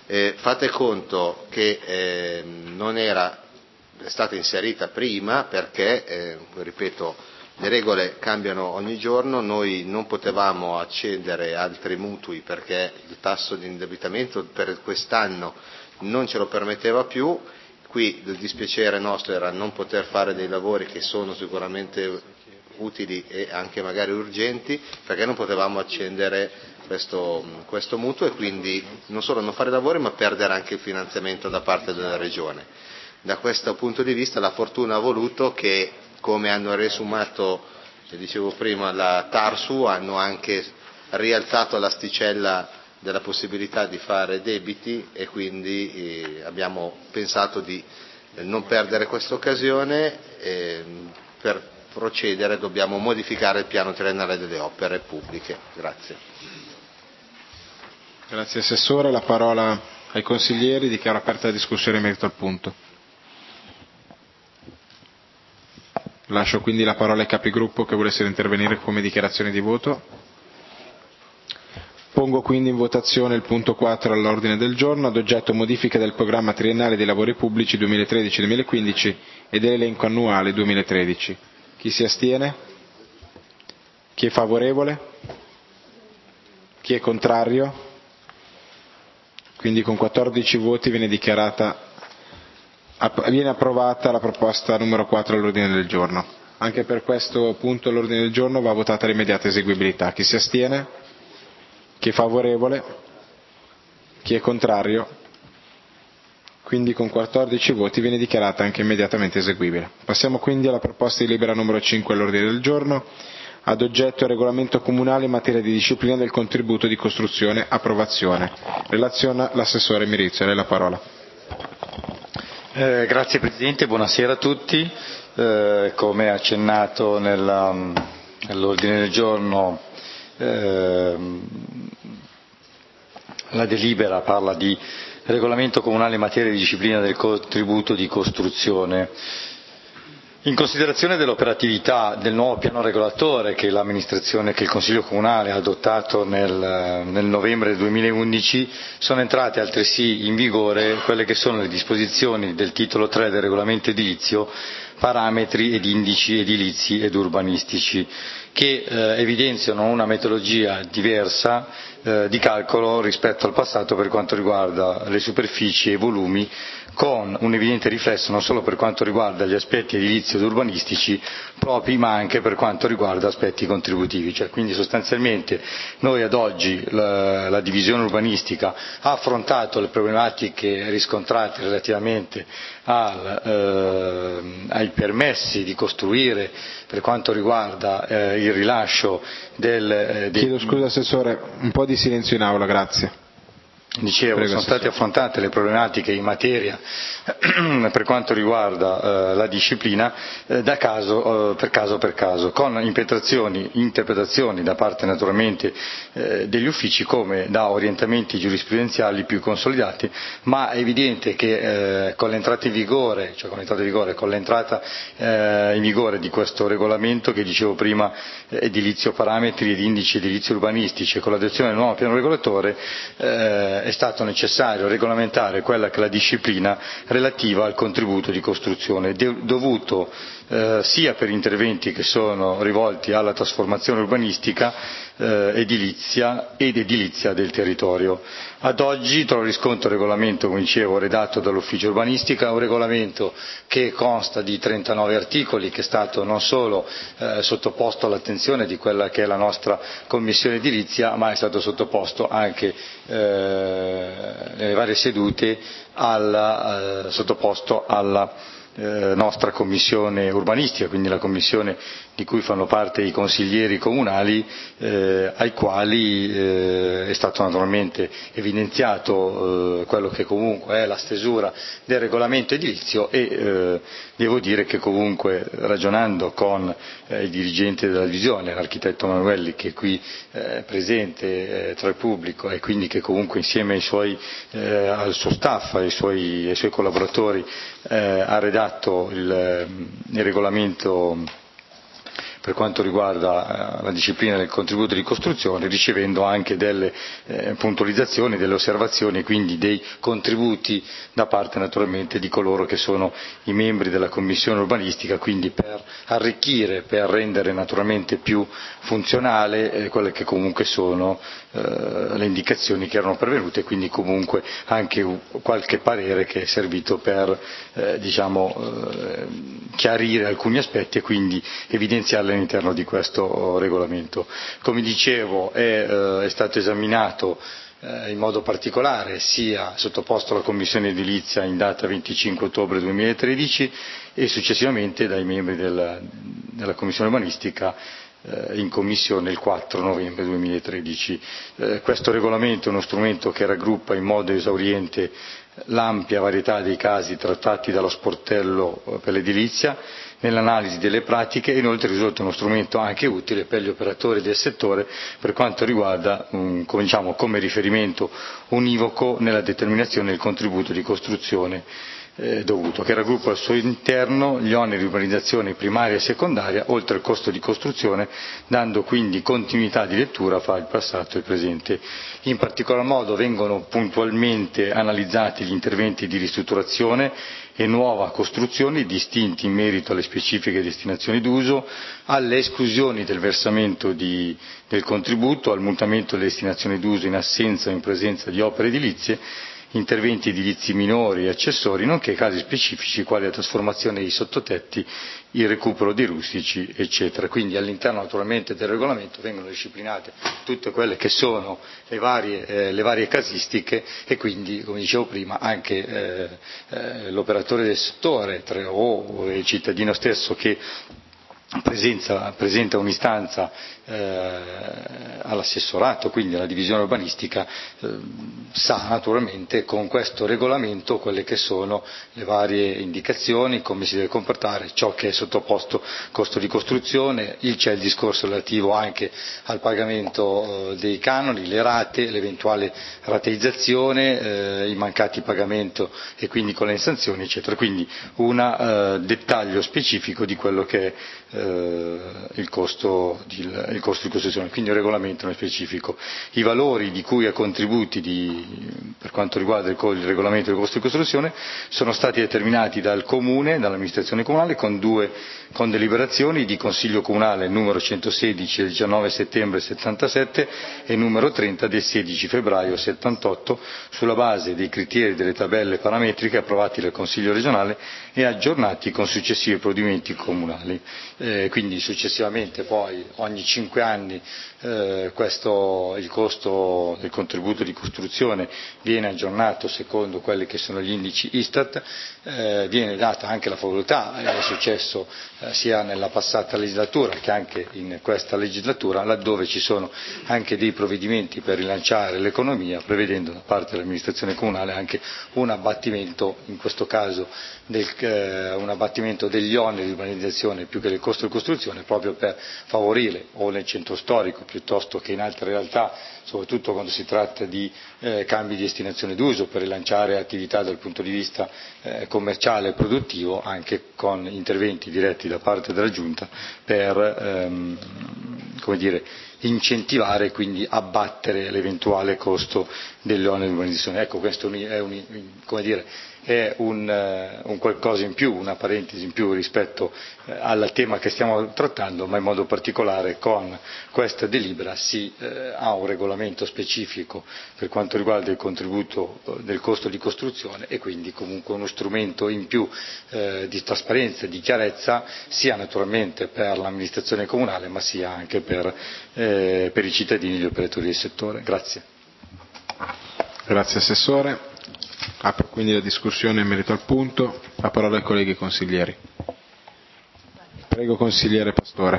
Fate conto che non è stata inserita prima perché, ripeto, le regole cambiano ogni giorno, noi non potevamo accedere a altri mutui perché il tasso di indebitamento per quest'anno non ce lo permetteva più. Qui il dispiacere nostro era non poter fare dei lavori che sono sicuramente utili e anche magari urgenti, perché non potevamo accendere questo mutuo e quindi non solo non fare lavori ma perdere anche il finanziamento da parte della Regione. Da questo punto di vista la fortuna ha voluto che, come hanno riesumato, dicevo prima, la Tarsu, hanno anche rialzato l'asticella della possibilità di fare debiti e quindi abbiamo pensato di non perdere questa occasione. Per procedere dobbiamo modificare il piano triennale delle opere pubbliche. Grazie. Grazie Assessore, la parola ai consiglieri, dichiaro aperta la discussione in merito al punto. Lascio quindi la parola ai capigruppo che volessero intervenire come dichiarazione di voto. Pongo quindi in votazione il punto 4 all'ordine del giorno, ad oggetto modifica del programma triennale dei lavori pubblici 2013-2015 e dell'elenco annuale 2013. Chi si astiene? Chi è favorevole? Chi è contrario? Quindi con 14 voti viene approvata la proposta numero 4 all'ordine del giorno. Anche per questo punto all'ordine del giorno va votata l'immediata eseguibilità. Chi si astiene? Chi è favorevole? Chi è contrario? Quindi con 14 voti viene dichiarata anche immediatamente eseguibile. Passiamo quindi alla proposta di delibera numero 5 all'ordine del giorno, ad oggetto regolamento comunale in materia di disciplina del contributo di costruzione, approvazione. Relaziona l'assessore Mirizio, a lei la parola. Grazie Presidente, buonasera a tutti. Come accennato nell'ordine del giorno, la delibera parla di regolamento comunale in materia di disciplina del contributo di costruzione. In considerazione dell'operatività del nuovo piano regolatore che il Consiglio Comunale ha adottato nel novembre 2011, sono entrate altresì in vigore quelle che sono le disposizioni del titolo 3 del regolamento edilizio, parametri ed indici edilizi ed urbanistici, che evidenziano una metodologia diversa di calcolo rispetto al passato per quanto riguarda le superfici e i volumi, con un evidente riflesso non solo per quanto riguarda gli aspetti edilizi ed urbanistici propri, ma anche per quanto riguarda aspetti contributivi. Quindi sostanzialmente noi ad oggi la divisione urbanistica ha affrontato le problematiche riscontrate relativamente ai permessi di costruire per quanto riguarda il rilascio Chiedo scusa Assessore, un po' di silenzio in aula, grazie. Dicevo, Prego, sono state affrontate le problematiche in materia per quanto riguarda la disciplina per caso, con interpretazioni da parte naturalmente degli uffici come da orientamenti giurisprudenziali più consolidati, ma è evidente che con l'entrata in vigore di questo regolamento che dicevo prima, edilizio parametri ed indici edilizi urbanistici, e con l'adozione del nuovo piano regolatore è stato necessario regolamentare quella che è la disciplina relativa al contributo di costruzione, dovuto sia per interventi che sono rivolti alla trasformazione urbanistica, edilizia ed edilizia del territorio. Ad oggi trovo riscontro il regolamento, come dicevo, redatto dall'ufficio urbanistica, un regolamento che consta di 39 articoli, che è stato non solo sottoposto all'attenzione di quella che è la nostra commissione edilizia, ma è stato sottoposto anche nelle varie sedute sottoposto alla nostra commissione urbanistica, quindi la commissione di cui fanno parte i consiglieri comunali, ai quali è stato naturalmente evidenziato quello che comunque è la stesura del regolamento edilizio, e devo dire che comunque, ragionando con il dirigente della divisione, l'architetto Manuelli, che è qui presente tra il pubblico, e quindi che comunque insieme al suo staff, ai suoi collaboratori ha redatto il regolamento per quanto riguarda la disciplina del contributo di costruzione, ricevendo anche delle puntualizzazioni, delle osservazioni e quindi dei contributi da parte naturalmente di coloro che sono i membri della Commissione urbanistica, quindi per arricchire, per rendere naturalmente più funzionale quelle che comunque sono le indicazioni che erano pervenute, quindi comunque anche qualche parere che è servito per chiarire alcuni aspetti e quindi evidenziarli all'interno di questo regolamento. Come dicevo è stato esaminato in modo particolare sia sottoposto alla Commissione edilizia in data 25 ottobre 2013 e successivamente dai membri della Commissione urbanistica in Commissione il 4 novembre 2013. Questo regolamento è uno strumento che raggruppa in modo esauriente l'ampia varietà dei casi trattati dallo sportello per l'edilizia nell'analisi delle pratiche e inoltre risulta uno strumento anche utile per gli operatori del settore per quanto riguarda come riferimento univoco nella determinazione del contributo di costruzione dovuto, che raggruppa al suo interno gli oneri di urbanizzazione primaria e secondaria oltre al costo di costruzione, dando quindi continuità di lettura fra il passato e il presente. In particolar modo vengono puntualmente analizzati gli interventi di ristrutturazione e nuova costruzione distinti in merito alle specifiche destinazioni d'uso, alle esclusioni del versamento del contributo, al mutamento delle destinazioni d'uso in assenza o in presenza di opere edilizie, interventi edilizi minori e accessori, nonché casi specifici quali la trasformazione dei sottotetti, il recupero dei rustici, eccetera. Quindi all'interno naturalmente del regolamento vengono disciplinate tutte quelle che sono le varie casistiche e quindi, come dicevo prima, anche l'operatore del settore o il cittadino stesso che presenta un'istanza all'assessorato, quindi alla divisione urbanistica, sa naturalmente con questo regolamento quelle che sono le varie indicazioni, come si deve comportare, ciò che è sottoposto costo di costruzione, c'è il discorso relativo anche al pagamento dei canoni, le rate, l'eventuale rateizzazione, i mancati pagamento e quindi con le sanzioni, eccetera. Quindi un dettaglio specifico di quello che è il costo di costruzione, quindi un regolamento nello specifico. I valori di cui a contributi per quanto riguarda il regolamento del costo di costruzione sono stati determinati dal Comune, dall'amministrazione comunale, con deliberazioni di Consiglio Comunale numero 116 del 19 settembre 77 e numero 30 del 16 febbraio 78, sulla base dei criteri delle tabelle parametriche approvati dal Consiglio regionale e aggiornati con successivi provvedimenti comunali. Quindi successivamente poi ogni 5 anni il costo del contributo di costruzione viene aggiornato secondo quelli che sono gli indici Istat, viene data anche la facoltà, è successo sia nella passata legislatura che anche in questa legislatura, laddove ci sono anche dei provvedimenti per rilanciare l'economia, prevedendo da parte dell'amministrazione comunale anche un abbattimento, in questo caso un abbattimento degli oneri di urbanizzazione più che del costo di costruzione, proprio per favorire o nel centro storico piuttosto che in altre realtà, soprattutto quando si tratta di cambi di destinazione d'uso, per rilanciare attività dal punto di vista commerciale e produttivo, anche con interventi diretti da parte della Giunta per incentivare e quindi abbattere l'eventuale costo degli oneri di urbanizzazione. Ecco, questo è un qualcosa in più, una parentesi in più rispetto al tema che stiamo trattando, ma in modo particolare con questa delibera si ha un regolamento specifico per quanto riguarda il contributo del costo di costruzione e quindi comunque uno strumento in più di trasparenza e di chiarezza, sia naturalmente per l'amministrazione comunale ma sia anche per i cittadini e gli operatori del settore. Grazie. Grazie Assessore. Apro quindi la discussione in merito al punto. La parola ai colleghi consiglieri. Prego Consigliere Pastore.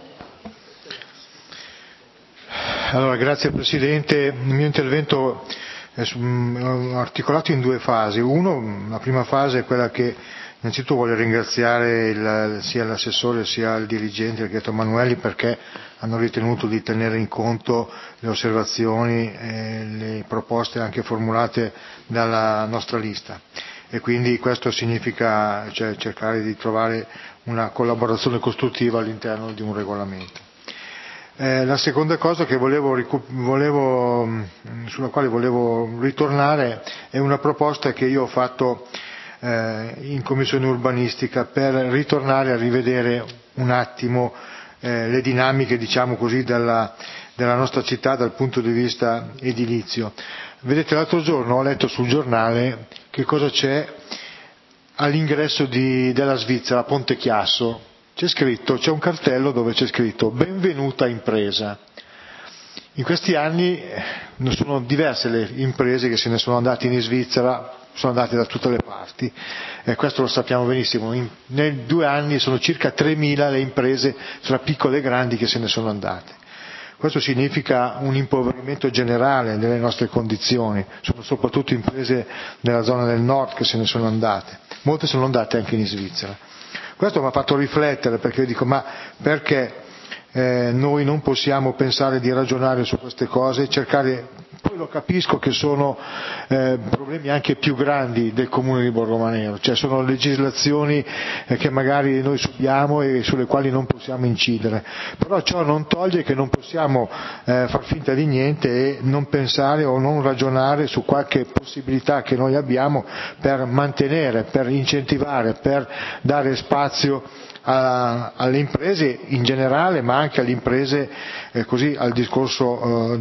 Allora, grazie Presidente. Il mio intervento è articolato in 2 fasi. La prima fase è quella che innanzitutto voglio ringraziare sia l'assessore sia il dirigente, l'architetto Manuelli, perché hanno ritenuto di tenere in conto le osservazioni e le proposte anche formulate dalla nostra lista. e quindi questo significa cercare di trovare una collaborazione costruttiva all'interno di un regolamento. La seconda cosa che sulla quale volevo ritornare è una proposta che io ho fatto in Commissione Urbanistica per ritornare a rivedere un attimo le dinamiche, diciamo così, della nostra città dal punto di vista edilizio. Vedete, l'altro giorno ho letto sul giornale che cosa c'è all'ingresso della Svizzera, a Ponte Chiasso. C'è un cartello dove c'è scritto "Benvenuta impresa". In questi anni sono diverse le imprese che se ne sono andate in Svizzera, sono andate da tutte le parti, e questo lo sappiamo benissimo. Nei 2 anni sono circa 3.000 le imprese, tra piccole e grandi, che se ne sono andate. Questo significa un impoverimento generale delle nostre condizioni, sono soprattutto imprese nella zona del nord che se ne sono andate, molte sono andate anche in Svizzera. Questo mi ha fatto riflettere, perché io dico, ma perché noi non possiamo pensare di ragionare su queste cose e cercare, poi lo capisco che sono problemi anche più grandi del Comune di Borgomanero, cioè sono legislazioni che magari noi subiamo e sulle quali non possiamo incidere, però ciò non toglie che non possiamo far finta di niente e non pensare o non ragionare su qualche possibilità che noi abbiamo per mantenere, per incentivare, per dare spazio alle imprese in generale, ma anche alle imprese così al discorso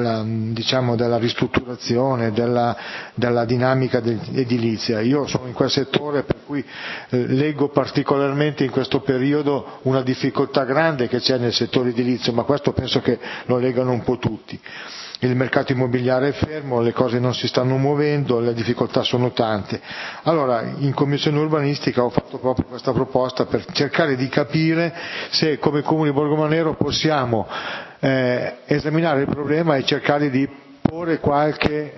della ristrutturazione, della dinamica edilizia. Io sono in quel settore, per cui leggo particolarmente in questo periodo una difficoltà grande che c'è nel settore edilizio, ma questo penso che lo leggano un po' tutti. Il mercato immobiliare è fermo, le cose non si stanno muovendo, le difficoltà sono tante. Allora, in Commissione Urbanistica ho fatto proprio questa proposta per cercare di capire se come Comune di Borgomanero possiamo esaminare il problema e cercare di porre qualche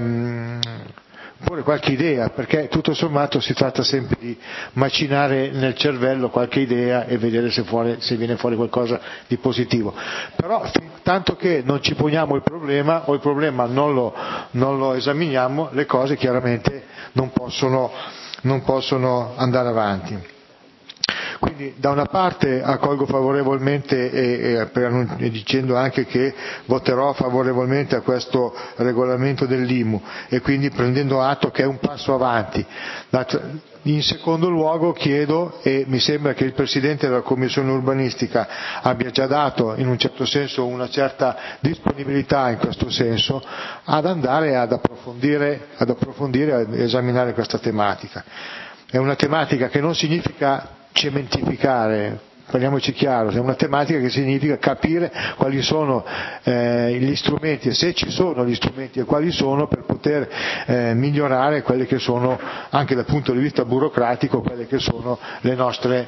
idea, perché tutto sommato si tratta sempre di macinare nel cervello qualche idea e vedere se viene fuori qualcosa di positivo. Però tanto che non ci poniamo il problema o il problema non lo esaminiamo, le cose chiaramente non possono andare avanti. Quindi da una parte accolgo favorevolmente dicendo anche che voterò favorevolmente a questo regolamento dell'IMU e quindi prendendo atto che è un passo avanti. In secondo luogo chiedo, e mi sembra che il Presidente della Commissione Urbanistica abbia già dato in un certo senso una certa disponibilità in questo senso, ad andare ad approfondire, ad esaminare questa tematica. È una tematica che non significa cementificare, parliamoci chiaro, è una tematica che significa capire quali sono gli strumenti, e se ci sono gli strumenti e quali sono, per poter migliorare quelle che sono, anche dal punto di vista burocratico, quelle che sono le nostre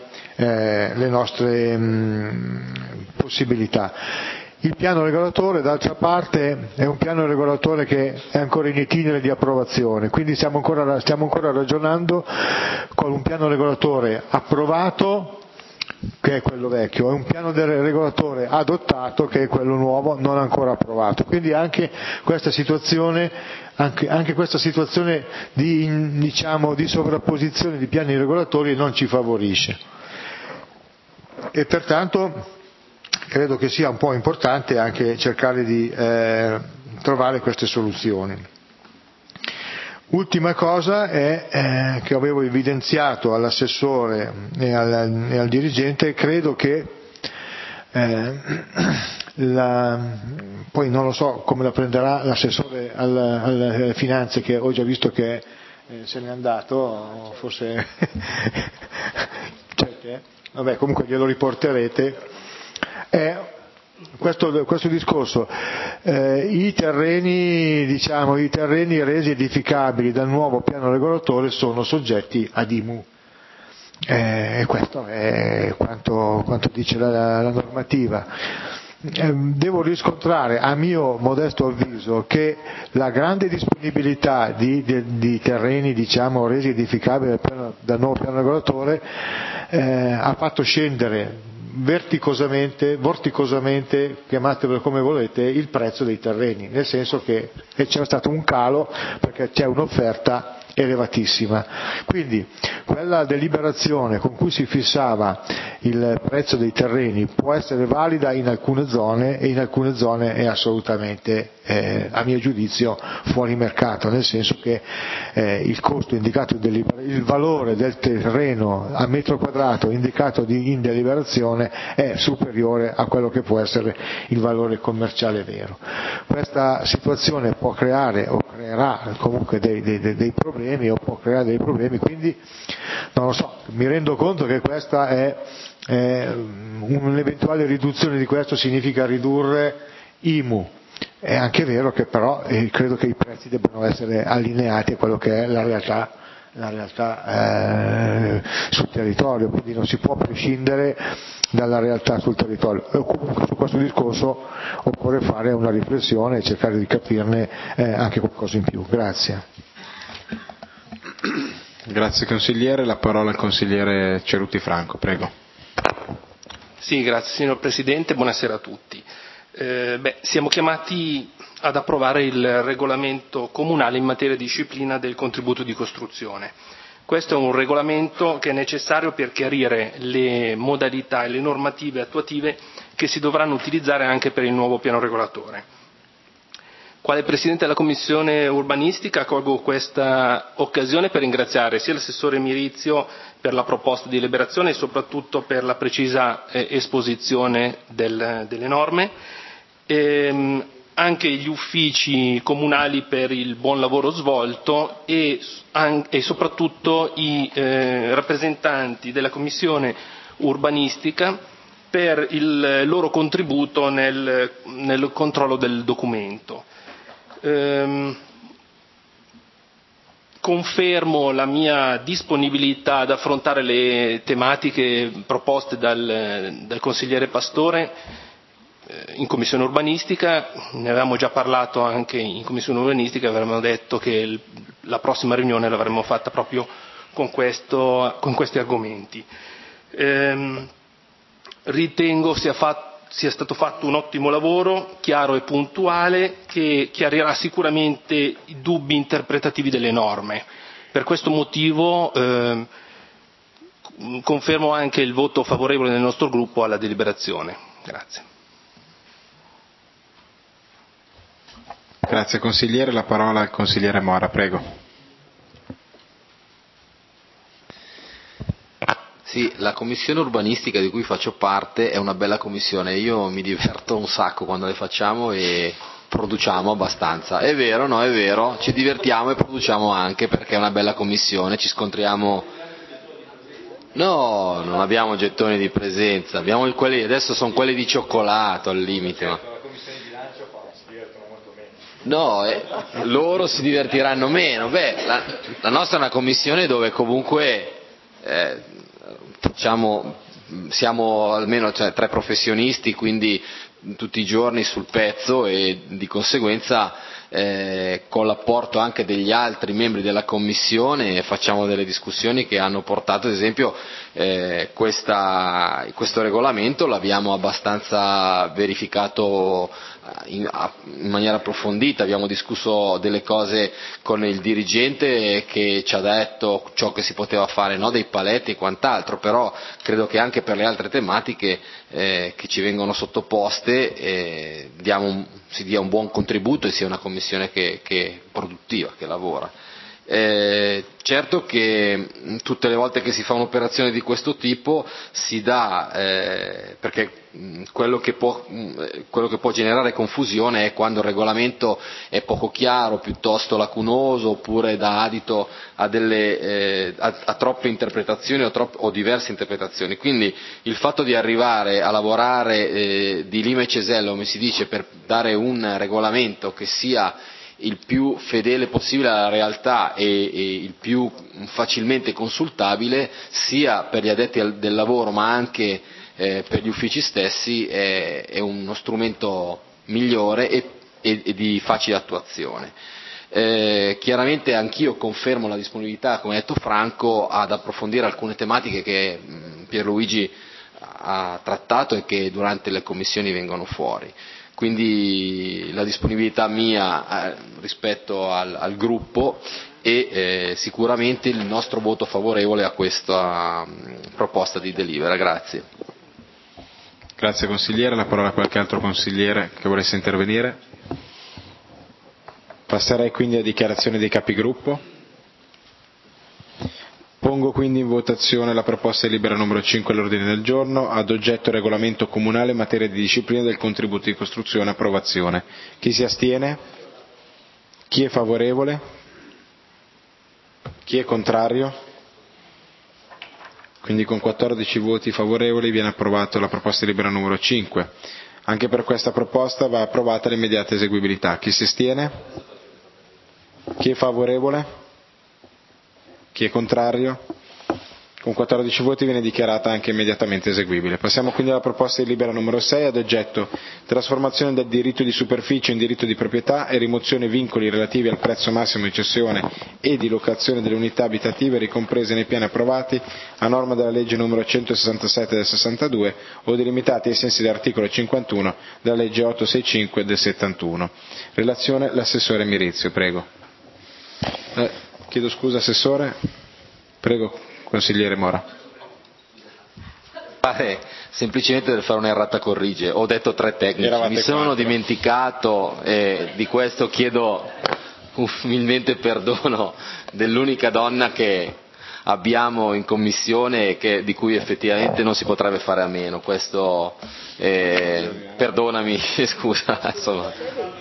possibilità. Il piano regolatore, d'altra parte, è un piano regolatore che è ancora in itinere di approvazione, quindi stiamo ancora ragionando con un piano regolatore approvato, che è quello vecchio, e un piano regolatore adottato, che è quello nuovo, non ancora approvato. Quindi anche questa situazione di sovrapposizione di piani regolatori non ci favorisce. E pertanto credo che sia un po' importante anche cercare di trovare queste soluzioni. Ultima cosa è che avevo evidenziato all'assessore e al dirigente, credo che poi non lo so come la prenderà l'assessore alle finanze, che ho già visto che se n'è andato, forse vabbè, comunque glielo riporterete. Questo discorso, i terreni resi edificabili dal nuovo piano regolatore sono soggetti ad IMU, e questo è quanto dice la normativa. Devo riscontrare, a mio modesto avviso, che la grande disponibilità di terreni resi edificabili dal nuovo piano regolatore ha fatto scendere vorticosamente, chiamatevelo come volete, il prezzo dei terreni, nel senso che c'è stato un calo perché c'è un'offerta elevatissima. Quindi quella deliberazione con cui si fissava il prezzo dei terreni può essere valida in alcune zone e in alcune zone è assolutamente, a mio giudizio, fuori mercato, nel senso che il costo indicato il valore del terreno a metro quadrato indicato in deliberazione è superiore a quello che può essere il valore commerciale vero. Questa situazione può creare o creerà comunque dei problemi o può creare dei problemi, quindi non lo so, mi rendo conto che questa è un'eventuale riduzione di questo significa ridurre IMU. È anche vero che però credo che i prezzi debbano essere allineati a quello che è la realtà sul territorio, quindi non si può prescindere dalla realtà sul territorio. Comunque su questo discorso occorre fare una riflessione e cercare di capirne anche qualcosa in più. Grazie. Grazie consigliere, la parola al consigliere Cerutti Franco, prego. Sì, grazie signor Presidente, buonasera a tutti. Siamo chiamati ad approvare il regolamento comunale in materia di disciplina del contributo di costruzione. Questo è un regolamento che è necessario per chiarire le modalità e le normative attuative che si dovranno utilizzare anche per il nuovo piano regolatore. Quale Presidente della Commissione urbanistica colgo questa occasione per ringraziare sia l'assessore Mirizio per la proposta di deliberazione e soprattutto per la precisa esposizione delle norme, anche gli uffici comunali per il buon lavoro svolto e soprattutto i rappresentanti della Commissione urbanistica per il loro contributo nel controllo del documento. Confermo la mia disponibilità ad affrontare le tematiche proposte dal consigliere Pastore in Commissione urbanistica. Ne avevamo già parlato anche in Commissione urbanistica, avremmo detto che la prossima riunione l'avremmo fatta proprio con questi argomenti. Ritengo sia stato fatto un ottimo lavoro, chiaro e puntuale, che chiarirà sicuramente i dubbi interpretativi delle norme. Per questo motivo confermo anche il voto favorevole del nostro gruppo alla deliberazione. Grazie. Grazie consigliere, la parola al consigliere Mora, prego. Sì, la commissione urbanistica di cui faccio parte è una bella commissione, io mi diverto un sacco quando le facciamo e produciamo abbastanza. È vero, no, è vero, ci divertiamo e produciamo anche perché è una bella commissione, ci scontriamo. No, non abbiamo gettoni di presenza, abbiamo quelli, adesso sono quelli di cioccolato al limite. Ma... No, loro si divertiranno meno. La nostra è una commissione dove comunque siamo almeno 3 professionisti, quindi tutti i giorni sul pezzo e di conseguenza con l'apporto anche degli altri membri della commissione facciamo delle discussioni che hanno portato, ad esempio questo regolamento l'abbiamo abbastanza verificato in maniera approfondita, abbiamo discusso delle cose con il dirigente che ci ha detto ciò che si poteva fare, no? Dei paletti e quant'altro, però credo che anche per le altre tematiche che ci vengono sottoposte si dia un buon contributo e sia una commissione che è produttiva, che lavora. Certo che tutte le volte che si fa un'operazione di questo tipo si dà perché quello che può generare confusione è quando il regolamento è poco chiaro, piuttosto lacunoso, oppure dà adito a troppe interpretazioni o diverse interpretazioni. Quindi il fatto di arrivare a lavorare di lima e cesella, come si dice, per dare un regolamento che sia il più fedele possibile alla realtà e il più facilmente consultabile sia per gli addetti del lavoro ma anche per gli uffici stessi è uno strumento migliore e di facile attuazione. Chiaramente anch'io confermo la disponibilità, come ha detto Franco, ad approfondire alcune tematiche che Pierluigi ha trattato e che durante le commissioni vengono fuori. Quindi la disponibilità mia rispetto al gruppo e sicuramente il nostro voto favorevole a questa proposta di delibera. Grazie. Grazie consigliere, la parola a qualche altro consigliere che volesse intervenire. Passerei quindi alla dichiarazione dei capigruppo. Pongo quindi in votazione la proposta di delibera numero 5 all'ordine del giorno, ad oggetto regolamento comunale in materia di disciplina del contributo di costruzione. Approvazione. Chi si astiene? Chi è favorevole? Chi è contrario? Quindi con 14 voti favorevoli viene approvata la proposta di delibera numero 5. Anche per questa proposta va approvata l'immediata eseguibilità. Chi si astiene? Chi è favorevole? Chi è contrario? Con 14 voti viene dichiarata anche immediatamente eseguibile. Passiamo quindi alla proposta di delibera numero 6, ad oggetto trasformazione del diritto di superficie in diritto di proprietà e rimozione vincoli relativi al prezzo massimo di cessione e di locazione delle unità abitative ricomprese nei piani approvati a norma della legge numero 167 del 62 o delimitati ai sensi dell'articolo 51 della legge 865 del 71. Relazione l'assessore Mirizio, prego. Chiedo scusa assessore. Prego. Consigliere Mora. Semplicemente per fare un'errata corrige, ho detto 3 tecnici, mi sono dimenticato e di questo chiedo umilmente perdono dell'unica donna che abbiamo in commissione e di cui effettivamente non si potrebbe fare a meno, questo perdonami, scusa, insomma.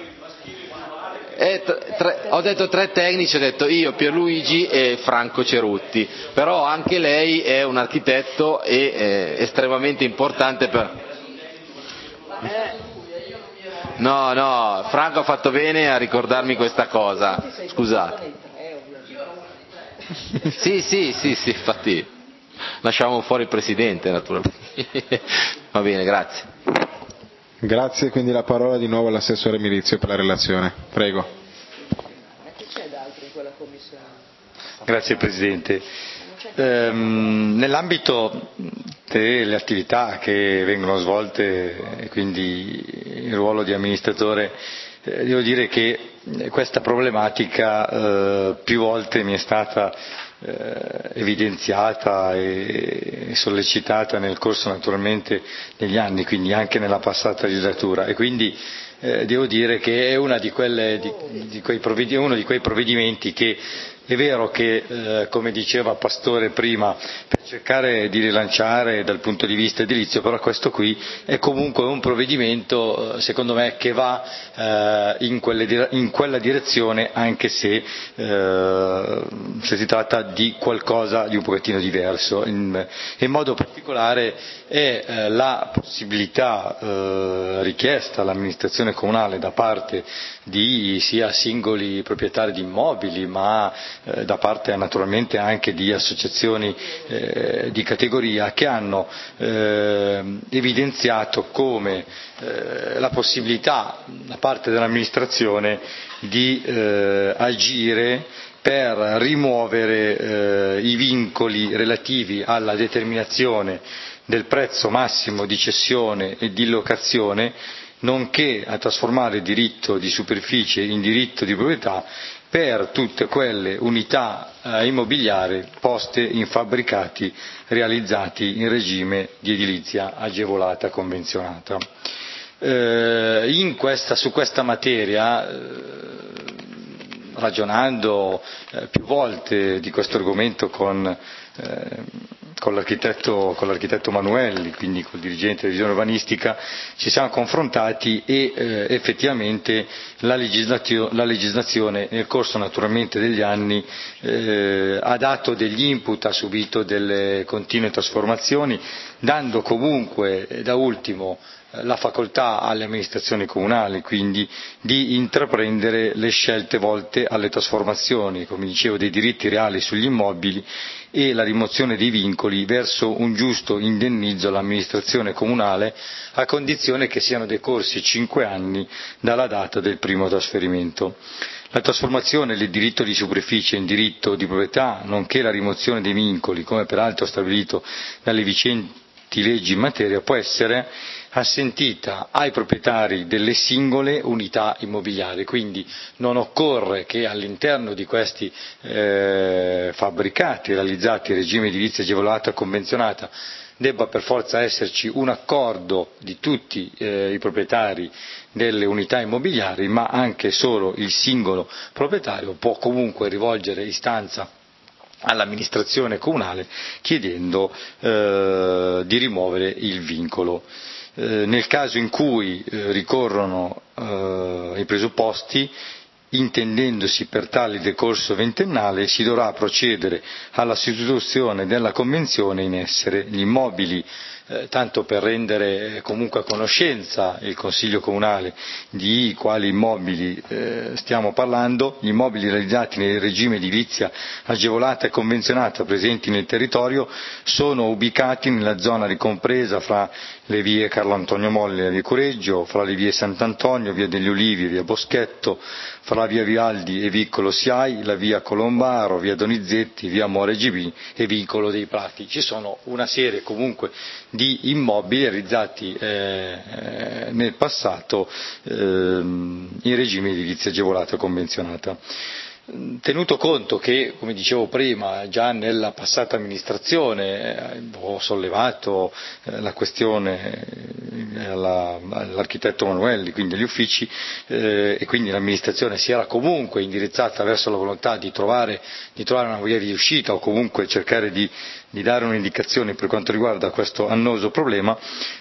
Ho detto 3 tecnici, ho detto io, Pierluigi e Franco Cerutti, però anche lei è un architetto e estremamente importante per... No, Franco ha fatto bene a ricordarmi questa cosa, scusate. Sì, infatti lasciamo fuori il Presidente naturalmente. Va bene, grazie. Grazie, quindi la parola di nuovo all'assessore Mirizio per la relazione. Prego. Grazie Presidente. Nell'ambito delle attività che vengono svolte e quindi il ruolo di amministratore, devo dire che questa problematica più volte mi è stata evidenziata e sollecitata nel corso naturalmente degli anni, quindi anche nella passata legislatura, e quindi devo dire che è uno di quei provvedimenti che è vero che, come diceva Pastore prima, per cercare di rilanciare dal punto di vista edilizio, però questo qui è comunque un provvedimento, secondo me, che va in quella direzione, anche se si tratta di qualcosa di un pochettino diverso. In modo particolare è la possibilità richiesta all'amministrazione comunale da parte di sia singoli proprietari di immobili, ma da parte naturalmente anche di associazioni di categoria che hanno evidenziato come la possibilità da parte dell'amministrazione di agire per rimuovere i vincoli relativi alla determinazione del prezzo massimo di cessione e di locazione, nonché a trasformare il diritto di superficie in diritto di proprietà per tutte quelle unità immobiliari poste in fabbricati realizzati in regime di edilizia agevolata convenzionata. Su questa materia, ragionando più volte di questo argomento con l'architetto Manuelli, quindi col dirigente della visione urbanistica, ci siamo confrontati e effettivamente la legislazione nel corso naturalmente degli anni ha dato degli input, ha subito delle continue trasformazioni, dando comunque da ultimo la facoltà alle amministrazioni comunali quindi di intraprendere le scelte volte alle trasformazioni, come dicevo, dei diritti reali sugli immobili e la rimozione dei vincoli verso un giusto indennizzo all'amministrazione comunale, a condizione che siano decorsi 5 anni dalla data del primo trasferimento. La trasformazione del diritto di superficie in diritto di proprietà, nonché la rimozione dei vincoli, come peraltro stabilito dalle vigenti leggi in materia, può essere assentita ai proprietari delle singole unità immobiliari, quindi non occorre che all'interno di questi fabbricati realizzati in regime di edilizia agevolata e convenzionata debba per forza esserci un accordo di tutti i proprietari delle unità immobiliari, ma anche solo il singolo proprietario può comunque rivolgere istanza all'amministrazione comunale chiedendo di rimuovere il vincolo. Nel caso in cui ricorrono i presupposti, intendendosi per tale decorso ventennale, si dovrà procedere alla sostituzione della convenzione in essere. Gli immobili, tanto per rendere comunque a conoscenza il Consiglio Comunale di quali immobili stiamo parlando, gli immobili realizzati nel regime di edilizia agevolata e convenzionata presenti nel territorio sono ubicati nella zona ricompresa fra le vie Carlo Antonio Molli e la via Cureggio, fra le vie Sant'Antonio, via degli Ulivi e via Boschetto, fra la via Vialdi e Viccolo Siai, la via Colombaro, via Donizetti, via More GB e Vincolo dei Prati. Ci sono una serie comunque di immobili realizzati nel passato in regime di edilizia agevolata e convenzionata. Tenuto conto che, come dicevo prima, già nella passata amministrazione ho sollevato la questione all'architetto Manuelli, quindi agli uffici, e quindi l'amministrazione si era comunque indirizzata verso la volontà di trovare una via di uscita o comunque cercare di dare un'indicazione per quanto riguarda questo annoso problema,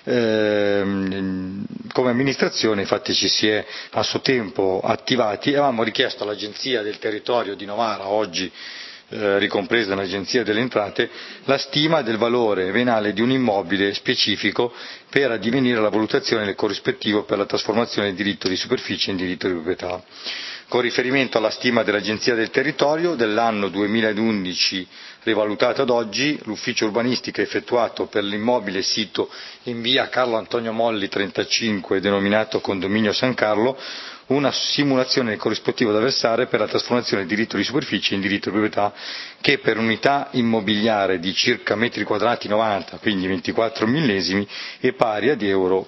come amministrazione infatti ci si è a suo tempo attivati e avevamo richiesto all'Agenzia del Territorio di Novara, oggi ricompresa nell'Agenzia delle Entrate, la stima del valore venale di un immobile specifico per addivenire alla valutazione del corrispettivo per la trasformazione del diritto di superficie in diritto di proprietà. Con riferimento alla stima dell'Agenzia del Territorio dell'anno 2011 rivalutata ad oggi, l'ufficio urbanistica ha effettuato per l'immobile sito in via Carlo Antonio Molli 35, denominato Condominio San Carlo, una simulazione del corrispettivo da versare per la trasformazione del diritto di superficie in diritto di proprietà che per unità immobiliare di circa metri quadrati 90, quindi 24 millesimi, è pari ad euro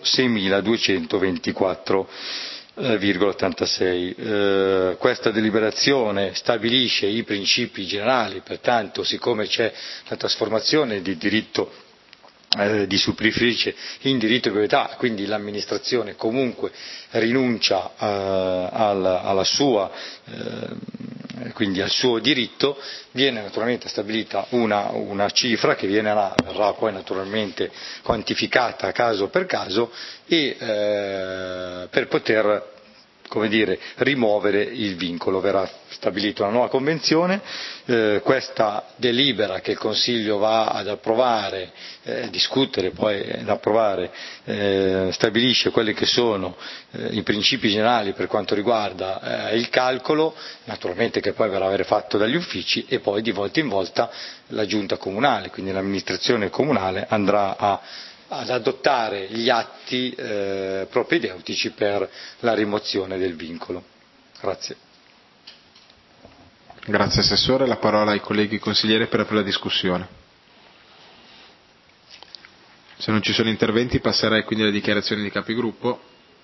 6.224,86. Questa deliberazione stabilisce i principi generali, pertanto siccome c'è la trasformazione di diritto di superficie in diritto di proprietà, quindi l'amministrazione comunque rinuncia quindi al suo diritto, viene naturalmente stabilita una cifra che verrà poi naturalmente quantificata caso per caso e per poter rimuovere il vincolo. Verrà stabilita una nuova convenzione, questa delibera che il Consiglio va ad approvare, discutere poi ad approvare, stabilisce quelli che sono i principi generali per quanto riguarda il calcolo, naturalmente che poi verrà fatto dagli uffici e poi di volta in volta la giunta comunale, quindi l'amministrazione comunale andrà ad adottare gli atti propedeutici per la rimozione del vincolo. Grazie. Grazie Assessore, la parola ai colleghi consiglieri per la discussione. Se non ci sono interventi passerei quindi alle dichiarazioni di capigruppo.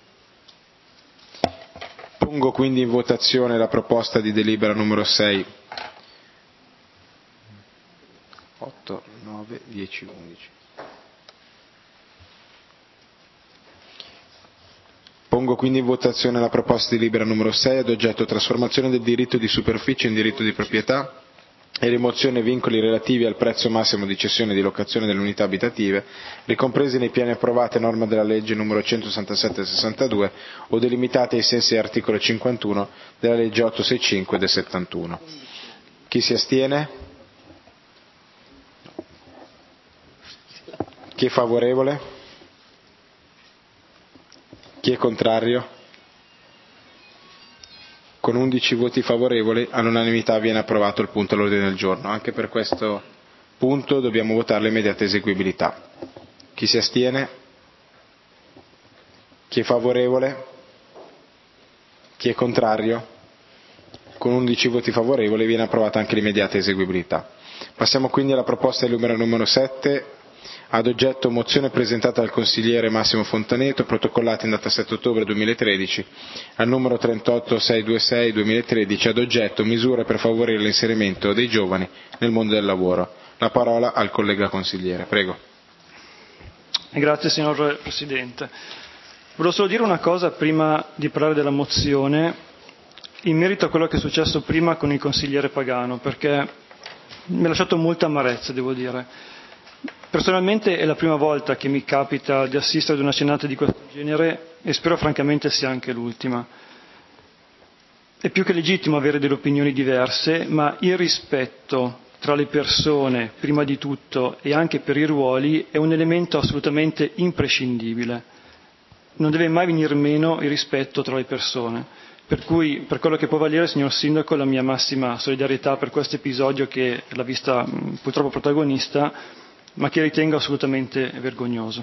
Pongo quindi in votazione la proposta di delibera numero 6. 8, 9, 10, 11. Pongo quindi in votazione la proposta di delibera numero 6 ad oggetto trasformazione del diritto di superficie in diritto di proprietà e rimozione vincoli relativi al prezzo massimo di cessione e di locazione delle unità abitative ricompresi nei piani approvati a norma della legge numero 167/62 o delimitati ai sensi dell'articolo 51 della legge 865 del 71. Chi si astiene? Chi è favorevole? Chi è contrario? Con 11 voti favorevoli all'unanimità viene approvato il punto all'ordine del giorno. Anche per questo punto dobbiamo votare l'immediata eseguibilità. Chi si astiene? Chi è favorevole? Chi è contrario? Con 11 voti favorevoli viene approvata anche l'immediata eseguibilità. Passiamo quindi alla proposta di numero 7 ad oggetto mozione presentata dal consigliere Massimo Fontaneto, protocollata in data 7 ottobre 2013, al numero 38626/2013, ad oggetto misure per favorire l'inserimento dei giovani nel mondo del lavoro. La parola al collega consigliere, prego. Grazie signor Presidente. Volevo solo dire una cosa prima di parlare della mozione, in merito a quello che è successo prima con il consigliere Pagano, perché mi ha lasciato molta amarezza, devo dire. Personalmente è la prima volta che mi capita di assistere ad una scenata di questo genere e spero francamente sia anche l'ultima. È più che legittimo avere delle opinioni diverse, ma il rispetto tra le persone, prima di tutto, e anche per i ruoli, è un elemento assolutamente imprescindibile. Non deve mai venir meno il rispetto tra le persone. Per cui, per quello che può valere, signor Sindaco, la mia massima solidarietà per questo episodio che l'ha vista purtroppo protagonista, ma che ritengo assolutamente vergognoso.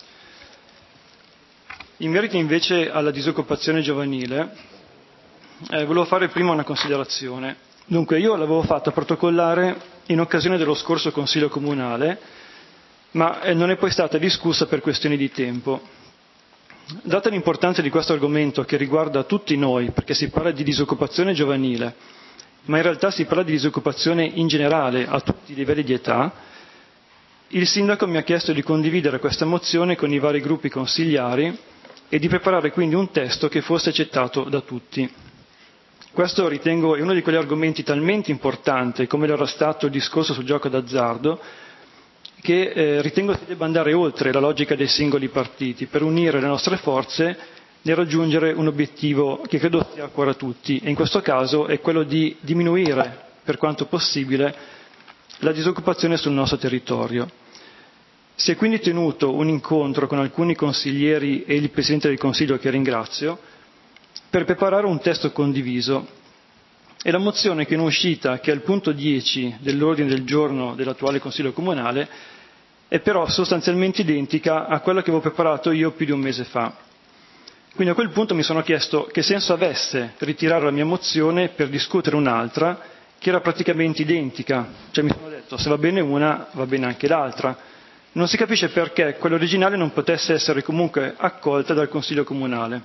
In merito invece alla disoccupazione giovanile, volevo fare prima una considerazione. Dunque, io l'avevo fatta protocollare in occasione dello scorso Consiglio Comunale, ma non è poi stata discussa per questioni di tempo. Data l'importanza di questo argomento che riguarda tutti noi, perché si parla di disoccupazione giovanile, ma in realtà si parla di disoccupazione in generale a tutti i livelli di età, il Sindaco mi ha chiesto di condividere questa mozione con i vari gruppi consigliari e di preparare quindi un testo che fosse accettato da tutti. Questo ritengo è uno di quegli argomenti talmente importanti come era stato il discorso sul gioco d'azzardo, che ritengo si debba andare oltre la logica dei singoli partiti per unire le nostre forze nel raggiungere un obiettivo che credo sia a cuore a tutti, e in questo caso è quello di diminuire per quanto possibile la disoccupazione sul nostro territorio. Si è quindi tenuto un incontro con alcuni consiglieri e il Presidente del Consiglio, che ringrazio, per preparare un testo condiviso, e la mozione che è uscita, che è al punto 10 dell'ordine del giorno dell'attuale Consiglio Comunale, è però sostanzialmente identica a quella che avevo preparato io più di un mese fa. Quindi a quel punto mi sono chiesto che senso avesse ritirare la mia mozione per discutere un'altra che era praticamente identica. Cioè mi sono detto, se va bene una, va bene anche l'altra. Non si capisce perché quella originale non potesse essere comunque accolta dal Consiglio Comunale.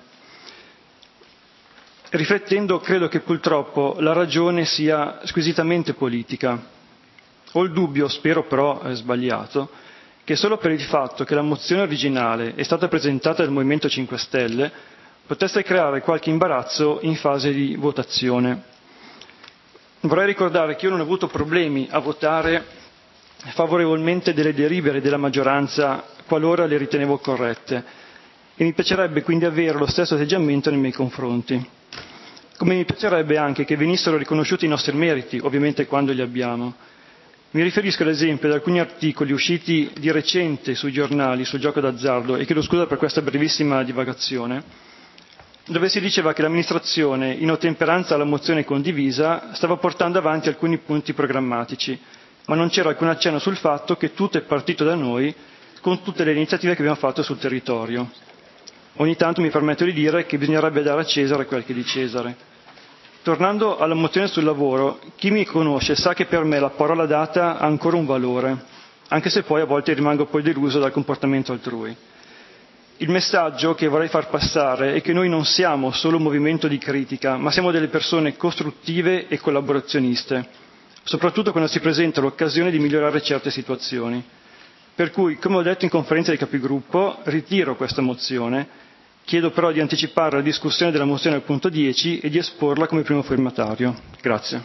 Riflettendo, credo che purtroppo la ragione sia squisitamente politica. Ho il dubbio, spero però sbagliato, che solo per il fatto che la mozione originale è stata presentata dal Movimento 5 Stelle potesse creare qualche imbarazzo in fase di votazione. Vorrei ricordare che io non ho avuto problemi a votare favorevolmente delle delibere della maggioranza qualora le ritenevo corrette, e mi piacerebbe quindi avere lo stesso atteggiamento nei miei confronti. Come mi piacerebbe anche che venissero riconosciuti i nostri meriti, ovviamente quando li abbiamo. Mi riferisco ad esempio ad alcuni articoli usciti di recente sui giornali sul gioco d'azzardo, e chiedo scusa per questa brevissima divagazione, dove si diceva che l'amministrazione, in ottemperanza alla mozione condivisa, stava portando avanti alcuni punti programmatici, ma non c'era alcun accenno sul fatto che tutto è partito da noi con tutte le iniziative che abbiamo fatto sul territorio. Ogni tanto mi permetto di dire che bisognerebbe dare a Cesare quel che è di Cesare. Tornando alla mozione sul lavoro, chi mi conosce sa che per me la parola data ha ancora un valore, anche se poi a volte rimango poi deluso dal comportamento altrui. Il messaggio che vorrei far passare è che noi non siamo solo un movimento di critica, ma siamo delle persone costruttive e collaborazioniste, soprattutto quando si presenta l'occasione di migliorare certe situazioni. Per cui, come ho detto in conferenza dei capigruppo, ritiro questa mozione. Chiedo però di anticipare la discussione della mozione al punto 10 e di esporla come primo firmatario. Grazie.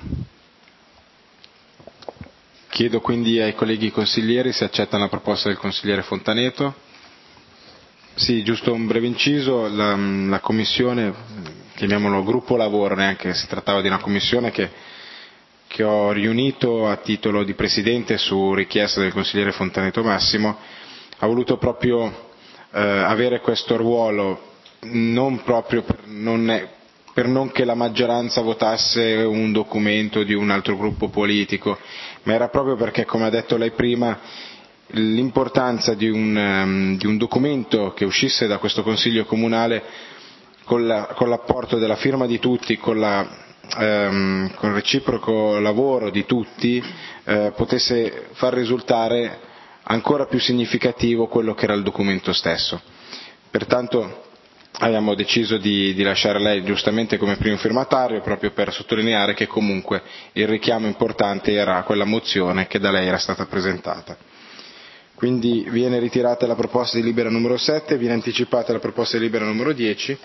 Chiedo quindi ai colleghi consiglieri se accettano la proposta del consigliere Fontaneto. Sì, giusto un breve inciso, la commissione, chiamiamolo gruppo lavoro, neanche si trattava di una commissione, che ho riunito a titolo di presidente su richiesta del consigliere Fontaneto Massimo, ha voluto proprio avere questo ruolo non proprio per non che la maggioranza votasse un documento di un altro gruppo politico, ma era proprio perché, come ha detto lei prima, l'importanza di un documento che uscisse da questo Consiglio Comunale con l'apporto della firma di tutti, con il reciproco lavoro di tutti, potesse far risultare ancora più significativo quello che era il documento stesso. Pertanto abbiamo deciso di lasciare lei giustamente come primo firmatario, proprio per sottolineare che comunque il richiamo importante era quella mozione che da lei era stata presentata. Quindi viene ritirata la proposta di delibera numero 7, viene anticipata la proposta di delibera numero 10.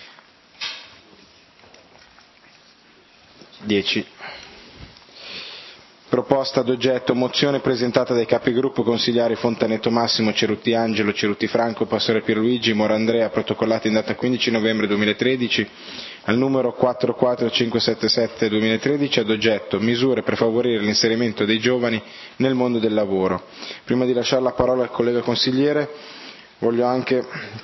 Proposta d'oggetto mozione presentata dai capigruppo consigliari Fontanetto Massimo, Cerutti Angelo, Cerutti Franco, Pastore Pierluigi, Morandrea, protocollata in data 15 novembre 2013 al numero 44577-2013, ad oggetto misure per favorire l'inserimento dei giovani nel mondo del lavoro. Prima di lasciare la parola al collega consigliere voglio anche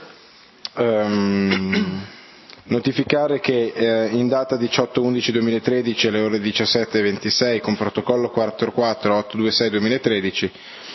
notificare che in data 18/11/2013 alle ore 17:26 con protocollo 44826/2013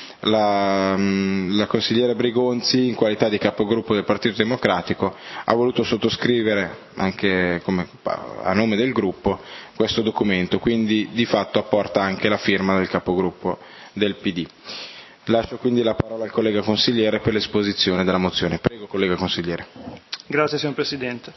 la consigliera Brigonzi, in qualità di capogruppo del Partito Democratico, ha voluto sottoscrivere anche a nome del gruppo questo documento, quindi di fatto apporta anche la firma del capogruppo del PD. Lascio quindi la parola al collega consigliere per l'esposizione della mozione. Prego, collega consigliere. Grazie, signor Presidente.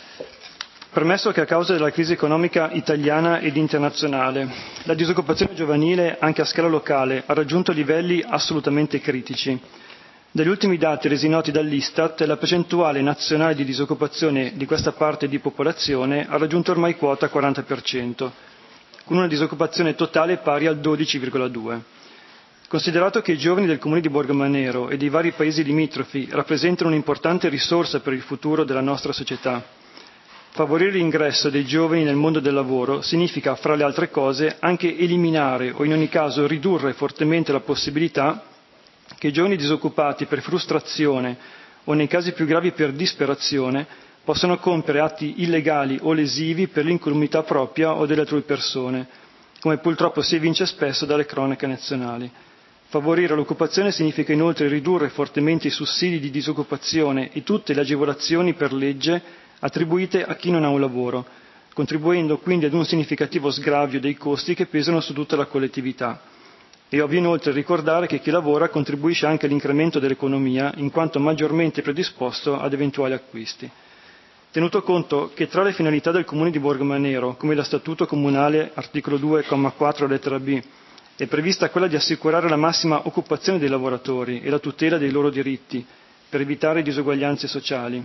Premesso che a causa della crisi economica italiana ed internazionale, la disoccupazione giovanile, anche a scala locale, ha raggiunto livelli assolutamente critici. Dagli ultimi dati resi noti dall'Istat, la percentuale nazionale di disoccupazione di questa parte di popolazione ha raggiunto ormai quota 40%, con una disoccupazione totale pari al 12,2%. Considerato che i giovani del comune di Borgomanero e dei vari paesi limitrofi rappresentano un'importante risorsa per il futuro della nostra società, favorire l'ingresso dei giovani nel mondo del lavoro significa, fra le altre cose, anche eliminare o in ogni caso ridurre fortemente la possibilità che i giovani disoccupati per frustrazione o nei casi più gravi per disperazione possano compiere atti illegali o lesivi per l'incolumità propria o delle altrui persone, come purtroppo si evince spesso dalle cronache nazionali. Favorire l'occupazione significa inoltre ridurre fortemente i sussidi di disoccupazione e tutte le agevolazioni per legge attribuite a chi non ha un lavoro, contribuendo quindi ad un significativo sgravio dei costi che pesano su tutta la collettività. È ovvio inoltre ricordare che chi lavora contribuisce anche all'incremento dell'economia, in quanto maggiormente predisposto ad eventuali acquisti. Tenuto conto che tra le finalità del Comune di Borgomanero, come da Statuto Comunale, articolo 2, comma 4, lettera B, è prevista quella di assicurare la massima occupazione dei lavoratori e la tutela dei loro diritti, per evitare disuguaglianze sociali,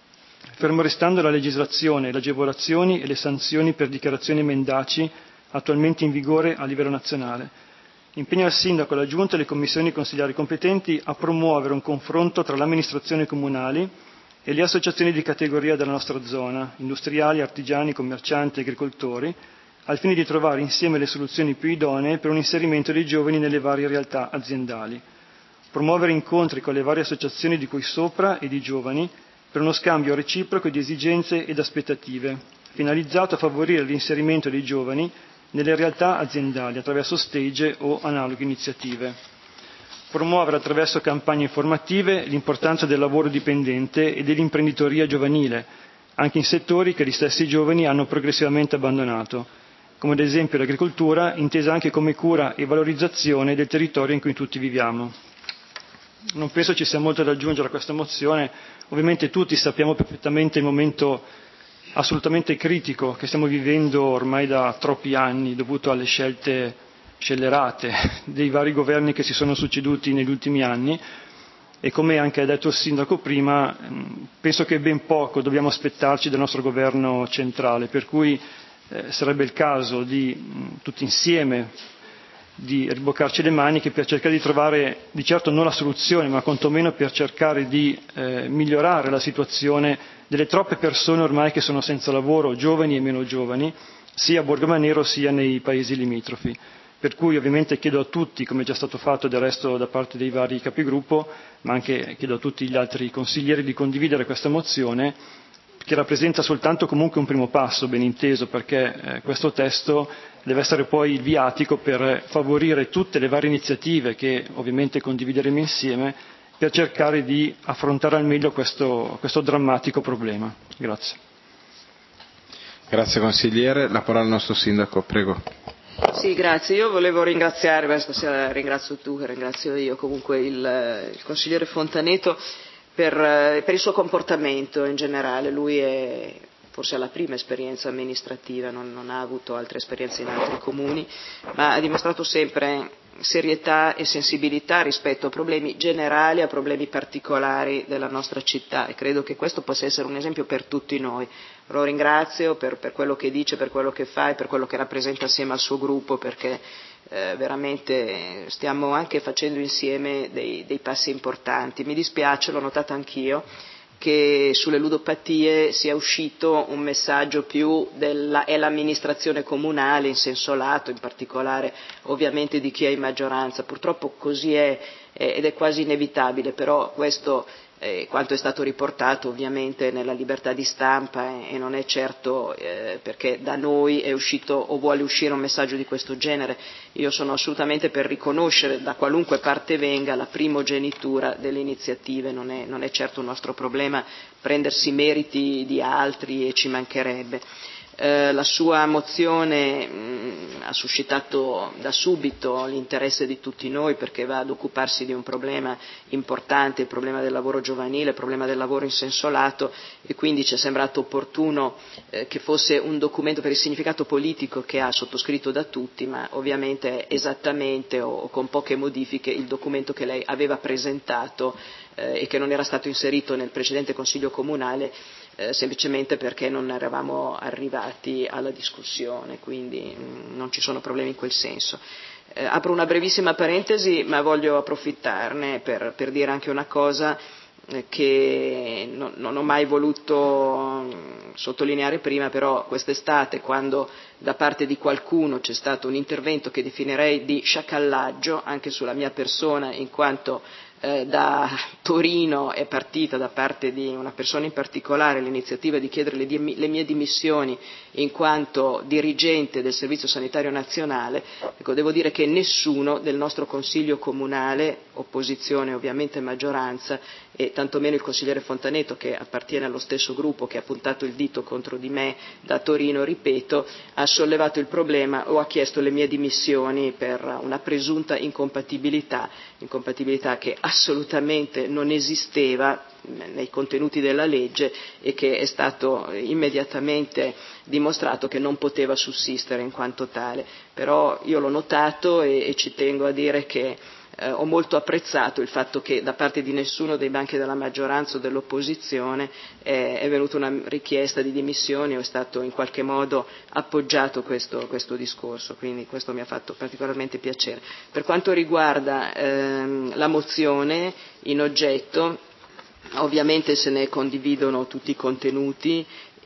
fermo restando la legislazione, le agevolazioni e le sanzioni per dichiarazioni mendaci attualmente in vigore a livello nazionale. Impegna il Sindaco, la Giunta e le commissioni consigliari competenti a promuovere un confronto tra le amministrazioni comunali e le associazioni di categoria della nostra zona, industriali, artigiani, commercianti, agricoltori, al fine di trovare insieme le soluzioni più idonee per un inserimento dei giovani nelle varie realtà aziendali. Promuovere incontri con le varie associazioni di cui sopra e di giovani per uno scambio reciproco di esigenze ed aspettative, finalizzato a favorire l'inserimento dei giovani nelle realtà aziendali attraverso stage o analoghe iniziative. Promuovere attraverso campagne informative l'importanza del lavoro dipendente e dell'imprenditoria giovanile, anche in settori che gli stessi giovani hanno progressivamente abbandonato, come ad esempio l'agricoltura, intesa anche come cura e valorizzazione del territorio in cui tutti viviamo. Non penso ci sia molto da aggiungere a questa mozione. Ovviamente tutti sappiamo perfettamente il momento assolutamente critico che stiamo vivendo ormai da troppi anni, dovuto alle scelte scellerate dei vari governi che si sono succeduti negli ultimi anni, e come anche ha detto il Sindaco prima, penso che ben poco dobbiamo aspettarci dal nostro governo centrale, per cui sarebbe il caso di tutti insieme di riboccarci le maniche per cercare di trovare, di certo non la soluzione, ma quantomeno per cercare di migliorare la situazione delle troppe persone ormai che sono senza lavoro, giovani e meno giovani, sia a Borgomanero sia nei paesi limitrofi. Per cui ovviamente chiedo a tutti, come è già stato fatto del resto da parte dei vari capigruppo, ma anche chiedo a tutti gli altri consiglieri di condividere questa mozione, che rappresenta soltanto comunque un primo passo, ben inteso, perché questo testo deve essere poi il viatico per favorire tutte le varie iniziative che ovviamente condivideremo insieme per cercare di affrontare al meglio questo drammatico problema. Grazie. Grazie consigliere. La parola al nostro Sindaco, prego. Sì, grazie. Io volevo ringraziare, stasera ringrazio tu, che ringrazio io, comunque il consigliere Fontaneto per il suo comportamento in generale. Lui è forse la prima esperienza amministrativa, non ha avuto altre esperienze in altri comuni, ma ha dimostrato sempre serietà e sensibilità rispetto a problemi generali, a problemi particolari della nostra città, e credo che questo possa essere un esempio per tutti noi. Lo ringrazio per quello che dice, per quello che fa e per quello che rappresenta assieme al suo gruppo, perché veramente stiamo anche facendo insieme dei passi importanti. Mi dispiace, l'ho notato anch'io, che sulle ludopatie sia uscito un messaggio più è l'amministrazione comunale in senso lato, in particolare ovviamente di chi è in maggioranza. Purtroppo così è ed è quasi inevitabile, però questo quanto è stato riportato ovviamente nella libertà di stampa e non è certo perché da noi è uscito o vuole uscire un messaggio di questo genere. Io sono assolutamente per riconoscere, da qualunque parte venga, la primogenitura delle iniziative, non è certo un nostro problema prendersi meriti di altri, e ci mancherebbe. La sua mozione ha suscitato da subito l'interesse di tutti noi, perché va ad occuparsi di un problema importante, il problema del lavoro giovanile, il problema del lavoro in senso lato, e quindi ci è sembrato opportuno che fosse un documento per il significato politico che ha, sottoscritto da tutti, ma ovviamente è esattamente o con poche modifiche il documento che lei aveva presentato e che non era stato inserito nel precedente Consiglio Comunale, semplicemente perché non eravamo arrivati alla discussione, quindi non ci sono problemi in quel senso. Apro una brevissima parentesi, ma voglio approfittarne per dire anche una cosa che non ho mai voluto sottolineare prima, però quest'estate, quando da parte di qualcuno c'è stato un intervento che definirei di sciacallaggio anche sulla mia persona, in quanto da Torino è partita da parte di una persona in particolare l'iniziativa di chiedere le mie dimissioni in quanto dirigente del Servizio Sanitario Nazionale, ecco, devo dire che nessuno del nostro Consiglio Comunale, opposizione ovviamente maggioranza, e tantomeno il consigliere Fontaneto, che appartiene allo stesso gruppo che ha puntato il dito contro di me da Torino, ripeto, ha sollevato il problema o ha chiesto le mie dimissioni per una presunta incompatibilità che assolutamente non esisteva nei contenuti della legge e che è stato immediatamente dimostrato che non poteva sussistere in quanto tale. Però io l'ho notato e ci tengo a dire che ho molto apprezzato il fatto che da parte di nessuno dei banchi della maggioranza o dell'opposizione è venuta una richiesta di dimissioni o è stato in qualche modo appoggiato questo discorso, quindi questo mi ha fatto particolarmente piacere. Per quanto riguarda la mozione in oggetto, ovviamente se ne condividono tutti i contenuti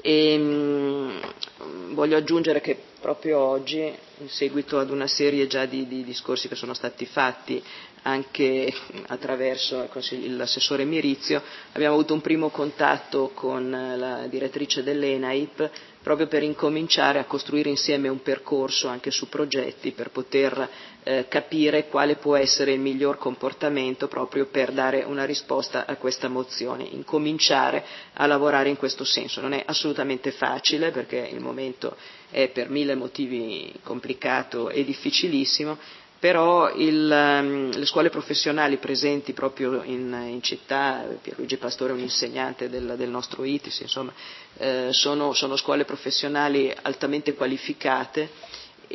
e voglio aggiungere che proprio oggi, in seguito ad una serie già di discorsi che sono stati fatti anche attraverso l'assessore Mirizio, abbiamo avuto un primo contatto con la direttrice dell'ENAIP proprio per incominciare a costruire insieme un percorso anche su progetti per poter capire quale può essere il miglior comportamento proprio per dare una risposta a questa mozione, incominciare a lavorare in questo senso. Non è assolutamente facile perché il momento è per mille motivi complicato e difficilissimo, però le scuole professionali presenti proprio in città, Pierluigi Pastore è un insegnante del nostro ITIS, insomma, sono scuole professionali altamente qualificate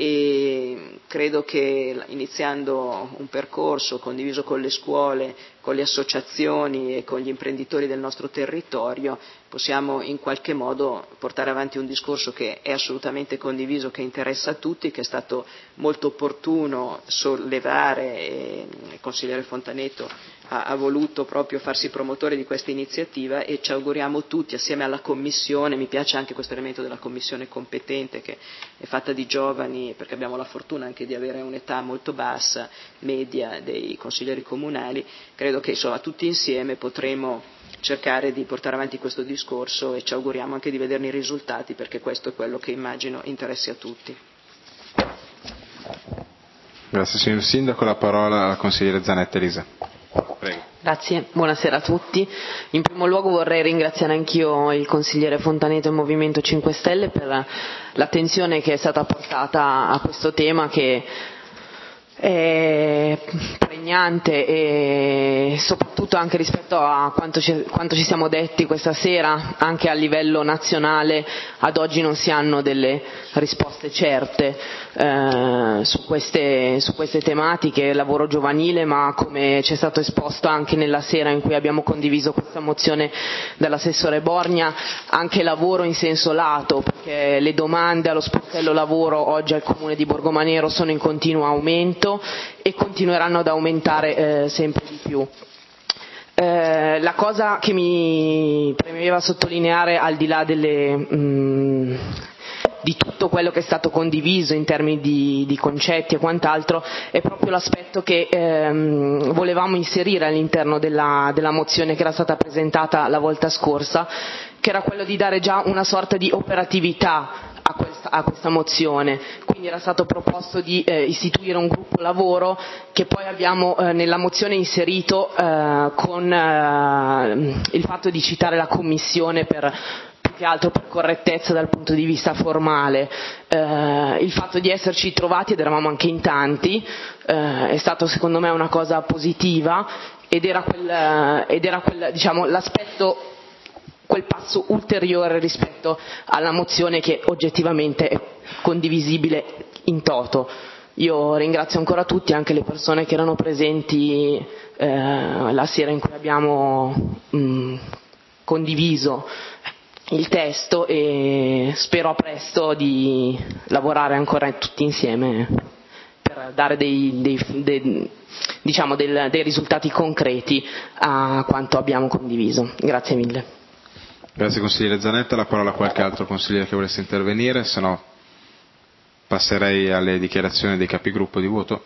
e credo che iniziando un percorso condiviso con le scuole, con le associazioni e con gli imprenditori del nostro territorio possiamo in qualche modo portare avanti un discorso che è assolutamente condiviso, che interessa a tutti, che è stato molto opportuno sollevare e il consigliere Fontaneto ha voluto proprio farsi promotore di questa iniziativa e ci auguriamo tutti assieme alla Commissione, mi piace anche questo elemento della Commissione competente che è fatta di giovani perché abbiamo la fortuna anche di avere un'età molto bassa, media dei consiglieri comunali, credo che insomma tutti insieme potremo cercare di portare avanti questo discorso e ci auguriamo anche di vederne i risultati perché questo è quello che immagino interessi a tutti. Grazie signor Sindaco, la parola al consigliere Zanetta Elisa. Prego. Grazie, buonasera a tutti. In primo luogo vorrei ringraziare anch'io il consigliere Fontaneto e il Movimento 5 Stelle per l'attenzione che è stata portata a questo tema, che è pregnante e soprattutto anche rispetto a quanto ci siamo detti questa sera, anche a livello nazionale ad oggi non si hanno delle risposte certe su queste tematiche, lavoro giovanile, ma come ci è stato esposto anche nella sera in cui abbiamo condiviso questa mozione dall'assessore Borgna, anche lavoro in senso lato, perché le domande allo sportello lavoro oggi al Comune di Borgomanero sono in continuo aumento e continueranno ad aumentare sempre di più. La cosa che mi premeva sottolineare, al di là di tutto quello che è stato condiviso in termini di concetti e quant'altro, è proprio l'aspetto che volevamo inserire all'interno della mozione che era stata presentata la volta scorsa, che era quello di dare già una sorta di operatività a questa mozione. Quindi era stato proposto di istituire un gruppo lavoro che poi abbiamo nella mozione inserito con il fatto di citare la Commissione più che altro per correttezza dal punto di vista formale. Il fatto di esserci trovati, ed eravamo anche in tanti, è stato secondo me una cosa positiva ed era diciamo, l'aspetto, quel passo ulteriore rispetto alla mozione che oggettivamente è condivisibile in toto. Io ringrazio ancora tutti, anche le persone che erano presenti la sera in cui abbiamo condiviso il testo, e spero a presto di lavorare ancora tutti insieme per dare dei risultati concreti a quanto abbiamo condiviso. Grazie mille. Grazie consigliere Zanetta. La parola a qualche altro consigliere che volesse intervenire, se no passerei alle dichiarazioni dei capigruppo di voto.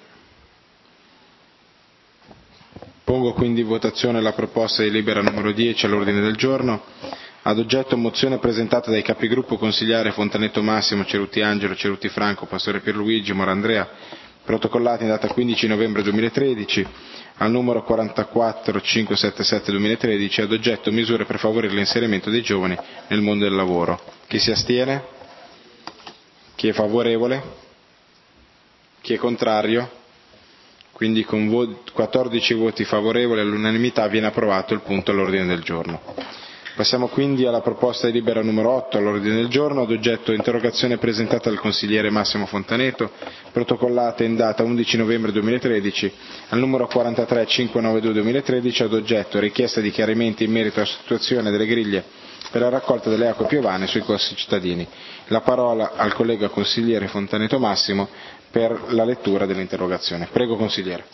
Pongo quindi in votazione la proposta di delibera numero 10 all'ordine del giorno, ad oggetto mozione presentata dai capigruppo consigliere Fontaneto Massimo, Cerutti Angelo, Cerutti Franco, Pastore Pierluigi, Morandrea, protocollati in data 15 novembre 2013, al numero 44577-2013, ad oggetto misure per favorire l'inserimento dei giovani nel mondo del lavoro. Chi si astiene? Chi è favorevole? Chi è contrario? Quindi con 14 voti favorevoli all'unanimità viene approvato il punto all'ordine del giorno. Passiamo quindi alla proposta di delibera numero 8 all'ordine del giorno, ad oggetto interrogazione presentata dal consigliere Massimo Fontaneto, protocollata in data 11 novembre 2013, al numero 43592-2013, ad oggetto richiesta di chiarimenti in merito alla situazione delle griglie per la raccolta delle acque piovane sui corsi cittadini. La parola al collega consigliere Fontaneto Massimo per la lettura dell'interrogazione. Prego consigliere.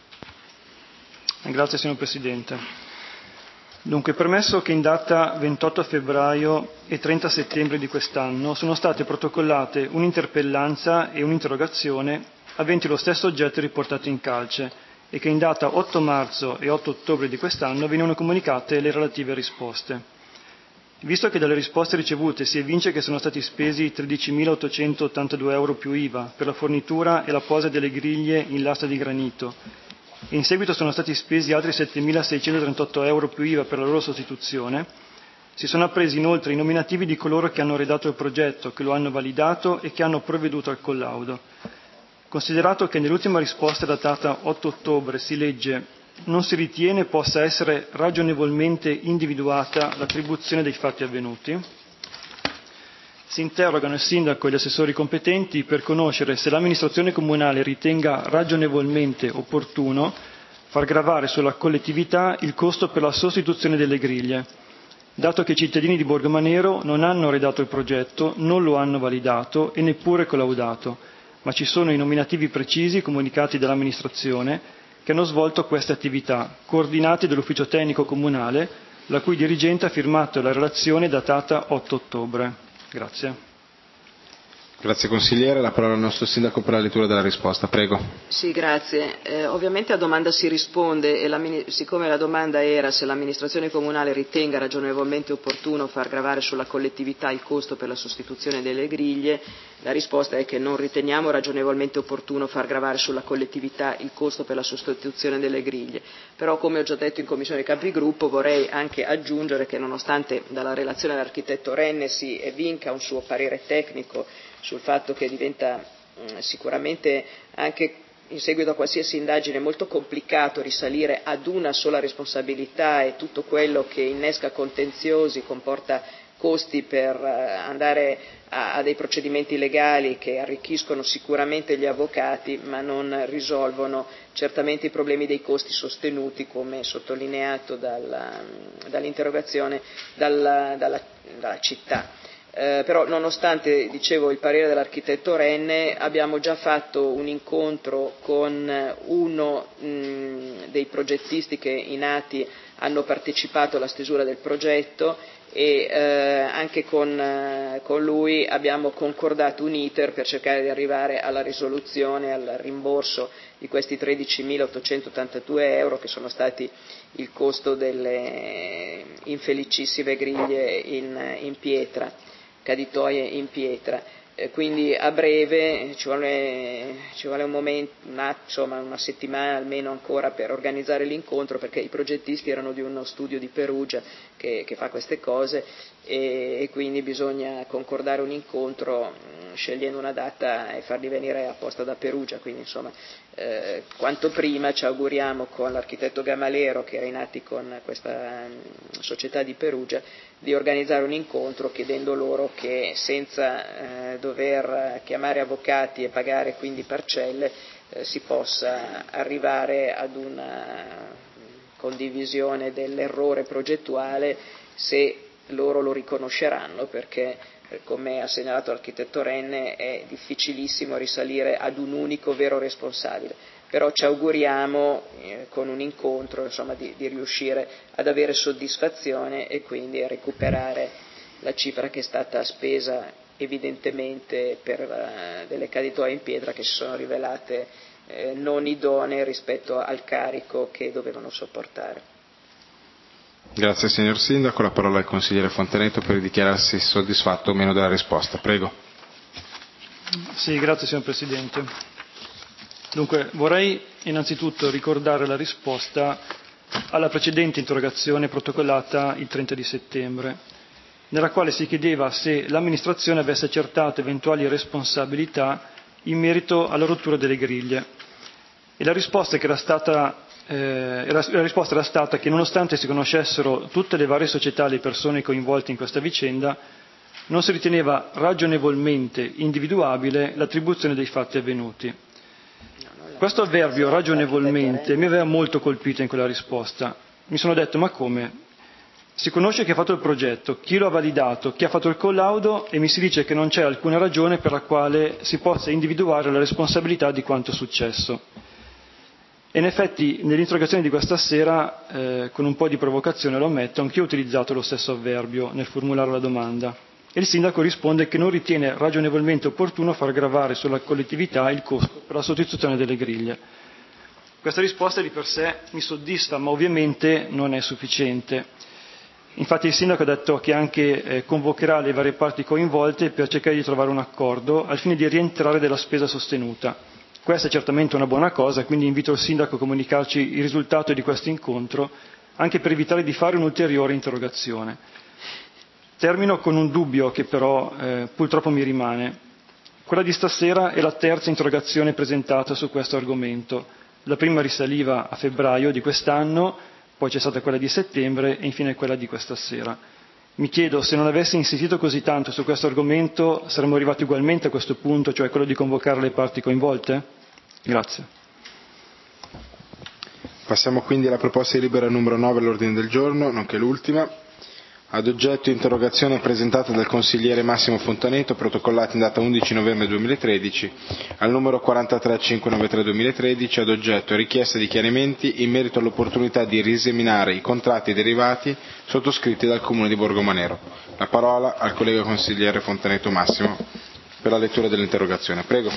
Grazie signor Presidente. Dunque, premesso che in data 28 febbraio e 30 settembre di quest'anno sono state protocollate un'interpellanza e un'interrogazione aventi lo stesso oggetto riportato in calce, e che in data 8 marzo e 8 ottobre di quest'anno venivano comunicate le relative risposte. Visto che dalle risposte ricevute si evince che sono stati spesi 13.882 euro più IVA per la fornitura e la posa delle griglie in lastra di granito, e in seguito sono stati spesi altri 7.638 euro più IVA per la loro sostituzione, si sono appresi inoltre i nominativi di coloro che hanno redatto il progetto, che lo hanno validato e che hanno provveduto al collaudo. Considerato che nell'ultima risposta datata 8 ottobre si legge: non si ritiene possa essere ragionevolmente individuata l'attribuzione dei fatti avvenuti, si interrogano il sindaco e gli assessori competenti per conoscere se l'amministrazione comunale ritenga ragionevolmente opportuno far gravare sulla collettività il costo per la sostituzione delle griglie, dato che i cittadini di Borgomanero non hanno redatto il progetto, non lo hanno validato e neppure collaudato, ma ci sono i nominativi precisi comunicati dall'amministrazione che hanno svolto queste attività, coordinati dall'ufficio tecnico comunale, la cui dirigente ha firmato la relazione datata 8 ottobre. Grazie. Grazie consigliere, la parola al nostro sindaco per la lettura della risposta, prego. Sì, grazie. Ovviamente a domanda si risponde e siccome la domanda era se l'amministrazione comunale ritenga ragionevolmente opportuno far gravare sulla collettività il costo per la sostituzione delle griglie, la risposta è che non riteniamo ragionevolmente opportuno far gravare sulla collettività il costo per la sostituzione delle griglie. Però, come ho già detto in Commissione Capigruppo, vorrei anche aggiungere che nonostante dalla relazione dell'architetto Renne si evinca un suo parere tecnico sul fatto che diventa sicuramente anche in seguito a qualsiasi indagine molto complicato risalire ad una sola responsabilità e tutto quello che innesca contenziosi comporta costi per andare a dei procedimenti legali che arricchiscono sicuramente gli avvocati ma non risolvono certamente i problemi dei costi sostenuti, come sottolineato dall'interrogazione dalla città. Però nonostante, dicevo, il parere dell'architetto Renne, abbiamo già fatto un incontro con uno dei progettisti che in ATI hanno partecipato alla stesura del progetto e anche con lui abbiamo concordato un iter per cercare di arrivare alla risoluzione, al rimborso di questi 13.882 euro che sono stati il costo delle infelicissime griglie in pietra, caditoie in pietra. Quindi a breve ci vuole un momento, insomma una settimana almeno ancora per organizzare l'incontro, perché i progettisti erano di uno studio di Perugia che fa queste cose e quindi bisogna concordare un incontro scegliendo una data e farli venire apposta da Perugia, quindi insomma quanto prima ci auguriamo con l'architetto Gamalero, che era in atti con questa società di Perugia, di organizzare un incontro chiedendo loro che senza dover chiamare avvocati e pagare quindi parcelle si possa arrivare ad una condivisione dell'errore progettuale, se loro lo riconosceranno, perché come ha segnalato l'architetto Renne è difficilissimo risalire ad un unico vero responsabile, però ci auguriamo con un incontro insomma di riuscire ad avere soddisfazione e quindi a recuperare la cifra che è stata spesa evidentemente per delle caditoie in pietra che si sono rivelate non idonee rispetto al carico che dovevano sopportare. Grazie signor Sindaco, la parola al consigliere Fontaneto per dichiararsi soddisfatto o meno della risposta. Prego. Sì, grazie signor Presidente. Dunque, vorrei innanzitutto ricordare la risposta alla precedente interrogazione protocollata il 30 di settembre, nella quale si chiedeva se l'amministrazione avesse accertato eventuali responsabilità in merito alla rottura delle griglie. E la risposta era stata che nonostante si conoscessero tutte le varie società e le persone coinvolte in questa vicenda, non si riteneva ragionevolmente individuabile l'attribuzione dei fatti avvenuti. Questo avverbio ragionevolmente mi aveva molto colpito in quella risposta. Mi sono detto, ma come? Si conosce chi ha fatto il progetto, chi lo ha validato, chi ha fatto il collaudo e mi si dice che non c'è alcuna ragione per la quale si possa individuare la responsabilità di quanto successo. E in effetti nell'interrogazione di questa sera, con un po' di provocazione lo ammetto, anch'io ho utilizzato lo stesso avverbio nel formulare la domanda. E il sindaco risponde che non ritiene ragionevolmente opportuno far gravare sulla collettività il costo per la sostituzione delle griglie. Questa risposta di per sé mi soddisfa, ma ovviamente non è sufficiente. Infatti il sindaco ha detto che anche convocherà le varie parti coinvolte per cercare di trovare un accordo al fine di rientrare della spesa sostenuta. Questa è certamente una buona cosa, quindi invito il sindaco a comunicarci il risultato di questo incontro, anche per evitare di fare un'ulteriore interrogazione. Termino con un dubbio che però purtroppo mi rimane. Quella di stasera è la terza interrogazione presentata su questo argomento. La prima risaliva a febbraio di quest'anno, poi c'è stata quella di settembre e infine quella di questa sera. Mi chiedo, se non avessi insistito così tanto su questo argomento, saremmo arrivati ugualmente a questo punto, cioè quello di convocare le parti coinvolte? Grazie. Passiamo quindi alla proposta di delibera numero 9 all'ordine del giorno, nonché l'ultima. Ad oggetto interrogazione presentata dal consigliere Massimo Fontaneto, protocollata in data 11 novembre 2013, al numero 43593-2013, ad oggetto richiesta di chiarimenti in merito all'opportunità di riesaminare i contratti derivati sottoscritti dal Comune di Borgomanero. La parola al collega consigliere Fontaneto Massimo. per la lettura dell'interrogazione. Prego.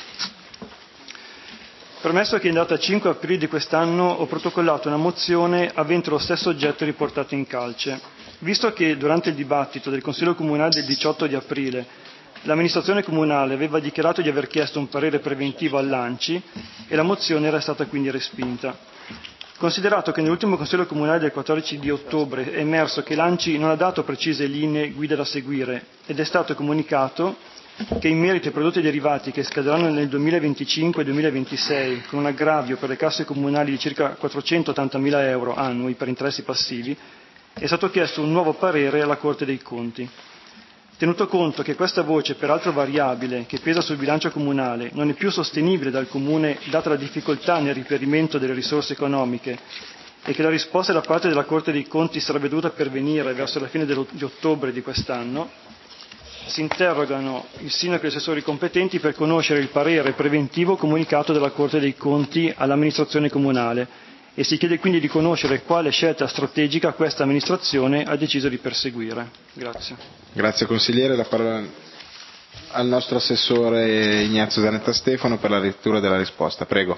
Premesso che in data 5 aprile di quest'anno ho protocollato una mozione avente lo stesso oggetto riportato in calce. Visto che durante il dibattito del Consiglio Comunale del 18 di aprile l'amministrazione comunale aveva dichiarato di aver chiesto un parere preventivo all'ANCI e la mozione era stata quindi respinta. Considerato che nell'ultimo Consiglio Comunale del 14 di ottobre è emerso che l'ANCI non ha dato precise linee guida da seguire ed è stato comunicato che in merito ai prodotti derivati che scadranno nel 2025 e 2026 con un aggravio per le casse comunali di circa 480.000 euro annui per interessi passivi, è stato chiesto un nuovo parere alla Corte dei Conti. Tenuto conto che questa voce, peraltro variabile, che pesa sul bilancio comunale, non è più sostenibile dal Comune data la difficoltà nel reperimento delle risorse economiche e che la risposta da parte della Corte dei Conti sarebbe dovuta pervenire verso la fine di ottobre di quest'anno, si interrogano il sindaco e gli assessori competenti per conoscere il parere preventivo comunicato dalla Corte dei Conti all'amministrazione comunale e si chiede quindi di conoscere quale scelta strategica questa amministrazione ha deciso di perseguire. Grazie. Grazie consigliere. La parola al nostro assessore Ignazio Zanetta Stefano per la lettura della risposta. Prego.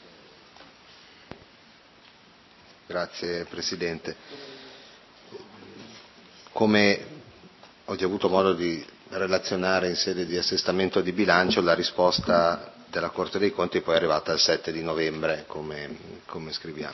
Grazie Presidente. Come ho già avuto modo di relazionare in sede di assestamento di bilancio, la risposta della Corte dei Conti poi è arrivata il 7 di novembre, come scriviamo.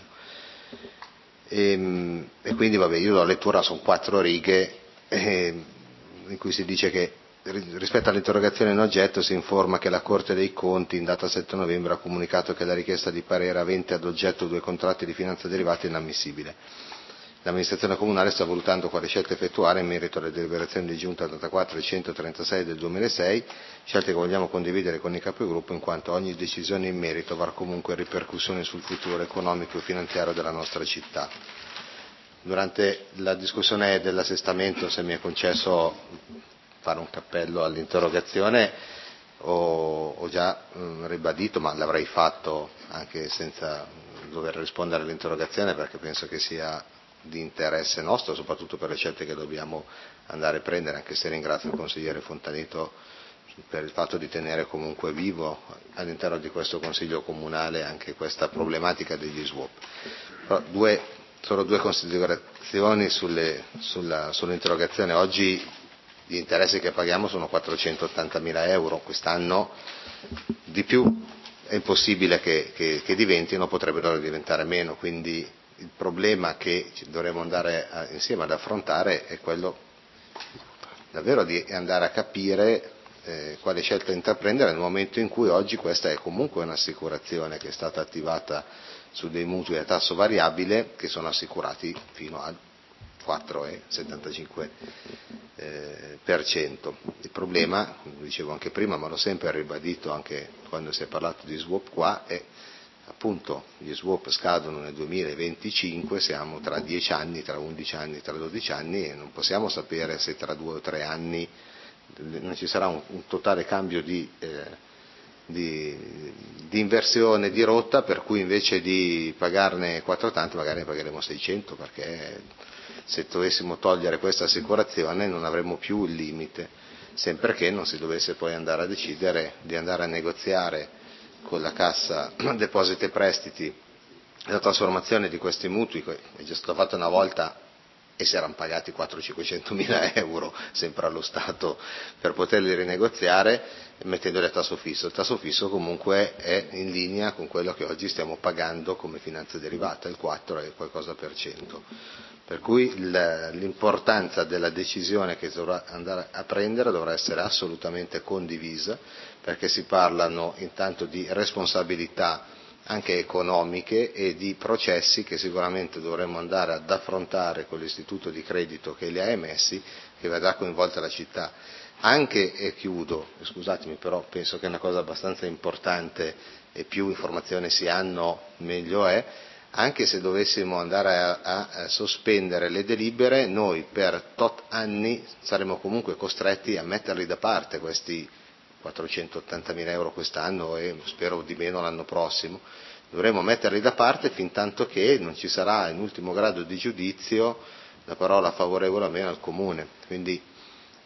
E quindi, vabbè, io la lettura sono 4 righe in cui si dice che rispetto all'interrogazione in oggetto si informa che la Corte dei Conti in data 7 novembre ha comunicato che la richiesta di parere avente ad oggetto 2 contratti di finanza derivati è inammissibile. L'amministrazione comunale sta valutando quale scelta effettuare in merito alle deliberazioni di giunta 84 e 136 del 2006, scelte che vogliamo condividere con i capigruppo in quanto ogni decisione in merito avrà comunque ripercussioni sul futuro economico e finanziario della nostra città. Durante la discussione dell'assestamento, se mi è concesso fare un cappello all'interrogazione, ho già ribadito, ma l'avrei fatto anche senza dover rispondere all'interrogazione perché penso che sia di interesse nostro, soprattutto per le scelte che dobbiamo andare a prendere, anche se ringrazio il consigliere Fontanito per il fatto di tenere comunque vivo all'interno di questo Consiglio Comunale anche questa problematica degli swap. Però solo 2 considerazioni sull'interrogazione. Oggi gli interessi che paghiamo sono 480.000 euro, quest'anno di più è impossibile che diventino, potrebbero diventare meno, quindi il problema che dovremo andare insieme ad affrontare è quello davvero di andare a capire quale scelta intraprendere nel momento in cui oggi questa è comunque un'assicurazione che è stata attivata su dei mutui a tasso variabile che sono assicurati fino al 4,75%. Il problema, come dicevo anche prima, ma l'ho sempre ribadito anche quando si è parlato di swap qua, è appunto gli swap scadono nel 2025, siamo tra 10 anni, tra 11 anni, tra 12 anni e non possiamo sapere se tra 2 o 3 anni non ci sarà un totale cambio di inversione di rotta, per cui invece di pagarne 480 magari ne pagheremo 600, perché se dovessimo togliere questa assicurazione non avremmo più il limite, sempre che non si dovesse poi andare a decidere di andare a negoziare con la Cassa Depositi e Prestiti la trasformazione di questi mutui, che è già stato fatto una volta e si erano pagati 400-500.000 euro sempre allo Stato per poterli rinegoziare mettendoli a tasso fisso. Il tasso fisso comunque è in linea con quello che oggi stiamo pagando come finanza derivata, il 4 e qualcosa per cento. Per cui l'importanza della decisione che dovrà andare a prendere dovrà essere assolutamente condivisa, perché si parlano intanto di responsabilità anche economiche e di processi che sicuramente dovremo andare ad affrontare con l'istituto di credito che li ha emessi, che vedrà coinvolta la città. Anche, e chiudo, scusatemi, però penso che è una cosa abbastanza importante e più informazioni si hanno meglio è, anche se dovessimo andare a sospendere le delibere, noi per tot anni saremo comunque costretti a metterli da parte questi 480.000 euro quest'anno e spero di meno l'anno prossimo. Dovremo metterli da parte fin tanto che non ci sarà in ultimo grado di giudizio la parola favorevole o meno al Comune. Quindi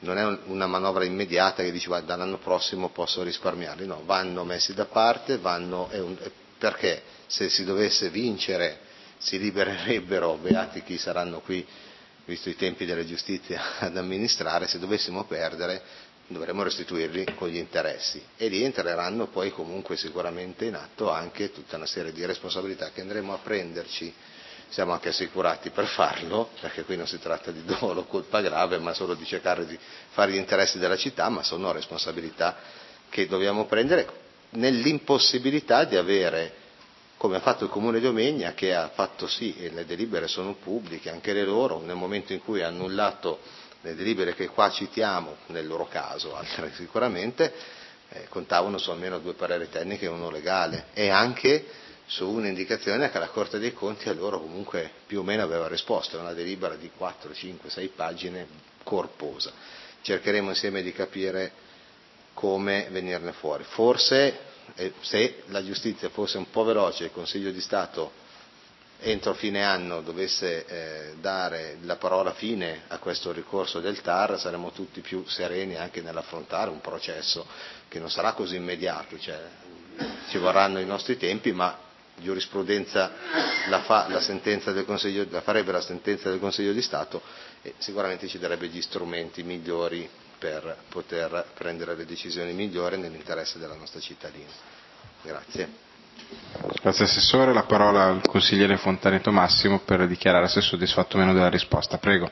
non è una manovra immediata che dici guarda, dall'anno prossimo posso risparmiarli, no, vanno messi da parte, perché se si dovesse vincere si libererebbero, beati chi saranno qui, visto i tempi della giustizia ad amministrare, se dovessimo perdere dovremmo restituirli con gli interessi e lì entreranno poi comunque sicuramente in atto anche tutta una serie di responsabilità che andremo a prenderci, siamo anche assicurati per farlo, perché qui non si tratta di dolo o colpa grave, ma solo di cercare di fare gli interessi della città, ma sono responsabilità che dobbiamo prendere nell'impossibilità di avere, come ha fatto il Comune di Omegna, che ha fatto sì, e le delibere sono pubbliche, anche le loro, nel momento in cui ha annullato le delibere che qua citiamo, nel loro caso, altre sicuramente, contavano su almeno 2 pareri tecnici e uno legale, e anche su un'indicazione che la Corte dei Conti a loro comunque più o meno aveva risposto, è una delibera di 4, 5, 6 pagine corposa. Cercheremo insieme di capire come venirne fuori. Forse, se la giustizia fosse un po' veloce, il Consiglio di Stato entro fine anno dovesse dare la parola fine a questo ricorso del TAR, saremo tutti più sereni anche nell'affrontare un processo che non sarà così immediato, cioè ci vorranno i nostri tempi, ma giurisprudenza la farebbe la sentenza del Consiglio di Stato e sicuramente ci darebbe gli strumenti migliori per poter prendere le decisioni migliori nell'interesse della nostra cittadina. Grazie. Grazie Assessore, la parola al consigliere Fontaneto Massimo per dichiarare se è soddisfatto o meno della risposta. Prego.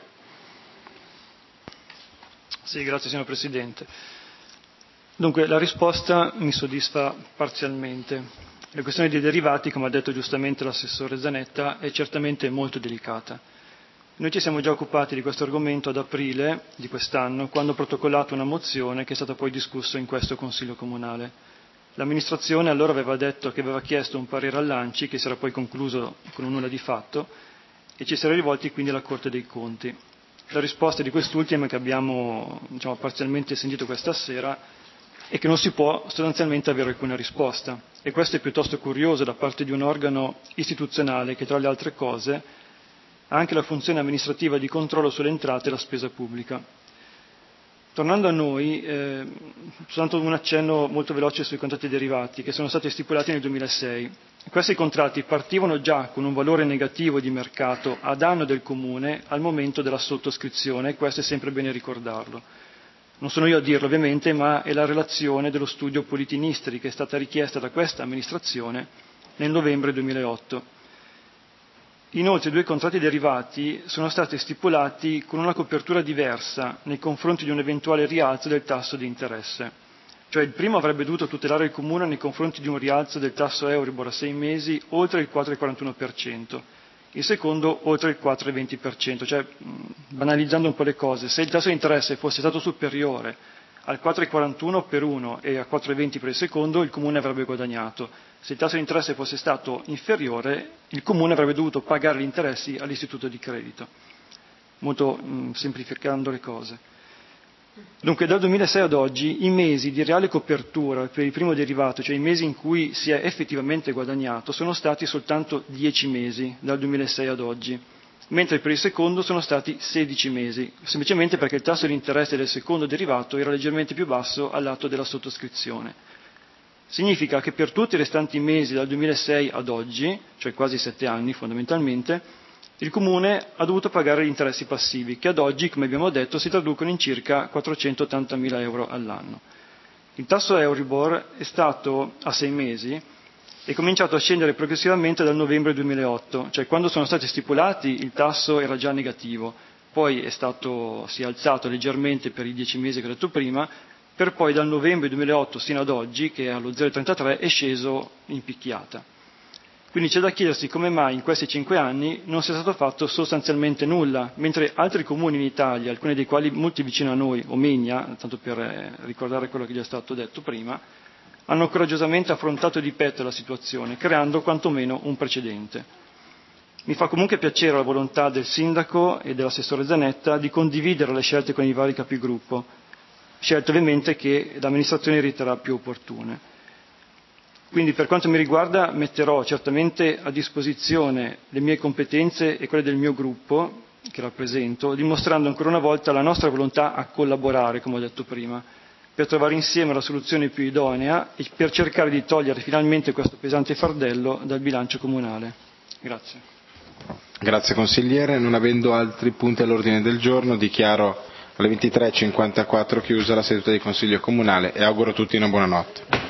Sì, grazie signor Presidente. Dunque, la risposta mi soddisfa parzialmente. La questione dei derivati, come ha detto giustamente l'assessore Zanetta, è certamente molto delicata. Noi ci siamo già occupati di questo argomento ad aprile di quest'anno, quando ho protocollato una mozione che è stata poi discussa in questo Consiglio Comunale. L'amministrazione allora aveva detto che aveva chiesto un parere all'ANCI, che si era poi concluso con un nulla di fatto, e ci si era rivolti quindi alla Corte dei Conti. La risposta di quest'ultima, che abbiamo parzialmente sentito questa sera, è che non si può sostanzialmente avere alcuna risposta. E questo è piuttosto curioso da parte di un organo istituzionale che, tra le altre cose, ha anche la funzione amministrativa di controllo sulle entrate e la spesa pubblica. Tornando a noi, soltanto un accenno molto veloce sui contratti derivati che sono stati stipulati nel 2006. Questi contratti partivano già con un valore negativo di mercato a danno del Comune al momento della sottoscrizione, e questo è sempre bene ricordarlo. Non sono io a dirlo ovviamente, ma è la relazione dello studio Politinistri che è stata richiesta da questa amministrazione nel novembre 2008. Inoltre i 2 contratti derivati sono stati stipulati con una copertura diversa nei confronti di un eventuale rialzo del tasso di interesse. Cioè il primo avrebbe dovuto tutelare il Comune nei confronti di un rialzo del tasso Euribor a 6 mesi oltre il 4,41%, il secondo oltre il 4,20%. Cioè, banalizzando un po' le cose, se il tasso di interesse fosse stato superiore al 4,41 per uno e a 4,20 per il secondo, il Comune avrebbe guadagnato. Se il tasso di interesse fosse stato inferiore, il Comune avrebbe dovuto pagare gli interessi all'istituto di credito, molto semplificando le cose. Dunque dal 2006 ad oggi i mesi di reale copertura per il primo derivato, cioè i mesi in cui si è effettivamente guadagnato, sono stati soltanto 10 mesi dal 2006 ad oggi, mentre per il secondo sono stati 16 mesi, semplicemente perché il tasso di interesse del secondo derivato era leggermente più basso all'atto della sottoscrizione. Significa che per tutti i restanti mesi dal 2006 ad oggi, cioè quasi 7 anni fondamentalmente, il Comune ha dovuto pagare gli interessi passivi, che ad oggi, come abbiamo detto, si traducono in circa 480.000 euro all'anno. Il tasso Euribor è stato a 6 mesi è cominciato a scendere progressivamente dal novembre 2008, cioè quando sono stati stipulati il tasso era già negativo, poi si è alzato leggermente per i 10 mesi che ho detto prima, per poi dal novembre 2008 sino ad oggi, che è allo 0,33, è sceso in picchiata. Quindi c'è da chiedersi come mai in questi 5 anni non sia stato fatto sostanzialmente nulla, mentre altri comuni in Italia, alcuni dei quali molto vicino a noi, Omegna, tanto per ricordare quello che già è stato detto prima, hanno coraggiosamente affrontato di petto la situazione, creando quantomeno un precedente. Mi fa comunque piacere la volontà del sindaco e dell'assessore Zanetta di condividere le scelte con i vari capigruppo, scelte ovviamente che l'amministrazione riterrà più opportune. Quindi per quanto mi riguarda metterò certamente a disposizione le mie competenze e quelle del mio gruppo che rappresento, dimostrando ancora una volta la nostra volontà a collaborare, come ho detto prima, per trovare insieme la soluzione più idonea e per cercare di togliere finalmente questo pesante fardello dal bilancio comunale. Grazie. Grazie consigliere. Non avendo altri punti all'ordine del giorno, dichiaro alle 23:54 chiusa la seduta di Consiglio Comunale e auguro a tutti una buona notte.